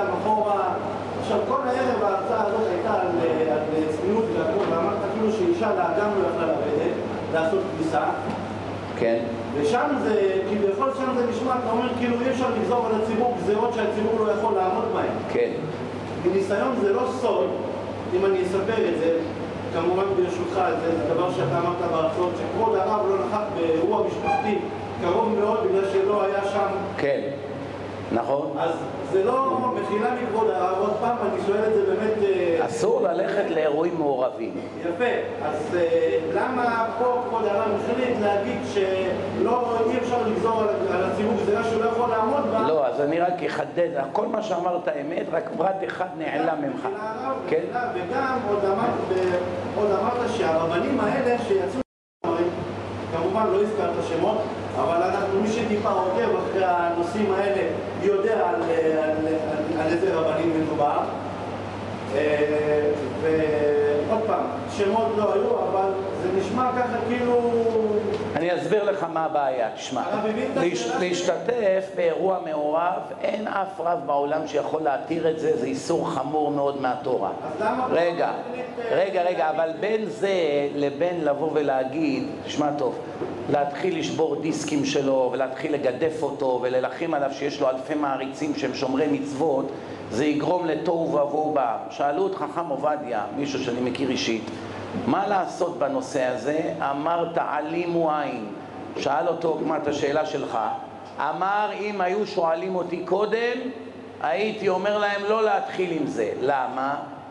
שאישה לאגם לא יכלה לרדת, לעשות כניסה. כן. ושם זה, כביכול שם זה נשמע, אתה אומר, כאילו אי אפשר לגזור על הציבור גזירות שהציבור לא יכול לעמוד בהן. כן. מניסיון זה לא סוד, אם אני אספר את זה, כמובן ברשותך, זה דבר שאתה אמרת בהרצאות, שכבוד הרב לא נכח באירוע משפחתי קרוב מאוד בגלל שלא היה שם. כן, נכון. אז זה לא מחילה מכבוד הרב, עוד פעם, אני שואל את זה באמת... אסור ללכת לאירועים מעורבים. יפה, אז למה פה כבוד הרב החליט להגיד שלא, אי אפשר לגזור על הציבור גזירה שהוא לא יכול לעמוד בה? לא, אז אני רק אחדד, כל מה שאמרת אמת, רק פרט אחד נעלם ממך. כן? וגם עוד אמרת שהרבנים האלה שיצאו, כמובן לא הזכרת שמות, אבל אנחנו, מי שטיפה עוקב אחרי הנושאים האלה יודע על איזה רבנים מדובר. ועוד פעם, שמות לא היו, אבל זה נשמע ככה כאילו... אני אסביר לך מה הבעיה, תשמע. להשתתף באירוע מעורב, אין אף רב בעולם שיכול להתיר את זה, זה איסור חמור מאוד מהתורה. אז למה... רגע, אבל בין זה לבין לבוא ולהגיד, תשמע טוב, להתחיל לשבור דיסקים שלו ולהתחיל לגדף אותו וללחם עליו שיש לו אלפי מעריצים שהם שומרי מצוות, זה יגרום לתוהו ובוהו בעם. שאלו את חכם עובדיה, מישהו שאני מכיר אישית, מה לעשות בנושא הזה? אמר תעלימו עין. שאל אותו מה את השאלה שלך, אמר אם היו שואלים אותי קודם הייתי אומר להם לא להתחיל עם זה. למה?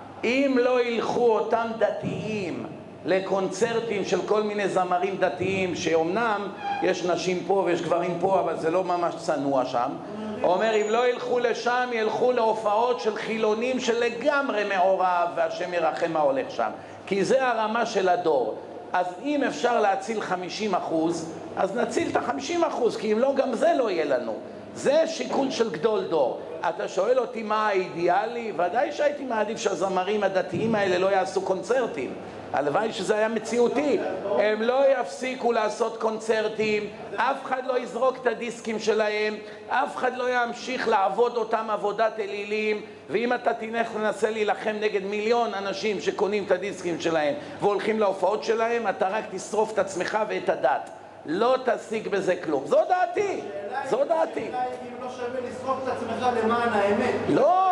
אם לא ילכו אותם דתיים לקונצרטים של כל מיני זמרים דתיים, שאומנם יש נשים פה ויש גברים פה אבל זה לא ממש צנוע שם, אומר אם לא ילכו לשם ילכו להופעות של חילונים שלגמרי מעורב והשם ירחם מה הולך שם, כי זה הרמה של הדור. אז אם אפשר להציל 50% אז נציל את ה-50%, כי אם לא גם זה לא יהיה לנו. זה שיקול של גדול דור. אתה שואל אותי מה האידיאלי? ודאי שהייתי מעדיף שהזמרים הדתיים האלה לא יעשו קונצרטים. הלוואי שזה היה מציאותי. הם לא יפסיקו לעשות קונצרטים, אף אחד לא יזרוק את הדיסקים שלהם, אף אחד לא ימשיך לעבוד אותם עבודת אלילים, ואם אתה תנסה להילחם נגד מיליון אנשים שקונים את הדיסקים שלהם והולכים להופעות שלהם, אתה רק תשרוף את עצמך ואת הדת. לא תשיג בזה כלום. זו דעתי. זו דעתי. אם לא שווה לשרוף את עצמך למען האמת. לא,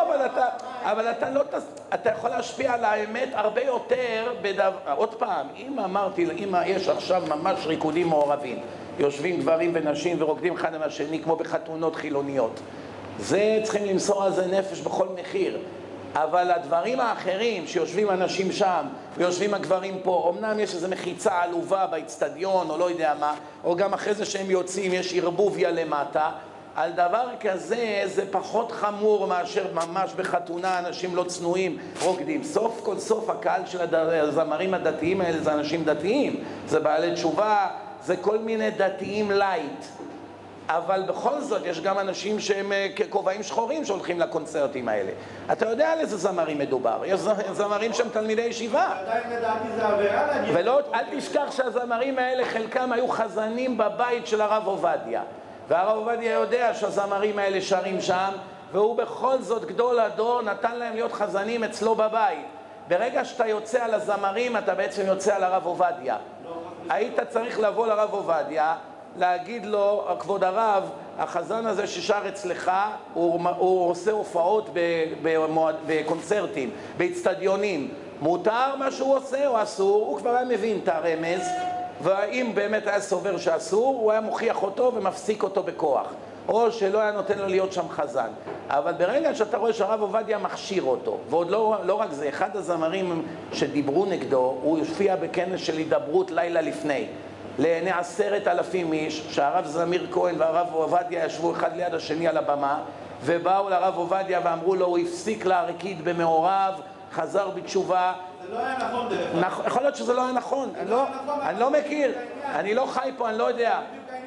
אבל אתה יכול להשפיע על האמת הרבה יותר עוד פעם, אם אמרתי, אם יש עכשיו ממש ריקודים מעורבים, יושבים גברים ונשים ורוקדים אחד עם השני כמו בחתונות חילוניות, זה צריכים למסור על זה נפש בכל מחיר. אבל הדברים האחרים שיושבים אנשים שם ויושבים הגברים פה, אמנם יש איזו מחיצה עלובה באצטדיון או לא יודע מה, או גם אחרי זה שהם יוצאים יש ערבוביה למטה, על דבר כזה זה פחות חמור מאשר ממש בחתונה אנשים לא צנועים רוקדים. סוף כל סוף הקהל של הזמרים הדתיים האלה זה אנשים דתיים, זה בעלי תשובה, זה כל מיני דתיים לייט, אבל בכל זאת יש גם אנשים שהם כובעים שחורים שהולכים לקונצרטים האלה. אתה יודע על איזה זמרים מדובר, יש זמרים שהם תלמידי ישיבה. עדיין לדעתי זה עבירה להגיד. ולא, אל תשכח שהזמרים האלה חלקם היו חזנים בבית של הרב עובדיה, והרב עובדיה יודע שהזמרים האלה שרים שם, והוא בכל זאת גדול הדור נתן להם להיות חזנים אצלו בבית. ברגע שאתה יוצא על הזמרים אתה בעצם יוצא על הרב עובדיה. היית צריך לבוא לרב עובדיה להגיד לו, כבוד הרב, החזן הזה ששר אצלך, הוא עושה הופעות בקונצרטים, באצטדיונים. מותר מה שהוא עושה או אסור? הוא כבר היה מבין את הרמז, ואם באמת היה סובר שאסור, הוא היה מוכיח אותו ומפסיק אותו בכוח. או שלא היה נותן לו להיות שם חזן. אבל ברגע שאתה רואה שהרב עובדיה מכשיר אותו, ועוד לא רק זה, אחד הזמרים שדיברו נגדו, הוא יופיע בכנס של הידברות לילה לפני. לעיני 10,000 איש, שהרב זמיר כהן והרב עובדיה ישבו אחד ליד השני על הבמה, ובאו לרב עובדיה ואמרו לו, הוא הפסיק להרקיד במעורב, חזר בתשובה. זה לא היה נכון דרך כלל. יכול להיות שזה לא היה נכון, אני לא מכיר, אני לא חי פה, אני לא יודע.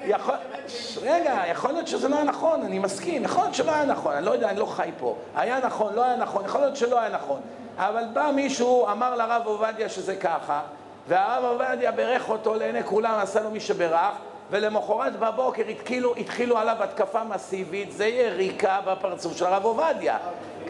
רגע, יכול להיות שזה לא היה נכון, אני מסכים, יכול להיות שלא היה נכון, אני לא יודע, אני לא חי פה. היה נכון, לא היה נכון, יכול להיות שלא היה נכון. אבל בא מישהו, אמר לרב עובדיה שזה ככה, והרב עובדיה ברך אותו לעיני כולם, עשה לו מי שברך, ולמחרת בבוקר התחילו עליו התקפה מסיבית, זה יריקה בפרצוף של הרב עובדיה.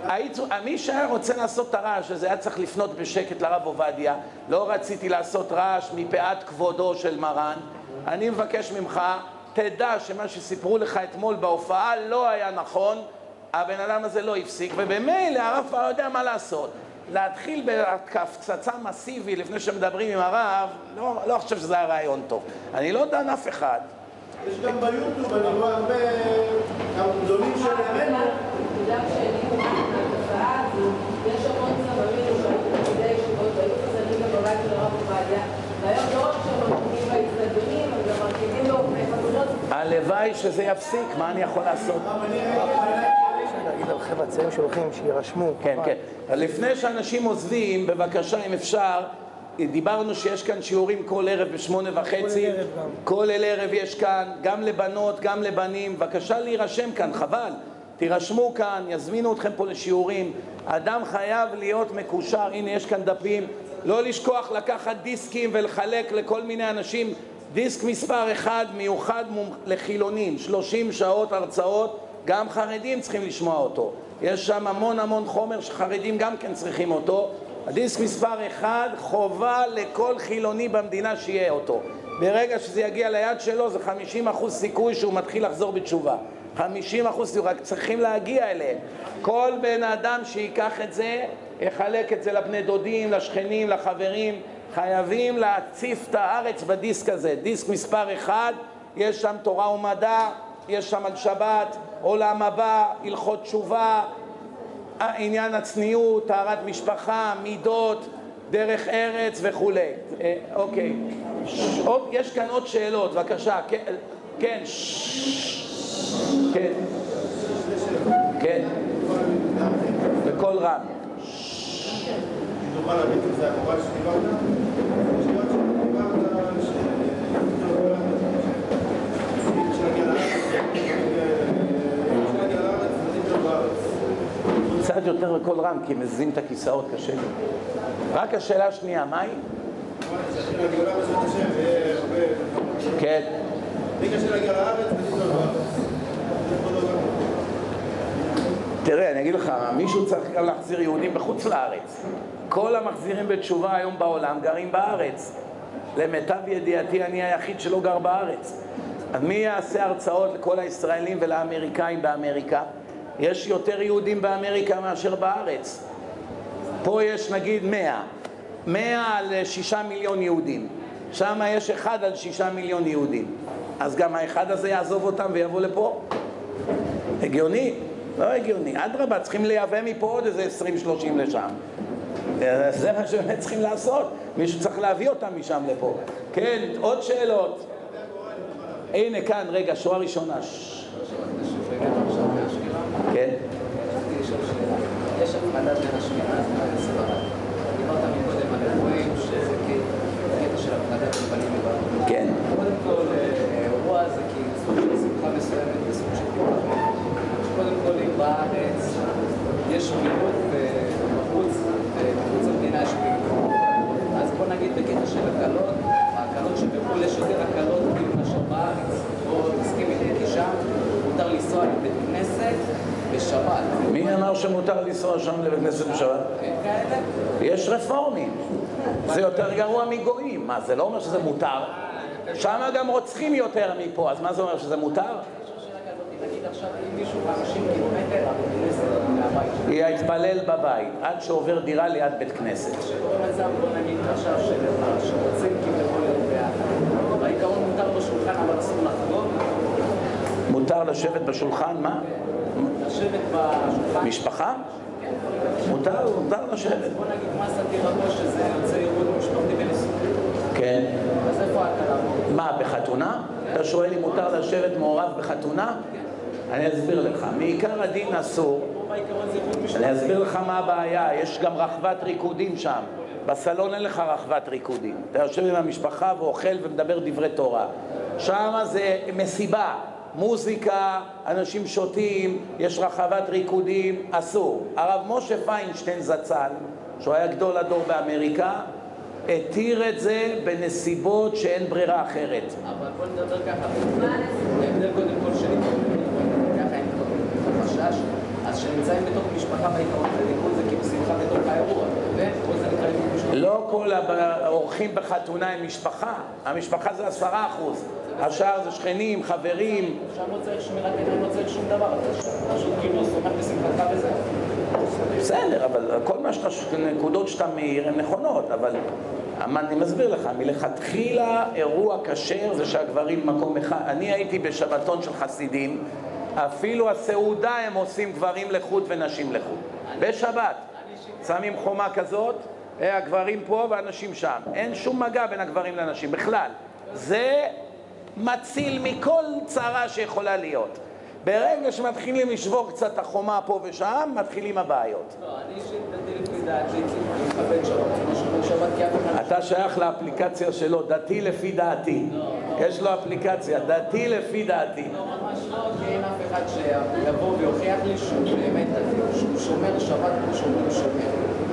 מי שהיה רוצה לעשות את הרעש הזה היה צריך לפנות בשקט לרב עובדיה. לא רציתי לעשות רעש מפאת כבודו של מרן. אני מבקש ממך, תדע שמה שסיפרו לך אתמול בהופעה לא היה נכון, הבן אדם הזה לא הפסיק, ובמילא הרב כבר יודע מה לעשות. להתחיל בהפצצה מסיבי לפני שמדברים עם הרב, לא חושב שזה היה רעיון טוב. אני לא דן אף אחד. יש גם ביוטיוב, אני רואה הרבה גדולים של ימינו. בגלל שאני מהתופעה הזו, יש המון סבבים שבתלמידי הישיבות, והיו חזרים גם בבית של הרב עובדיה, והיום לא רק שהם מרכיבים באצטדיונים, הם גם מרכיבים באופני חתונות. הלוואי שזה יפסיק, מה אני יכול לעשות? להגיד על חבר'ה צעירים שהולכים, שירשמו. כן, כן. לפני שאנשים עוזבים, בבקשה, אם אפשר, דיברנו שיש כאן שיעורים כל ערב ב8:30. כל ערב יש כאן, גם לבנות, גם לבנים. בבקשה להירשם כאן, חבל. תירשמו כאן, יזמינו אתכם פה לשיעורים. אדם חייב להיות מקושר, הנה יש כאן דפים. לא לשכוח לקחת דיסקים ולחלק לכל מיני אנשים. דיסק מספר 1 מיוחד לחילונים, 30 שעות הרצאות. גם חרדים צריכים לשמוע אותו. יש שם המון חומר שחרדים גם כן צריכים אותו. הדיסק מספר 1 חובה לכל חילוני במדינה שיהיה אותו. ברגע שזה יגיע ליד שלו זה 50% סיכוי שהוא מתחיל לחזור בתשובה. 50% רק צריכים להגיע אליהם. כל בן אדם שיקח את זה, יחלק את זה לבני דודים, לשכנים, לחברים. חייבים להציף את הארץ בדיסק הזה. דיסק מספר 1, יש שם תורה ומדע, יש שם על שבת, עולם הבא, הלכות תשובה, עניין הצניעות, טהרת משפחה, מידות, דרך ארץ וכו'. אוקיי. יש כאן עוד שאלות, בבקשה. כן. כן. כן. בקול רם. תוכל להביא את זה המורה שדיברת? קצת יותר בקול רם, כי מזיזים את הכיסאות, קשה לי. רק השאלה השנייה, מה היא? כן. תראה, אני אגיד לך, מישהו צריך גם להחזיר יהודים בחוץ לארץ. כל המחזירים בתשובה היום בעולם גרים בארץ. למיטב ידיעתי אני היחיד שלא גר בארץ. אז מי יעשה הרצאות לכל הישראלים ולאמריקאים באמריקה? יש יותר יהודים באמריקה מאשר בארץ. פה יש נגיד 100 על 6 מיליון יהודים. שם יש 1 על 6 מיליון יהודים. אז גם האחד הזה יעזוב אותם ויבוא לפה? הגיוני? לא הגיוני. אדרבה, צריכים לייבא מפה עוד איזה 20-30 לשם. זה מה שבאמת צריכים לעשות. מישהו צריך להביא אותם משם לפה. כן, עוד שאלות. הנה כאן, רגע, שורה ראשונה. כן. יש הפרדה בין אשכנז לספרד. דיברת מקודם על אירועים שזה קטע של הפרדת בנים ובנות. כן. קודם כל, אירוע זה כאילו סוג של שמחה מסוימת וסוג של פיתוח. קודם כל, אם בארץ יש מיעוט בחוץ המדינה יש מיעוט. אז בוא נגיד בקטע של ההקלות שבחו"ל יש יותר הקלות כאילו מאשר בארץ. בוא תסכים איתי, כי שם מותר לנסוע לבית כנסת בשבת. מי אמר שמותר לנסוע שם לבית כנסת בשבת? כאלה? יש רפורמים. זה יותר גרוע מגויים. מה, זה לא אומר שזה מותר? שם גם רוצחים יותר מפה, אז מה זה אומר שזה מותר? נגיד עכשיו אם מישהו 50 קילומטר מהבית שלו. היא התפלל בבית, עד שעובר דירה ליד בית כנסת. שקוראים לזה, בוא נגיד עכשיו שרוצים כביכול להיות ביחד. בעיקרון מותר בשולחן, אבל אסור לחגוג. מותר לשבת בשולחן, מה? לשבת בשולחן. משפחה? מותר לשבת. בוא נגיד מה סתירתו שזה יוצא אירוע משפחתי בנישואים. כן. אז איפה ההקלה? מה, בחתונה? אתה שואל אם מותר לשבת מעורב בחתונה? אני אסביר לך. מעיקר הדין אסור. אני אסביר לך מה הבעיה. יש גם רחבת ריקודים שם. בסלון אין לך רחבת ריקודים. אתה יושב עם המשפחה ואוכל ומדבר דברי תורה. שם זה מסיבה. מוזיקה, אנשים שותים, יש רחבת ריקודים, אסור. הרב משה פיינשטיין זצ"ל, שהוא היה גדול הדור באמריקה, התיר את זה בנסיבות שאין ברירה אחרת. אבל בוא נדבר ככה. ההבדל קודם כל שלי, ככה אין חשש. אז שנמצאים בתוך משפחה בעיקרון, ולקרוא את זה כאילו שמחה בתוך האירוע, וכל זה נקרא לימוד משפחה. לא כל האורחים בחתונה הם משפחה, המשפחה זה 10%, השאר זה שכנים, חברים. שם לא צריך שמירת עיניים, לא צריך שום דבר, אתה פשוט כאילו סומך בשמחתך בזה. בסדר, אבל כל מה נקודות שאתה מאיר הן נכונות, אבל אני מסביר לך, מלכתחילה אירוע כשר זה שהגברים מקום אחד. אני הייתי בשבתון של חסידים, אפילו הסעודה הם עושים גברים לחוד ונשים לחוד בשבת, שמים חומה כזאת, הגברים פה והנשים שם, אין שום מגע בין הגברים לנשים בכלל. זה מציל מכל צרה שיכולה להיות. ברגע שמתחילים לשבור קצת החומה פה ושם, מתחילים הבעיות. לא, אני אישית דתי לפי דעתי, אני מכבד שבת, כמו שאומר שבת כי אף אחד... אתה שייך לאפליקציה שלו, דתי לפי דעתי. יש לו אפליקציה, דתי לפי דעתי. לא, ממש לא, כי אין אף אחד שיבוא ויוכיח לי שהוא באמת דתי, שהוא שומר שבת כמו שאומרים שומר.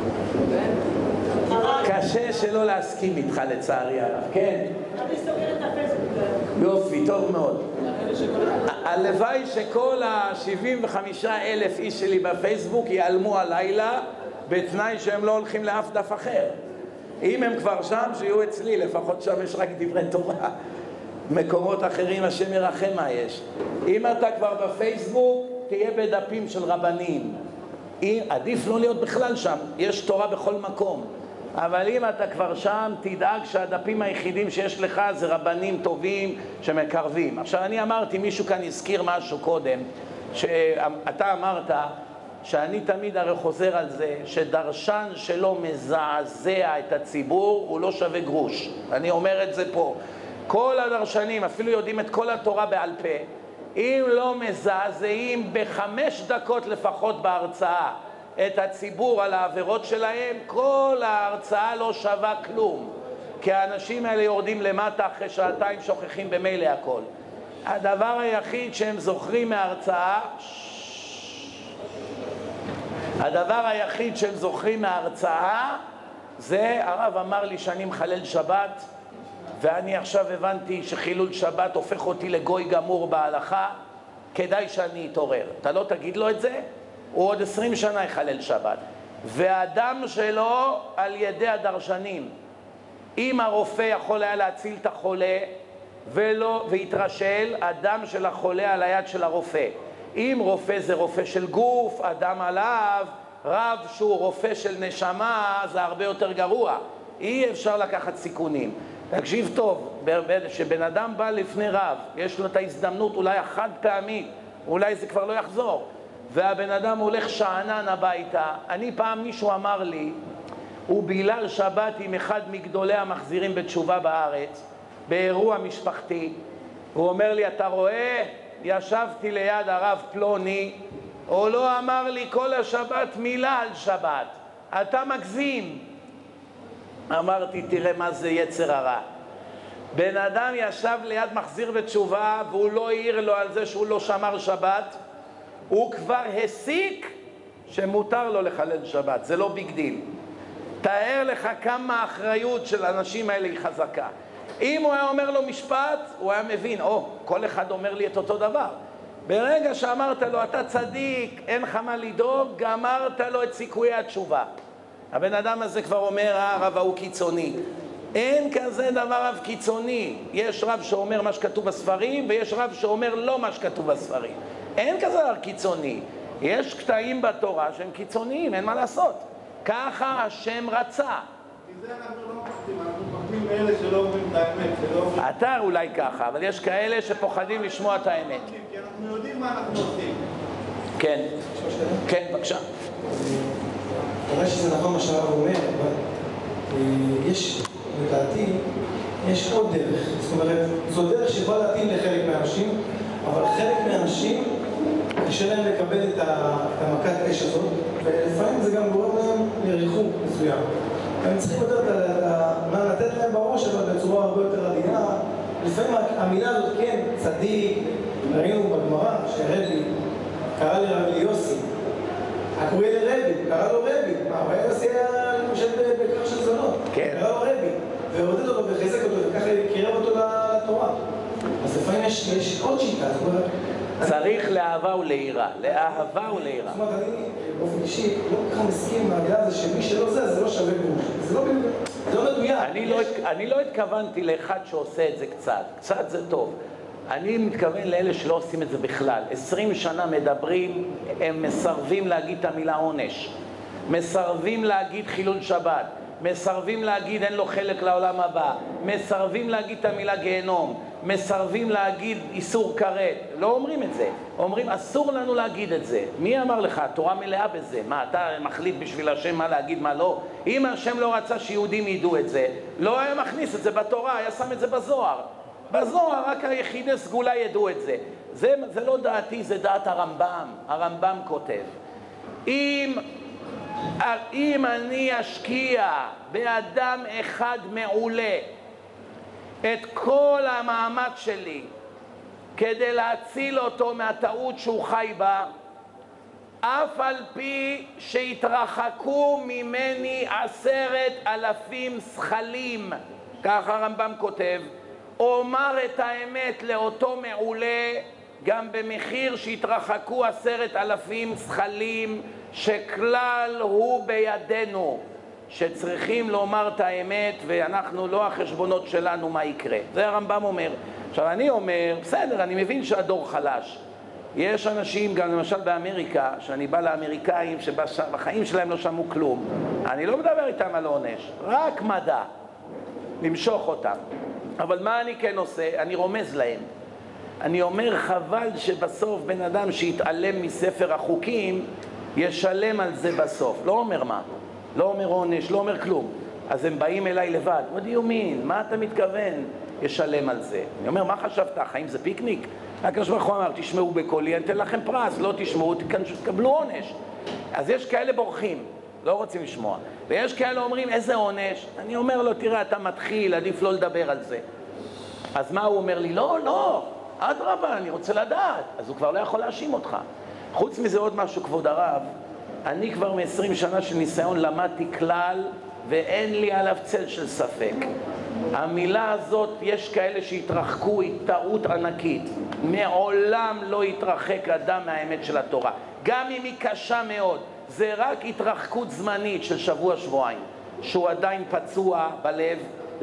קשה שלא להסכים איתך לצערי הרב, כן? אני סוגר את הפייסבוק. יופי, טוב מאוד. הלוואי שכל ה-75,000 איש שלי בפייסבוק ייעלמו הלילה בתנאי שהם לא הולכים לאף דף אחר. אם הם כבר שם, שיהיו אצלי, לפחות שם יש רק דברי תורה. מקומות אחרים, השם ירחם מה יש. אם אתה כבר בפייסבוק, תהיה בדפים של רבנים. עדיף לא להיות בכלל שם, יש תורה בכל מקום. אבל אם אתה כבר שם, תדאג שהדפים היחידים שיש לך זה רבנים טובים שמקרבים. עכשיו אני אמרתי, מישהו כאן הזכיר משהו קודם, שאתה אמרת שאני תמיד הרי חוזר על זה, שדרשן שלא מזעזע את הציבור הוא לא שווה גרוש. אני אומר את זה פה. כל הדרשנים אפילו יודעים את כל התורה בעל פה, אם לא מזעזעים ב5 דקות לפחות בהרצאה את הציבור על העבירות שלהם, כל ההרצאה לא שווה כלום, כי האנשים האלה יורדים למטה אחרי שעתיים, שוכחים במילא הכל. הדבר היחיד שהם זוכרים מההרצאה, זה הרב אמר לי שאני מחלל שבת, ואני עכשיו הבנתי שחילול שבת הופך אותי לגוי גמור בהלכה, כדאי שאני אתעורר. אתה לא תגיד לו את זה? הוא עוד 20 שנה יחלל שבת. והדם שלו על ידי הדרשנים. אם הרופא יכול היה להציל את החולה והתרשל, הדם של החולה על היד של הרופא. אם רופא זה רופא של גוף, הדם עליו, רב שהוא רופא של נשמה, זה הרבה יותר גרוע. אי אפשר לקחת סיכונים. תקשיב טוב, שבן אדם בא לפני רב, יש לו את ההזדמנות אולי החד פעמית, אולי זה כבר לא יחזור, והבן אדם הולך שענן הביתה. אני פעם מישהו אמר לי, הוא בילל שבת עם אחד מגדולי המחזירים בתשובה בארץ, באירוע משפחתי, הוא אומר לי, אתה רואה, ישבתי ליד הרב פלוני, הוא לא אמר לי כל השבת מילה על שבת, אתה מגזים. אמרתי, תראה מה זה יצר הרע. בן אדם ישב ליד מחזיר בתשובה והוא לא העיר לו על זה שהוא לא שמר שבת, הוא כבר הסיק שמותר לו לחלל שבת, זה לא ביג דיל. תאר לך כמה האחריות של האנשים האלה היא חזקה. אם הוא היה אומר לו משפט, הוא היה מבין, כל אחד אומר לי את אותו דבר. ברגע שאמרת לו, אתה צדיק, אין לך מה לדאוג, גמרת לו את סיכויי התשובה. הבן אדם הזה כבר אומר, הרב הוא קיצוני. אין כזה דבר רב קיצוני. יש רב שאומר מה שכתוב בספרים, ויש רב שאומר לא מה שכתוב בספרים. אין כזה דבר קיצוני. יש קטעים בתורה שהם קיצוניים, אין מה לעשות. ככה השם רצה. כי זה אנחנו לא מפחדים, אנחנו מפחדים מאלה שלא אומרים את האמת. אתה אולי ככה, אבל יש כאלה שפוחדים לשמוע את האמת. כי אנחנו יודעים מה אנחנו עושים. כן. כן, בבקשה. אני רואה שזה נכון מה שהרב אומר, אבל יש, לדעתי, יש עוד דרך. זאת אומרת, זו דרך שיכולה להתאים לחלק מהאנשים, אבל חלק מהאנשים קשה להם לקבל את המכת אש הזאת, ולפעמים זה גם גורם להם לריחוק מסוים. הם צריכים יותר לתת להם בראש, אבל בצורה הרבה יותר עדינה. לפעמים המילה הזאת, כן, צדיק, ראינו בגמרא שרבי קרא לרבי יוסי, הקורא לרבי, קרא לו רבי, רבי יוסי היה למשל בקר של זונות, קרא לו רבי, ועודד אותו וחזק אותו, וככה קירב אותו לתורה. אז לפעמים יש עוד שיטה, זאת אומרת, צריך לאהבה וליראה, לאהבה וליראה. זאת אומרת, אני באופן אישי לא ככה מסכים מהגלל הזה שמי שלא זה לא שווה גרוש. זה לא מדויק. אני לא התכוונתי לאחד שעושה את זה קצת זה טוב. אני מתכוון לאלה שלא עושים את זה בכלל. 20 שנה מדברים, הם מסרבים להגיד את המילה עונש, מסרבים להגיד חילול שבת, מסרבים להגיד אין לו חלק לעולם הבא, מסרבים להגיד את המילה גיהנום, מסרבים להגיד איסור כרת. לא אומרים את זה, אומרים אסור לנו להגיד את זה. מי אמר לך? התורה מלאה בזה. מה, אתה מחליט בשביל השם מה להגיד מה לא? אם השם לא רצה שיהודים ידעו את זה, לא היה מכניס את זה בתורה, היה שם את זה בזוהר. בזוהר רק היחידי סגולה ידעו את זה. זה לא דעתי, זה דעת הרמב"ם. הרמב"ם כותב, אם אני אשקיע באדם אחד מעולה את כל המאמץ שלי כדי להציל אותו מהטעות שהוא חי בה, אף על פי שהתרחקו ממני 10,000 שכלים, ככה הרמב"ם כותב, אומר את האמת לאותו מעולה גם במחיר שהתרחקו 10,000 שכלים, שכלל הוא בידינו, שצריכים לומר את האמת, ואנחנו לא החשבונות שלנו מה יקרה. זה הרמב"ם אומר. עכשיו אני אומר, בסדר, אני מבין שהדור חלש. יש אנשים, גם למשל באמריקה, שאני בא לאמריקאים שבחיים שלהם לא שמעו כלום, אני לא מדבר איתם על עונש, רק מדע, למשוך אותם. אבל מה אני כן עושה? אני רומז להם. אני אומר, חבל שבסוף בן אדם שיתעלם מספר החוקים ישלם על זה בסוף. לא אומר מה, לא אומר עונש, לא אומר כלום. אז הם באים אליי לבד. What do you mean? מה אתה מתכוון? ישלם על זה. אני אומר, מה חשבת? החיים זה פיקניק? הקדוש ברוך הוא אמר, תשמעו בקולי, אני אתן לכם פרס. לא תשמעו, תקבלו עונש. אז יש כאלה בורחים, לא רוצים לשמוע. ויש כאלה אומרים, איזה עונש? אני אומר לו, תראה, אתה מתחיל, עדיף לא לדבר על זה. אז מה הוא אומר לי? לא, אדרבה, אני רוצה לדעת. אז הוא כבר לא יכול להאשים אותך. חוץ מזה עוד משהו, כבוד הרב, אני כבר מ-20 שנה של ניסיון למדתי כלל, ואין לי עליו צל של ספק. המילה הזאת, יש כאלה שהתרחקו, היא טעות ענקית. מעולם לא יתרחק אדם מהאמת של התורה. גם אם היא קשה מאוד, זה רק התרחקות זמנית של שבוע-שבועיים, שהוא עדיין פצוע בלב.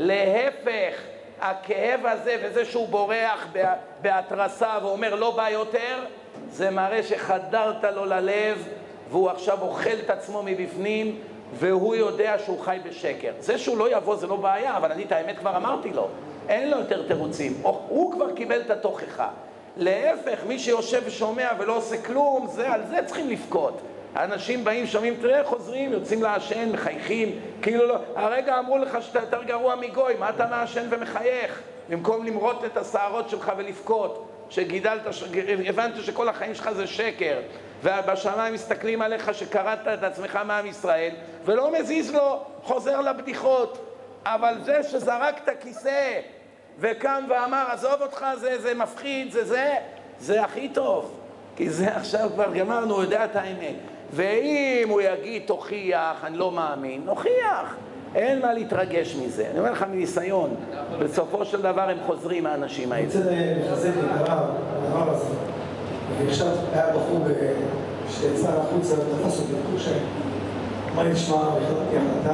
להפך, הכאב הזה וזה שהוא בורח בהתרסה ואומר לא בא יותר, זה מראה שחדרת לו ללב, והוא עכשיו אוכל את עצמו מבפנים, והוא יודע שהוא חי בשקר. זה שהוא לא יבוא זה לא בעיה, אבל אני את האמת כבר אמרתי לו, אין לו יותר תירוצים, הוא כבר קיבל את התוכחה. להפך, מי שיושב ושומע ולא עושה כלום, על זה צריכים לפקות. האנשים באים, שומעים, תראה, חוזרים, יוצאים לעשן, מחייכים, כאילו לא, הרגע אמרו לך שאתה יותר גרוע מגוי, מה אתה מעשן ומחייך? במקום למרות את השערות שלך ולפקות, שגידלת, הבנת שכל החיים שלך זה שקר, ובשמיים מסתכלים עליך שקראת את עצמך מעם ישראל, ולא מזיז לו, חוזר לבדיחות. אבל זה שזרק את הכיסא וקם ואמר, עזוב אותך, זה מפחיד, זה הכי טוב, כי זה עכשיו כבר גמרנו, הוא יודע את האמת. ואם הוא יגיד, תוכיח, אני לא מאמין, נוכיח. אין מה להתרגש מזה. אני אומר לך מניסיון, בסופו של דבר הם חוזרים האנשים האלה. אני רוצה לחזק את הרב הזה. ועכשיו היה בחור שיצא החוצה ותפס אותי בקושי. אמר לי, תשמע, החלטתי החלטה.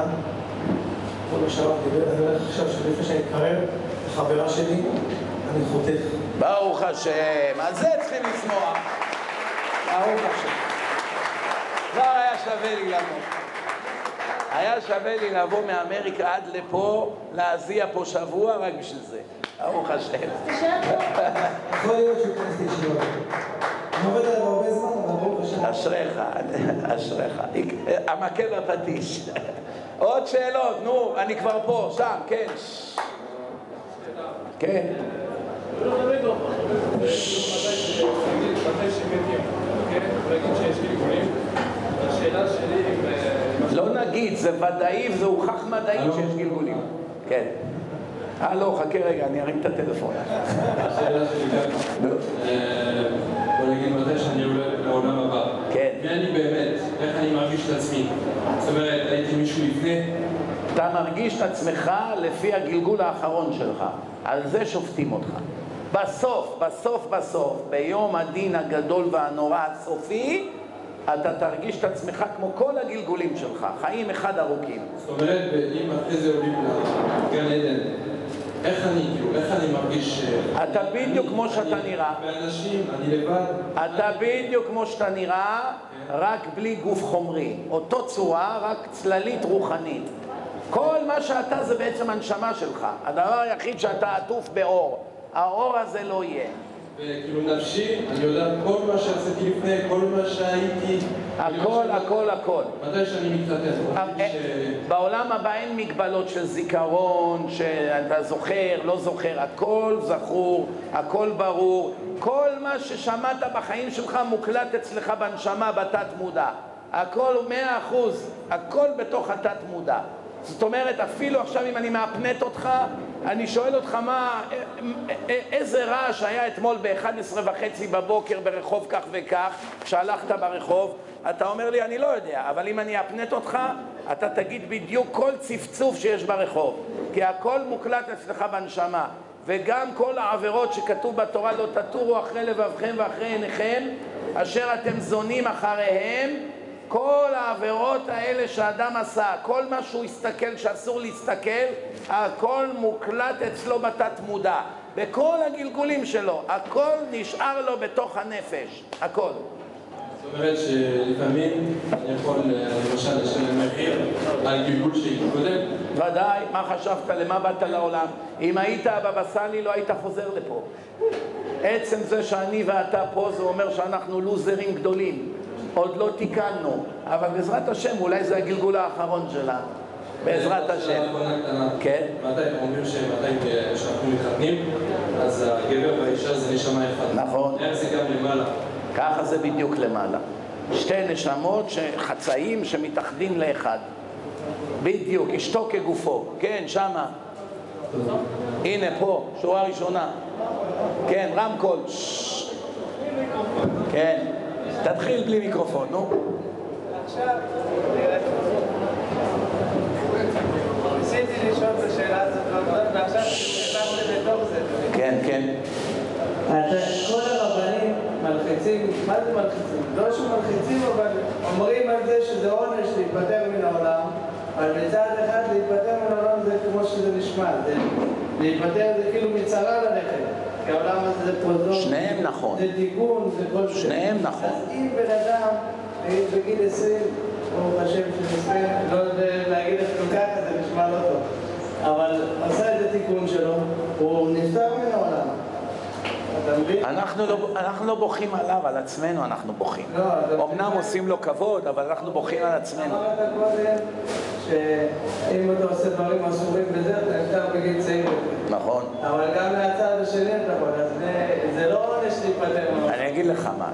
כל מה שאמרתי, אני אומר לך עכשיו שלפני שאני אתקרב, החברה שלי, אני חותך. ברוך השם, על זה צריכים לשמוח. ברוך השם. כבר היה שווה לי לבוא. היה שווה לי לבוא מאמריקה עד לפה, להזיע פה שבוע רק בשביל זה. ברוך השם. יכול להיות שהוא כנסת ישיבה. אני עובד עליו הרבה זמן, אבל ברוך השם. אשריך, אשריך. המכה בפטיש. עוד שאלות, נו, אני כבר פה, שם, כן. כן. לא תמיד לא פה. מתי שמתים, כן? נגיד שיש גלגולים. השאלה שלי אם... לא נגיד, זה ודאי וזה הוכח מדעי שיש גלגולים. כן. לא, חכה רגע, אני ארים את הטלפון. השאלה שלי גם... בוא נגיד מתי שאני עולה לעולם הבא. כן. מי אני באמת? איך אני מרגיש את עצמי? זאת אומרת, הייתי מישהו לפני? אתה מרגיש את עצמך לפי הגלגול האחרון שלך. על זה שופטים אותך. בסוף, ביום הדין הגדול והנורא הסופי, אתה תרגיש את עצמך כמו כל הגלגולים שלך, חיים אחד ארוכים. זאת אומרת, אם אחרי זה עולים לגן עדן, איך אני מרגיש? אתה בדיוק כמו שאתה נראה. באנשים, אני לבד. אתה בדיוק כמו שאתה נראה, רק בלי גוף חומרי. אותו צורה, רק צללית רוחנית. כל מה שאתה זה בעצם הנשמה שלך. הדבר היחיד שאתה עטוף באור. האור הזה לא יהיה. וכאילו נפשי, אני יודע כל מה שעשיתי לפני, כל מה שהייתי. הכל. מתי שאני מתחתן. בעולם הבא אין מגבלות של זיכרון, שאתה זוכר, לא זוכר, הכל זכור, הכל ברור. כל מה ששמעת בחיים שלך מוקלט אצלך בנשמה, בתת מודע. הכל 100%, הכל בתוך התת מודע. זאת אומרת, אפילו עכשיו אם אני מאפנט אותך, אני שואל אותך איזה רעש היה אתמול ב-11:30 בבוקר ברחוב כך וכך, כשהלכת ברחוב, אתה אומר לי, אני לא יודע, אבל אם אני אפנט אותך, אתה תגיד בדיוק כל צפצוף שיש ברחוב, כי הכל מוקלט אצלך בנשמה, וגם כל העבירות שכתוב בתורה, לא תטורו אחרי לבבכם ואחרי עיניכם, אשר אתם זונים אחריהם, כל העבירות האלה שאדם עשה, כל מה שהוא הסתכל שאסור להסתכל, הכל מוקלט אצלו בתת מודע. בכל הגלגולים שלו, הכל נשאר לו בתוך הנפש, הכל. זאת אומרת שלפעמים אני יכול למשל לשלם מחיר על גלגול שהתקודם? ודאי, מה חשבת? למה באת לעולם? אם היית הבבא סאלי לא היית חוזר לפה. עצם זה שאני ואתה פה זה אומר שאנחנו לוזרים גדולים. עוד לא תיקנו, אבל בעזרת השם אולי זה הגלגול האחרון שלנו. בעזרת השם. כן? מתי אומרים שמתי שאנחנו מתחתנים, אז הגבר והאישה זה נשמה אחד. נכון. איך זה גם למעלה? ככה זה בדיוק למעלה. שתי נשמות חצאים שמתאחדים לאחד. בדיוק, אשתו כגופו. כן, שמה. הנה פה, שורה ראשונה. כן, רמקול. כן. תתחיל בלי מיקרופון, נו. עכשיו, ניסיתי לשאול את השאלה הזאת, ועכשיו נכנסתי לתוך זה. כן. כל הרבנים מלחיצים, מה זה מלחיצים? לא שמלחיצים, אבל אומרים על זה שזה עונש להתפטר מן העולם, אבל מצד אחד להתפטר מן העולם זה כמו שזה נשמע, להתפטר זה כאילו מצרה ללכת. כי העולם הזה זה פרוזון, שניהם נכון. זה תיקון, זה כל זה. שניהם נכון. אז אם בן אדם בגיל 20, הוא חושב שנשמע, לא יודע להגיד את כל ככה, זה נשמע לא טוב. אבל עשה את התיקון שלו, הוא נפטר מן העולם. אתה מבין? אנחנו לא בוכים עליו, על עצמנו אנחנו בוכים. אמנם עושים לו כבוד, אבל אנחנו בוכים על עצמנו. אמרת קודם שאם אתה עושה דברים אסורים בזה, אתה נפטר בגיל צעיר. נכון. אבל גם מהצד השני אתה יכול, אז זה לא עונש להיפטר. אני אגיד לך מה,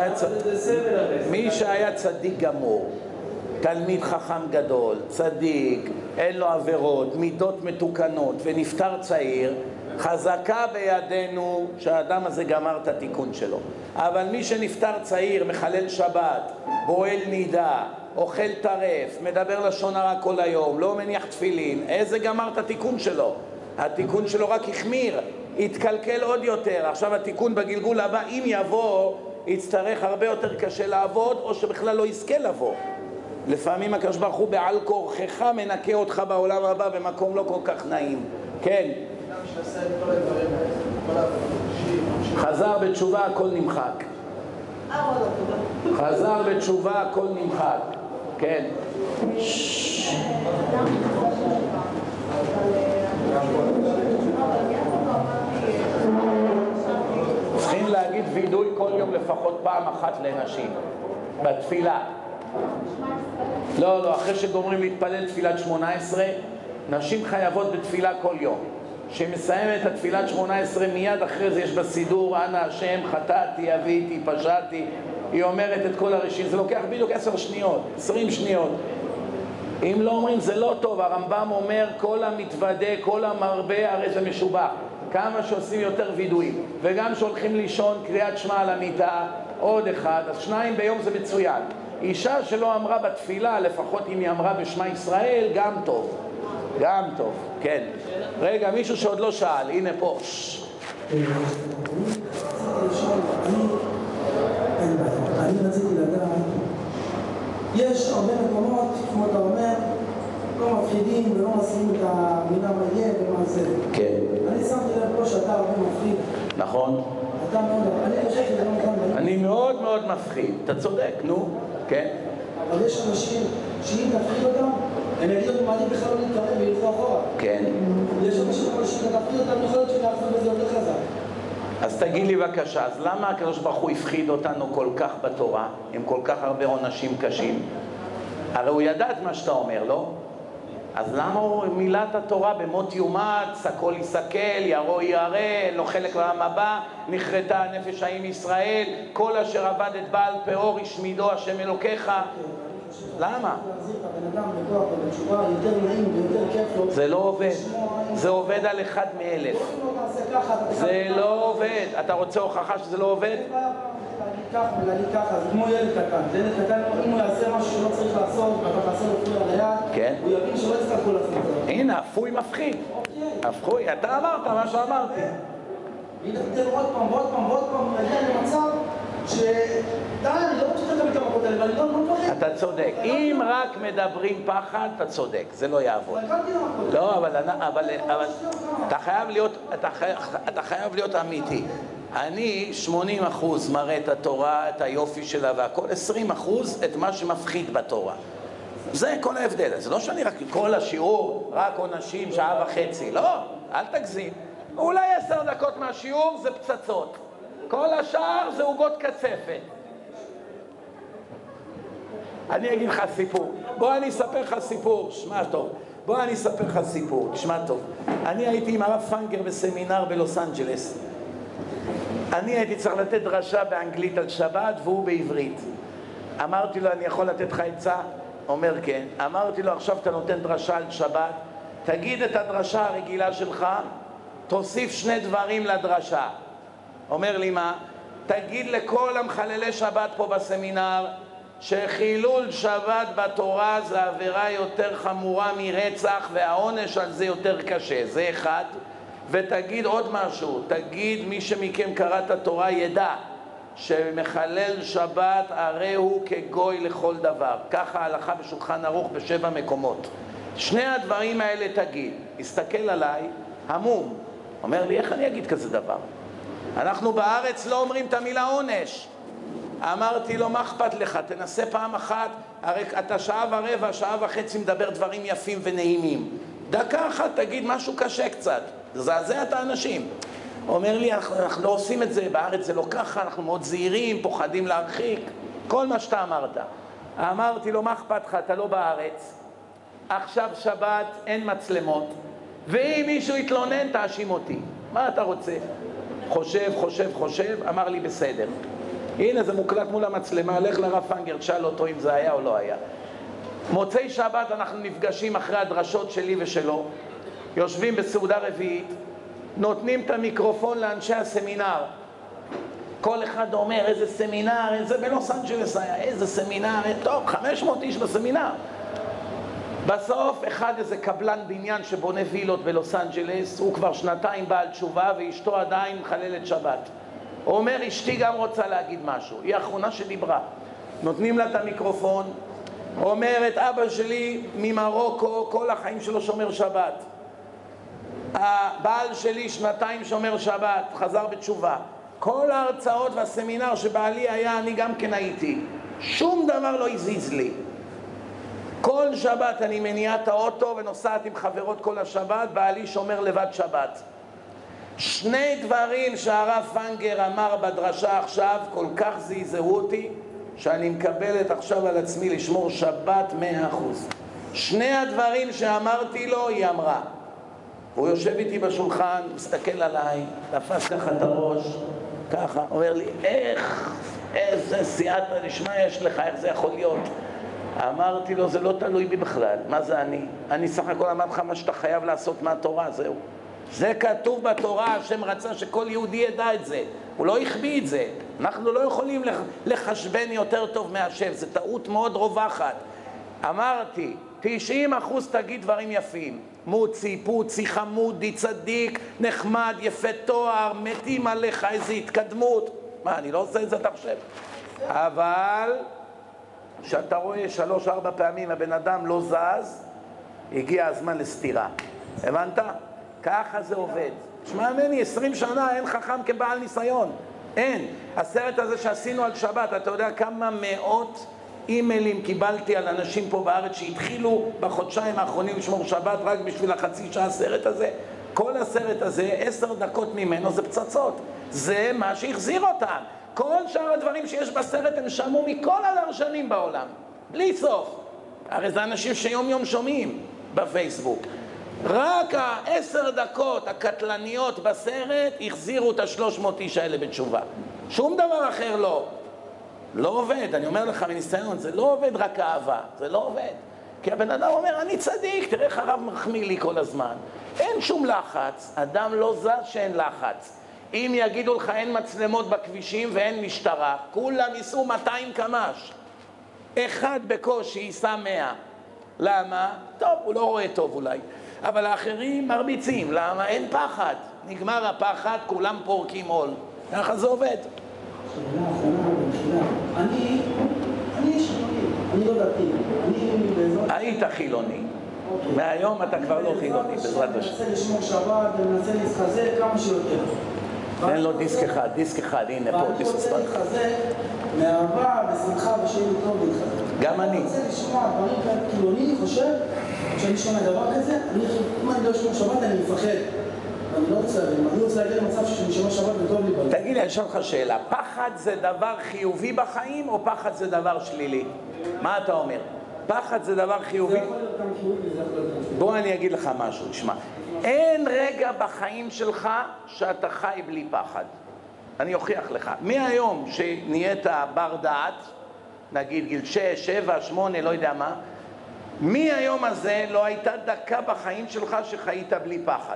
מי שהיה צדיק גמור, תלמיד חכם גדול, צדיק, אין לו עבירות, מידות מתוקנות ונפטר צעיר, חזקה בידינו שהאדם הזה גמר את התיקון שלו. אבל מי שנפטר צעיר, מחלל שבת, בועל נידה, אוכל טרף, מדבר לשון הרע כל היום, לא מניח תפילין, איזה גמר את התיקון שלו? התיקון שלו רק החמיר, התקלקל עוד יותר. עכשיו התיקון בגלגול הבא, אם יבוא, יצטרך הרבה יותר קשה לעבוד, או שבכלל לא יזכה לבוא. לפעמים הקדוש ברוך הוא בעל כורחך מנקה אותך בעולם הבא במקום לא כל כך נעים. כן. חזר בתשובה הכל נמחק. חזר בתשובה הכל נמחק. כן. צריכים להגיד וידוי כל יום לפחות פעם אחת לנשים בתפילה. לא, אחרי שגומרים להתפלל תפילת 18, נשים חייבות בתפילה כל יום. שמסיימת את תפילת 18 מיד אחרי זה יש בסידור אנא השם חטאתי, אביתי, פשעתי. היא אומרת את כל הרשימה, זה לוקח בדיוק 10 שניות, 20 שניות. אם לא אומרים זה לא טוב, הרמב"ם אומר כל המתוודה, כל המרבה הרי זה משובח. כמה שעושים יותר וידויים, וגם שהולכים לישון קריאת שמע על המיטה, עוד אחד, אז 2 ביום זה מצוין. אישה שלא אמרה בתפילה, לפחות אם היא אמרה בשמע ישראל, גם טוב. גם טוב, כן. רגע, מישהו שעוד לא שאל, הנה פה. אני רציתי לדעת, יש הרבה מקומות, כמו אתה אומר, לא מפחידים ולא משיאים את המילה מה יהיה ומה זה. כן. אני שמתי לב פה שאתה הרבה מפחיד. נכון. אתה מאוד, אני חושב שזה לא נכון. אני מאוד מאוד מפחיד, אתה צודק, נו, כן. אבל יש אנשים שאם תפחיד אותם, הם יגידו מה אני בכלל לא להתקרב וילכו אחורה. כן. יש אנשים שאם תפחיד אותם, יכול להיות שנערכו בזה יותר חזק. אז תגיד לי בבקשה, אז למה הקדוש ברוך הוא הפחיד אותנו כל כך בתורה, עם כל כך הרבה עונשים קשים? הרי הוא ידע את מה שאתה אומר, לא? אז למה הוא מילא את התורה במות יומץ, הכל יסכל, ירו ירא, לא חלק לעם הבא, נכרתה הנפש האם ישראל, כל אשר עבד את בעל פאור ישמידו השם אלוקיך? למה? זה לא עובד, זה עובד על אחד מאלף. זה לא עובד. אתה רוצה הוכחה שזה לא עובד? להגיד ככה, זה כמו ילד קטן. זה ילד קטן, אם הוא יעשה משהו שלא צריך לעשות, ואתה תעשה לו פוי על היד, הוא יבין שלא יצטרכו לעשות את זה. הנה, הפוי מפחיד. הפוי, אתה אמרת מה שאמרתי. הנה, תתן עוד פעם ועוד פעם ועוד פעם, נגיע למצב די, אני לא רוצה לתת את המקומות האלה, ואני לא מפחד. אתה צודק. אם רק מדברים פחד, אתה צודק. זה לא יעבוד. לא, אבל אתה חייב להיות אמיתי. אני 80% מראה את התורה, את היופי שלה והכל, 20% את מה שמפחיד בתורה. זה כל ההבדל. זה לא שאני רק כל השיעור, רק עונשים שעה וחצי. לא, אל תגזים. אולי 10 דקות מהשיעור זה פצצות. כל השאר זה עוגות קצפת. אני אגיד לך סיפור. בוא אני אספר לך סיפור. שמע טוב. בוא אני אספר לך סיפור. תשמע טוב. אני הייתי עם הרב פנגר בסמינר בלוס אנג'לס. אני הייתי צריך לתת דרשה באנגלית על שבת והוא בעברית. אמרתי לו, אני יכול לתת לך עצה? אומר כן. אמרתי לו, עכשיו אתה נותן דרשה על שבת, תגיד את הדרשה הרגילה שלך, תוסיף 2 דברים לדרשה. אומר לי מה? תגיד לכל המחללי שבת פה בסמינר שחילול שבת בתורה זה עבירה יותר חמורה מרצח והעונש על זה יותר קשה. זה אחד. ותגיד עוד משהו, תגיד מי שמכם קרא את התורה ידע שמחלל שבת הרי הוא כגוי לכל דבר. ככה ההלכה בשולחן ערוך ב7 מקומות. 2 הדברים האלה תגיד. הסתכל עליי, המום. אומר לי, איך אני אגיד כזה דבר? אנחנו בארץ לא אומרים את המילה עונש. אמרתי לו, מה אכפת לך? תנסה פעם אחת, הרי אתה 1.25 שעה, 1.5 מדבר דברים יפים ונעימים. דקה אחת תגיד משהו קשה קצת. זעזע את האנשים. אומר לי, אנחנו לא עושים את זה, בארץ זה לא ככה, אנחנו מאוד זהירים, פוחדים להרחיק, כל מה שאתה אמרת. אמרתי לו, מה אכפת לך? אתה לא בארץ. עכשיו שבת, אין מצלמות, ואם מישהו יתלונן, תאשים אותי. מה אתה רוצה? חושב, אמר לי בסדר. הנה זה מוקלט מול המצלמה, לך לרב פנגר, תשאל אותו אם זה היה או לא היה. מוצאי שבת אנחנו נפגשים אחרי הדרשות שלי ושלו, יושבים בסעודה רביעית, נותנים את המיקרופון לאנשי הסמינר. כל אחד אומר, איזה סמינר, זה בלוס אנג'לס היה, איזה סמינר, טוב, 500 איש בסמינר. בסוף אחד איזה קבלן בניין שבונה וילות בלוס אנג'לס, הוא כבר 2 בעל תשובה ואשתו עדיין מחללת שבת. הוא אומר, אשתי גם רוצה להגיד משהו, היא האחרונה שדיברה. נותנים לה את המיקרופון, אומרת, אבא שלי ממרוקו, כל החיים שלו שומר שבת. הבעל שלי 2 שומר שבת, חזר בתשובה. כל ההרצאות והסמינר שבעלי היה, אני גם כן הייתי. שום דבר לא הזיז לי. כל שבת אני מניעה את האוטו ונוסעת עם חברות כל השבת, בעלי שומר לבד שבת. 2 דברים שהרב פנגר אמר בדרשה עכשיו, כל כך זעזעו אותי, שאני מקבלת עכשיו על עצמי לשמור שבת 100%. 2 הדברים שאמרתי לו, היא אמרה. הוא יושב איתי בשולחן, מסתכל עליי, תפס ככה את הראש, ככה, אומר לי, איזה סייעתא דשמיא יש לך, איך זה יכול להיות? אמרתי לו, זה לא תלוי בי בכלל, מה זה אני? אני סך הכל אמרתי לך מה שאתה חייב לעשות מהתורה, זהו. זה כתוב בתורה, השם רצה שכל יהודי ידע את זה, הוא לא החביא את זה. אנחנו לא יכולים לחשבן יותר טוב מהשם, זה טעות מאוד רווחת. אמרתי, 90% תגיד דברים יפים. מוצי, פוצי, חמודי, צדיק, נחמד, יפה תואר, מתים עליך, איזו התקדמות. מה, אני לא עושה את זה, אתה חושב? אבל כשאתה רואה 3-4 פעמים הבן אדם לא זז, הגיע הזמן לסתירה. הבנת? ככה זה עובד. שמע ממני, 20 שנה אין חכם כבעל ניסיון. אין. הסרט הזה שעשינו על שבת, אתה יודע כמה מאות אימיילים קיבלתי על אנשים פה בארץ שהתחילו בחודשיים האחרונים לשמור שבת רק בשביל החצי שעה הסרט הזה? כל הסרט הזה, 10 דקות ממנו זה פצצות. זה מה שהחזיר אותם. כל שאר הדברים שיש בסרט הם שמעו מכל הדרשנים בעולם. בלי סוף. הרי זה אנשים שיום יום שומעים בפייסבוק. רק 10 דקות הקטלניות בסרט החזירו את 300 איש האלה בתשובה. שום דבר אחר לא. לא עובד, אני אומר לך מניסיון, זה לא עובד רק אהבה, זה לא עובד. כי הבן אדם אומר, אני צדיק, תראה איך הרב מחמיא לי כל הזמן. אין שום לחץ, אדם לא זז שאין לחץ. אם יגידו לך אין מצלמות בכבישים ואין משטרה, כולם ייסעו 200 קמ"ש. אחד בקושי ייסע 100. למה? טוב, הוא לא רואה טוב אולי. אבל האחרים מרביצים, למה? אין פחד. נגמר הפחד, כולם פורקים עול. ככה זה עובד. שאלה אחרונה במחילה. אני חילוני, אני לא דתי. היית חילוני. מהיום אתה כבר לא חילוני, בעזרת השם. אני מנסה לשמור שבת ומנסה להתחזק כמה שיותר. תן לו דיסק אחד, הנה פה דיסק ספק. ואני רוצה להתחזק מאהבה, בשמחה ושיהיה לי טוב להתחזק. גם אני. אני רוצה לשמוע דברים כאלה, כאילו אני חושב שאני שומע דבר כזה, אם אני לא אשמור שבת אני מפחד. אני לא רוצה להגיע למצב שאני שומע שבת וטוב לי בלב. תגיד לי, אני אשאל לך שאלה, פחד זה דבר חיובי בחיים או פחד זה דבר שלילי? מה אתה אומר? פחד זה דבר חיובי? זה יכול להיות גם חיובי וזה יכול להיות גם שלילי. בוא אני אגיד לך משהו, תשמע. אין רגע בחיים שלך שאתה חי בלי פחד. אני אוכיח לך. מהיום שנהיית בר דעת, נגיד גיל 6, 7, 8, לא יודע מה, מהיום הזה לא הייתה דקה בחיים שלך שחיית בלי פחד.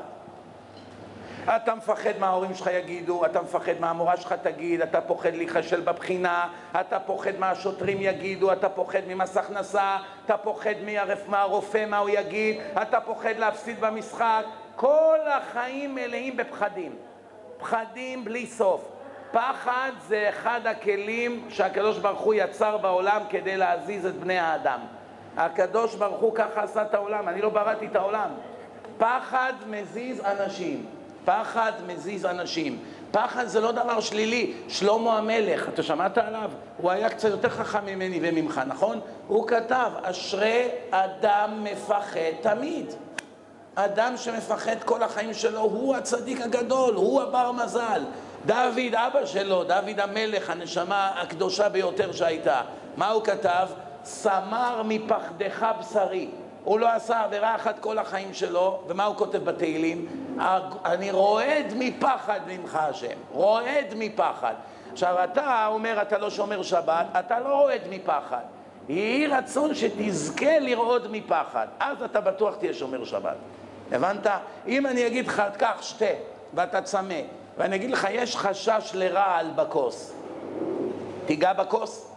אתה מפחד מה ההורים שלך יגידו, אתה מפחד מה המורה שלך תגיד, אתה פוחד להיכשל בבחינה, אתה פוחד מה השוטרים יגידו, אתה פוחד ממס הכנסה, אתה פוחד מהרופא מה הוא יגיד, אתה פוחד להפסיד במשחק. כל החיים מלאים בפחדים. פחדים בלי סוף. פחד זה אחד הכלים שהקדוש ברוך הוא יצר בעולם כדי להזיז את בני האדם. הקדוש ברוך הוא ככה עשה את העולם, אני לא בראתי את העולם. פחד מזיז אנשים. פחד מזיז אנשים. פחד זה לא דבר שלילי. שלמה המלך, אתה שמעת עליו? הוא היה קצת יותר חכם ממני וממך, נכון? הוא כתב, אשרי אדם מפחד תמיד. אדם שמפחד כל החיים שלו הוא הצדיק הגדול, הוא הבר מזל. דוד אבא שלו, דוד המלך, הנשמה הקדושה ביותר שהייתה, מה הוא כתב? סמר מפחדך בשרי. הוא לא עשה עבירה אחת כל החיים שלו, ומה הוא כותב בתהילים? אני רועד מפחד ממך השם, רועד מפחד. עכשיו אתה אומר אתה לא שומר שבת, אתה לא רועד מפחד. יהי רצון שתזכה לרעוד מפחד, אז אתה בטוח תהיה שומר שבת. הבנת? אם אני אגיד לך כך שתה ואתה צמא, ואני אגיד לך יש חשש לרעל בכוס, תיגע בכוס.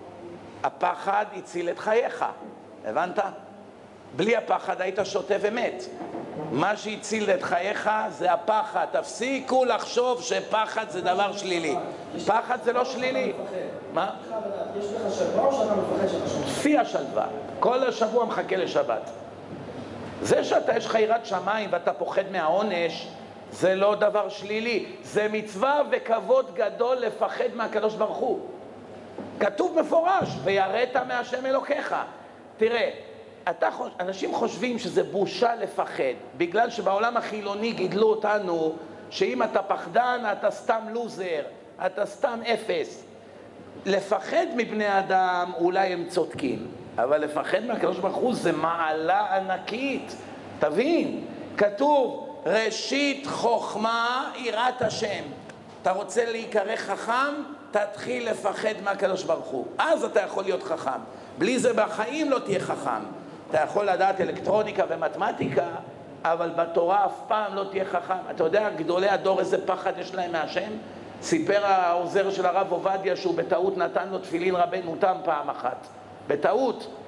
הפחד הציל את חייך, הבנת? בלי הפחד היית שותה ומת. מה שהציל את חייך זה הפחד. תפסיקו לחשוב שפחד זה דבר שלילי. פחד זה לא שלילי. מה? יש לך שלווה או שאתה מפחד שאתה שומע? לפי השלווה. כל השבוע מחכה לשבת. זה שאתה יש לך יראת שמיים ואתה פוחד מהעונש, זה לא דבר שלילי. זה מצווה וכבוד גדול לפחד מהקדוש ברוך הוא. כתוב מפורש, ויראת מהשם אלוקיך. תראה, אנשים חושבים שזה בושה לפחד, בגלל שבעולם החילוני גידלו אותנו שאם אתה פחדן אתה סתם לוזר, אתה סתם אפס. לפחד מבני אדם אולי הם צודקים, אבל לפחד מהקדוש ברוך הוא זה מעלה ענקית. תבין, כתוב ראשית חוכמה יראת השם. אתה רוצה להיקרא חכם, תתחיל לפחד מהקדוש ברוך הוא, אז אתה יכול להיות חכם. בלי זה בחיים לא תהיה חכם. אתה יכול לדעת אלקטרוניקה ומתמטיקה, אבל בתורה אף פעם לא תהיה חכם. אתה יודע, גדולי הדור איזה פחד יש להם מהשם? סיפר העוזר של הרב עובדיה שהוא בטעות נתן לו תפילין רבנו תם פעם אחת. בטעות.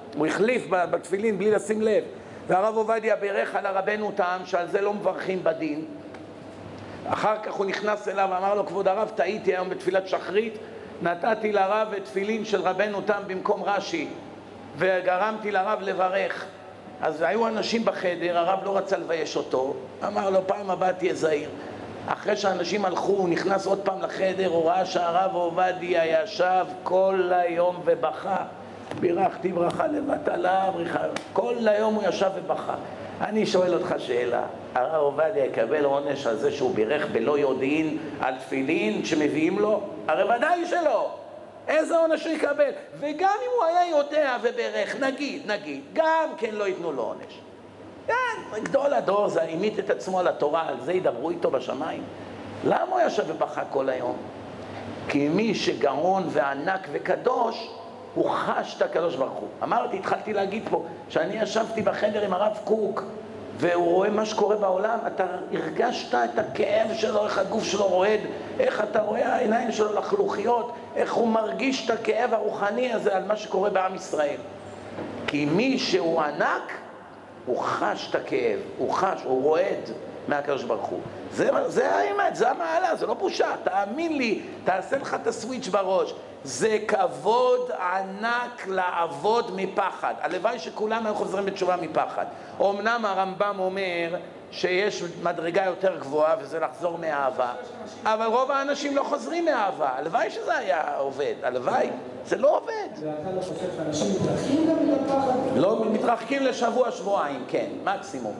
הוא החליף בתפילין בלי לשים לב. והרב עובדיה בירך על הרבנו תם, שעל זה לא מברכים בדין. אחר כך הוא נכנס אליו ואמר לו, כבוד הרב, טעיתי היום בתפילת שחרית, נתתי לרב את תפילין של רבנו תם במקום רש"י, וגרמתי לרב לברך. אז היו אנשים בחדר, הרב לא רצה לבייש אותו, אמר לו, פעם הבאה תהיה זהיר. אחרי שאנשים הלכו, הוא נכנס עוד פעם לחדר, הוא ראה שהרב עובדיה ישב כל היום ובכה. בירכתי ברכה לבטלה, כל היום הוא ישב ובכה. אני שואל אותך שאלה, הרב עובדיה יקבל עונש על זה שהוא בירך בלא יודעין על תפילין שמביאים לו? הרי ודאי שלא. איזה עונש הוא יקבל? וגם אם הוא היה יודע וברך, נגיד, גם כן לא ייתנו לו עונש. כן, גדול הדור זה העמיד את עצמו על התורה, על זה ידברו איתו בשמיים. למה הוא ישב ובכה כל היום? כי מי שגאון וענק וקדוש, הוא חש את הקדוש ברוך הוא. אמרתי, התחלתי להגיד פה, שאני ישבתי בחדר עם הרב קוק, והוא רואה מה שקורה בעולם, אתה הרגשת את הכאב שלו, איך הגוף שלו רועד, איך אתה רואה העיניים שלו לחלוכיות, איך הוא מרגיש את הכאב הרוחני הזה על מה שקורה בעם ישראל. כי מי שהוא ענק, הוא חש את הכאב, הוא רועד מהקדוש ברוך הוא. זה האמת, זה המעלה, זה לא בושה, תאמין לי, תעשה לך את הסוויץ' בראש. זה כבוד ענק לעבוד מפחד. הלוואי שכולם היו חוזרים בתשובה מפחד. אמנם הרמב"ם אומר שיש מדרגה יותר גבוהה וזה לחזור מאהבה, אבל רוב האנשים לא חוזרים מאהבה. הלוואי שזה היה עובד, הלוואי, זה לא עובד. ואתה לא חושב שאנשים מתרחקים גם מפחד? לא, מתרחקים לשבוע, שבועיים, כן, מקסימום.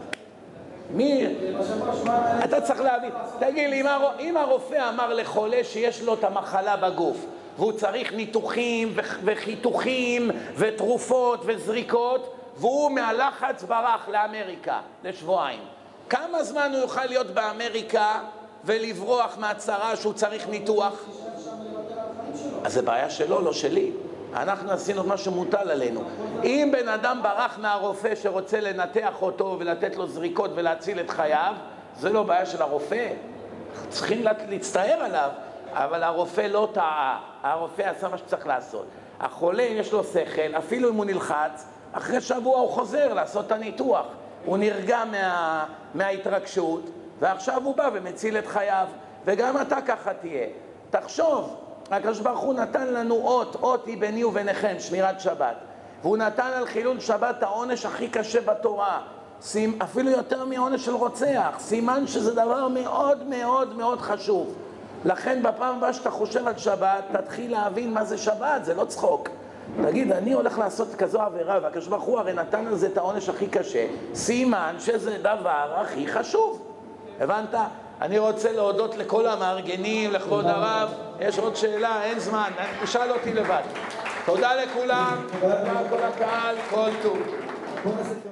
אתה צריך להבין, תגיד לי, אם הרופא אמר לחולה שיש לו את המחלה בגוף והוא צריך ניתוחים וחיתוכים ותרופות וזריקות, והוא מהלחץ ברח לאמריקה לשבועיים, כמה זמן הוא יוכל להיות באמריקה ולברוח מהצרה שהוא צריך ניתוח? אז זה בעיה שלו, לא שלי. אנחנו עשינו מה שמוטל עלינו. אם בן אדם ברח מהרופא שרוצה לנתח אותו ולתת לו זריקות ולהציל את חייו, זה לא בעיה של הרופא. צריכים להצטער עליו, אבל הרופא לא טעה. הרופא עשה מה שצריך לעשות. החולה יש לו שכל, אפילו אם הוא נלחץ, אחרי שבוע הוא חוזר לעשות את הניתוח. הוא נרגע מההתרגשות, ועכשיו הוא בא ומציל את חייו. וגם אתה ככה תהיה. תחשוב, הקדוש ברוך הוא נתן לנו אות היא ביני וביניכם, שמירת שבת. והוא נתן על חילול שבת העונש הכי קשה בתורה, אפילו יותר מעונש של רוצח. סימן שזה דבר מאוד מאוד מאוד חשוב. לכן בפעם הבאה שאתה חושב על שבת, תתחיל להבין מה זה שבת, זה לא צחוק. תגיד, אני הולך לעשות כזו עבירה, והקדוש ברוך הוא הרי נתן על זה את העונש הכי קשה. סימן שזה דבר הכי חשוב. הבנת? אני רוצה להודות לכל המארגנים, לכבוד הרב. יש עוד שאלה, אין זמן, תשאל אותי לבד. תודה לכולם, תודה לכל הקהל, כל טוב.